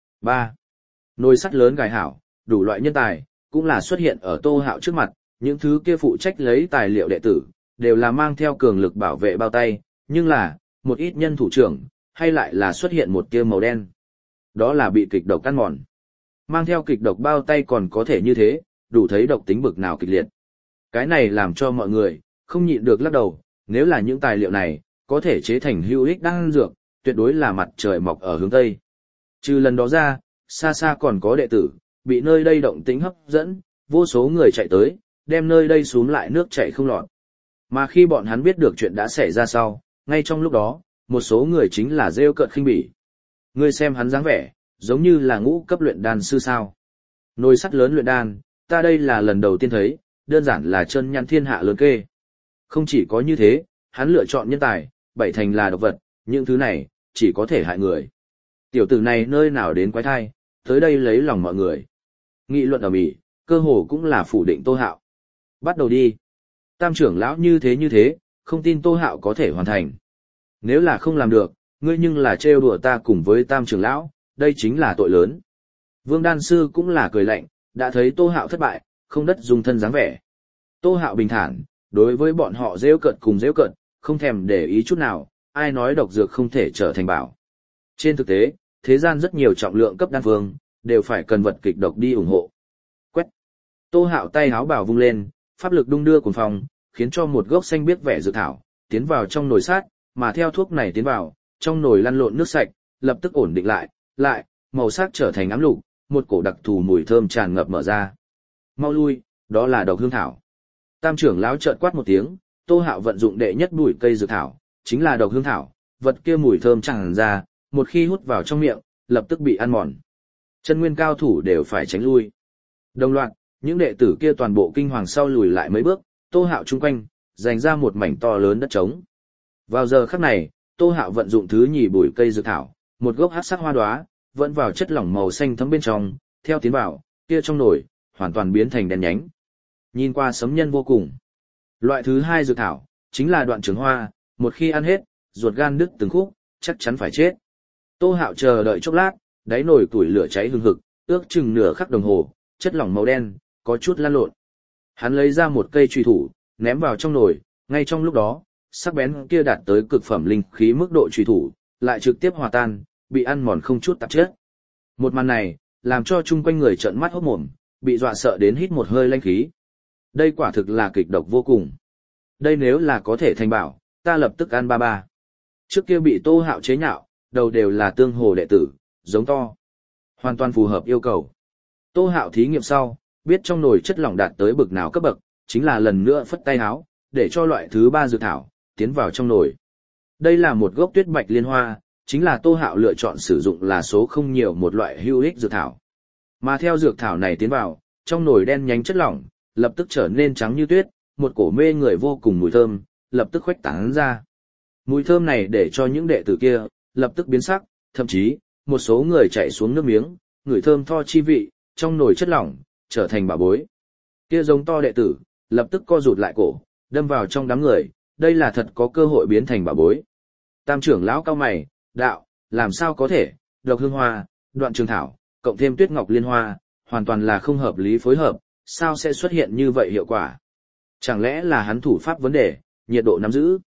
[SPEAKER 1] 3. Nồi sắt lớn gài hảo, đủ loại nhân tài, cũng là xuất hiện ở Tô Hạo trước mặt, những thứ kia phụ trách lấy tài liệu đệ tử, đều là mang theo cường lực bảo vệ bao tay, nhưng là, một ít nhân thủ trưởng, hay lại là xuất hiện một tia màu đen. Đó là bị kịch độc ăn mòn. Mang theo kịch độc bao tay còn có thể như thế, đủ thấy độc tính bực nào kịch liệt. Cái này làm cho mọi người, không nhịn được lắc đầu, nếu là những tài liệu này, có thể chế thành hữu ích đan dược, tuyệt đối là mặt trời mọc ở hướng Tây. Trừ lần đó ra, xa xa còn có đệ tử, bị nơi đây động tính hấp dẫn, vô số người chạy tới, đem nơi đây xuống lại nước chảy không lọt. Mà khi bọn hắn biết được chuyện đã xảy ra sau, ngay trong lúc đó, một số người chính là rêu cợt khinh bỉ. Ngươi xem hắn dáng vẻ, giống như là ngũ cấp luyện đan sư sao. Nồi sắt lớn luyện đan, ta đây là lần đầu tiên thấy, đơn giản là chân nhăn thiên hạ lớn kê. Không chỉ có như thế, hắn lựa chọn nhân tài, bảy thành là độc vật, những thứ này, chỉ có thể hại người. Tiểu tử này nơi nào đến quái thai, tới đây lấy lòng mọi người. Nghị luận ầm ĩ, cơ hồ cũng là phủ định Tô Hạo. Bắt đầu đi. Tam trưởng lão như thế, không tin Tô Hạo có thể hoàn thành. Nếu là không làm được, ngươi nhưng là trêu đùa ta cùng với Tam trưởng lão, đây chính là tội lớn. Vương đan sư cũng là cười lạnh, đã thấy Tô Hạo thất bại, không đất dùng thân dáng vẻ. Tô Hạo bình thản, đối với bọn họ giễu cợt cùng giễu cợt, không thèm để ý chút nào, ai nói độc dược không thể trở thành bảo. Trên thực tế, thế gian rất nhiều trọng lượng cấp đan phương, đều phải cần vật kịch độc đi ủng hộ. Quét. Tô Hạo tay háo bảo vung lên, pháp lực đung đưa cuồng phong, khiến cho một gốc xanh biếc vẻ dược thảo tiến vào trong nồi sắt, mà theo thuốc này tiến vào, trong nồi lăn lộn nước sạch, lập tức ổn định lại, màu sắc trở thành ám lục, một cổ đặc thù mùi thơm tràn ngập mở ra. Mau lui, đó là độc hương thảo. Tam trưởng lão chợt quát một tiếng, Tô Hạo vận dụng đệ nhất bụi cây dược thảo, chính là độc hương thảo, vật kia mùi thơm tràn ra, một khi hút vào trong miệng, lập tức bị ăn mòn. Chân nguyên cao thủ đều phải tránh lui. Đồng loạt, những đệ tử kia toàn bộ kinh hoàng sau lùi lại mấy bước, Tô Hạo chung quanh, dành ra một mảnh to lớn đất trống. Vào giờ khắc này, Tô Hạo vận dụng thứ nhì bùi cây dược thảo, một gốc hắc sắc hoa đóa, vẫn vào chất lỏng màu xanh thấm bên trong, theo tiến vào, kia trong nồi, hoàn toàn biến thành đen nhánh. Nhìn qua sấm nhân vô cùng. Loại thứ hai dược thảo, chính là đoạn trường hoa, một khi ăn hết, ruột gan đứt từng khúc, chắc chắn phải chết. Tô Hạo chờ đợi chốc lát, đáy nồi củi lửa cháy hừng hực, ước chừng nửa khắc đồng hồ, chất lỏng màu đen, có chút lan lộn. Hắn lấy ra một cây chùy thủ, ném vào trong nồi, ngay trong lúc đó, sắc bén kia đạt tới cực phẩm linh khí mức độ chùy thủ, lại trực tiếp hòa tan, bị ăn mòn không chút tạp chất. Một màn này, làm cho chung quanh người trợn mắt hốt mồm, bị dọa sợ đến hít một hơi linh khí. Đây quả thực là kịch độc vô cùng. Đây nếu là có thể thành bảo, ta lập tức ăn ba ba. Trước kia bị Tô Hạo chế nhạo, đầu đều là tương hồ đệ tử, giống to. Hoàn toàn phù hợp yêu cầu. Tô Hạo thí nghiệm sau, biết trong nồi chất lỏng đạt tới bực nào cấp bậc, chính là lần nữa phất tay háo, để cho loại thứ ba dược thảo, tiến vào trong nồi. Đây là một gốc tuyết bạch liên hoa, chính là Tô Hạo lựa chọn sử dụng là số không nhiều một loại hữu ích dược thảo. Mà theo dược thảo này tiến vào, trong nồi đen nhánh chất lỏng, lập tức trở nên trắng như tuyết, một cổ mê người vô cùng mùi thơm, lập tức khuếch tán ra. Mùi thơm này để cho những đệ tử kia, lập tức biến sắc, thậm chí, một số người chạy xuống nước miếng, ngửi thơm tho chi vị, trong nồi chất lỏng, trở thành bảo bối. Kia giống to đệ tử, lập tức co rụt lại cổ, đâm vào trong đám người, đây là thật có cơ hội biến thành bảo bối. Tam trưởng lão cao mày, đạo, làm sao có thể, độc hương hoa, đoạn trường thảo, cộng thêm tuyết ngọc liên hoa, hoàn toàn là không hợp lý phối hợp, sao sẽ xuất hiện như vậy hiệu quả? Chẳng lẽ là hắn thủ pháp vấn đề, nhiệt độ nắm giữ?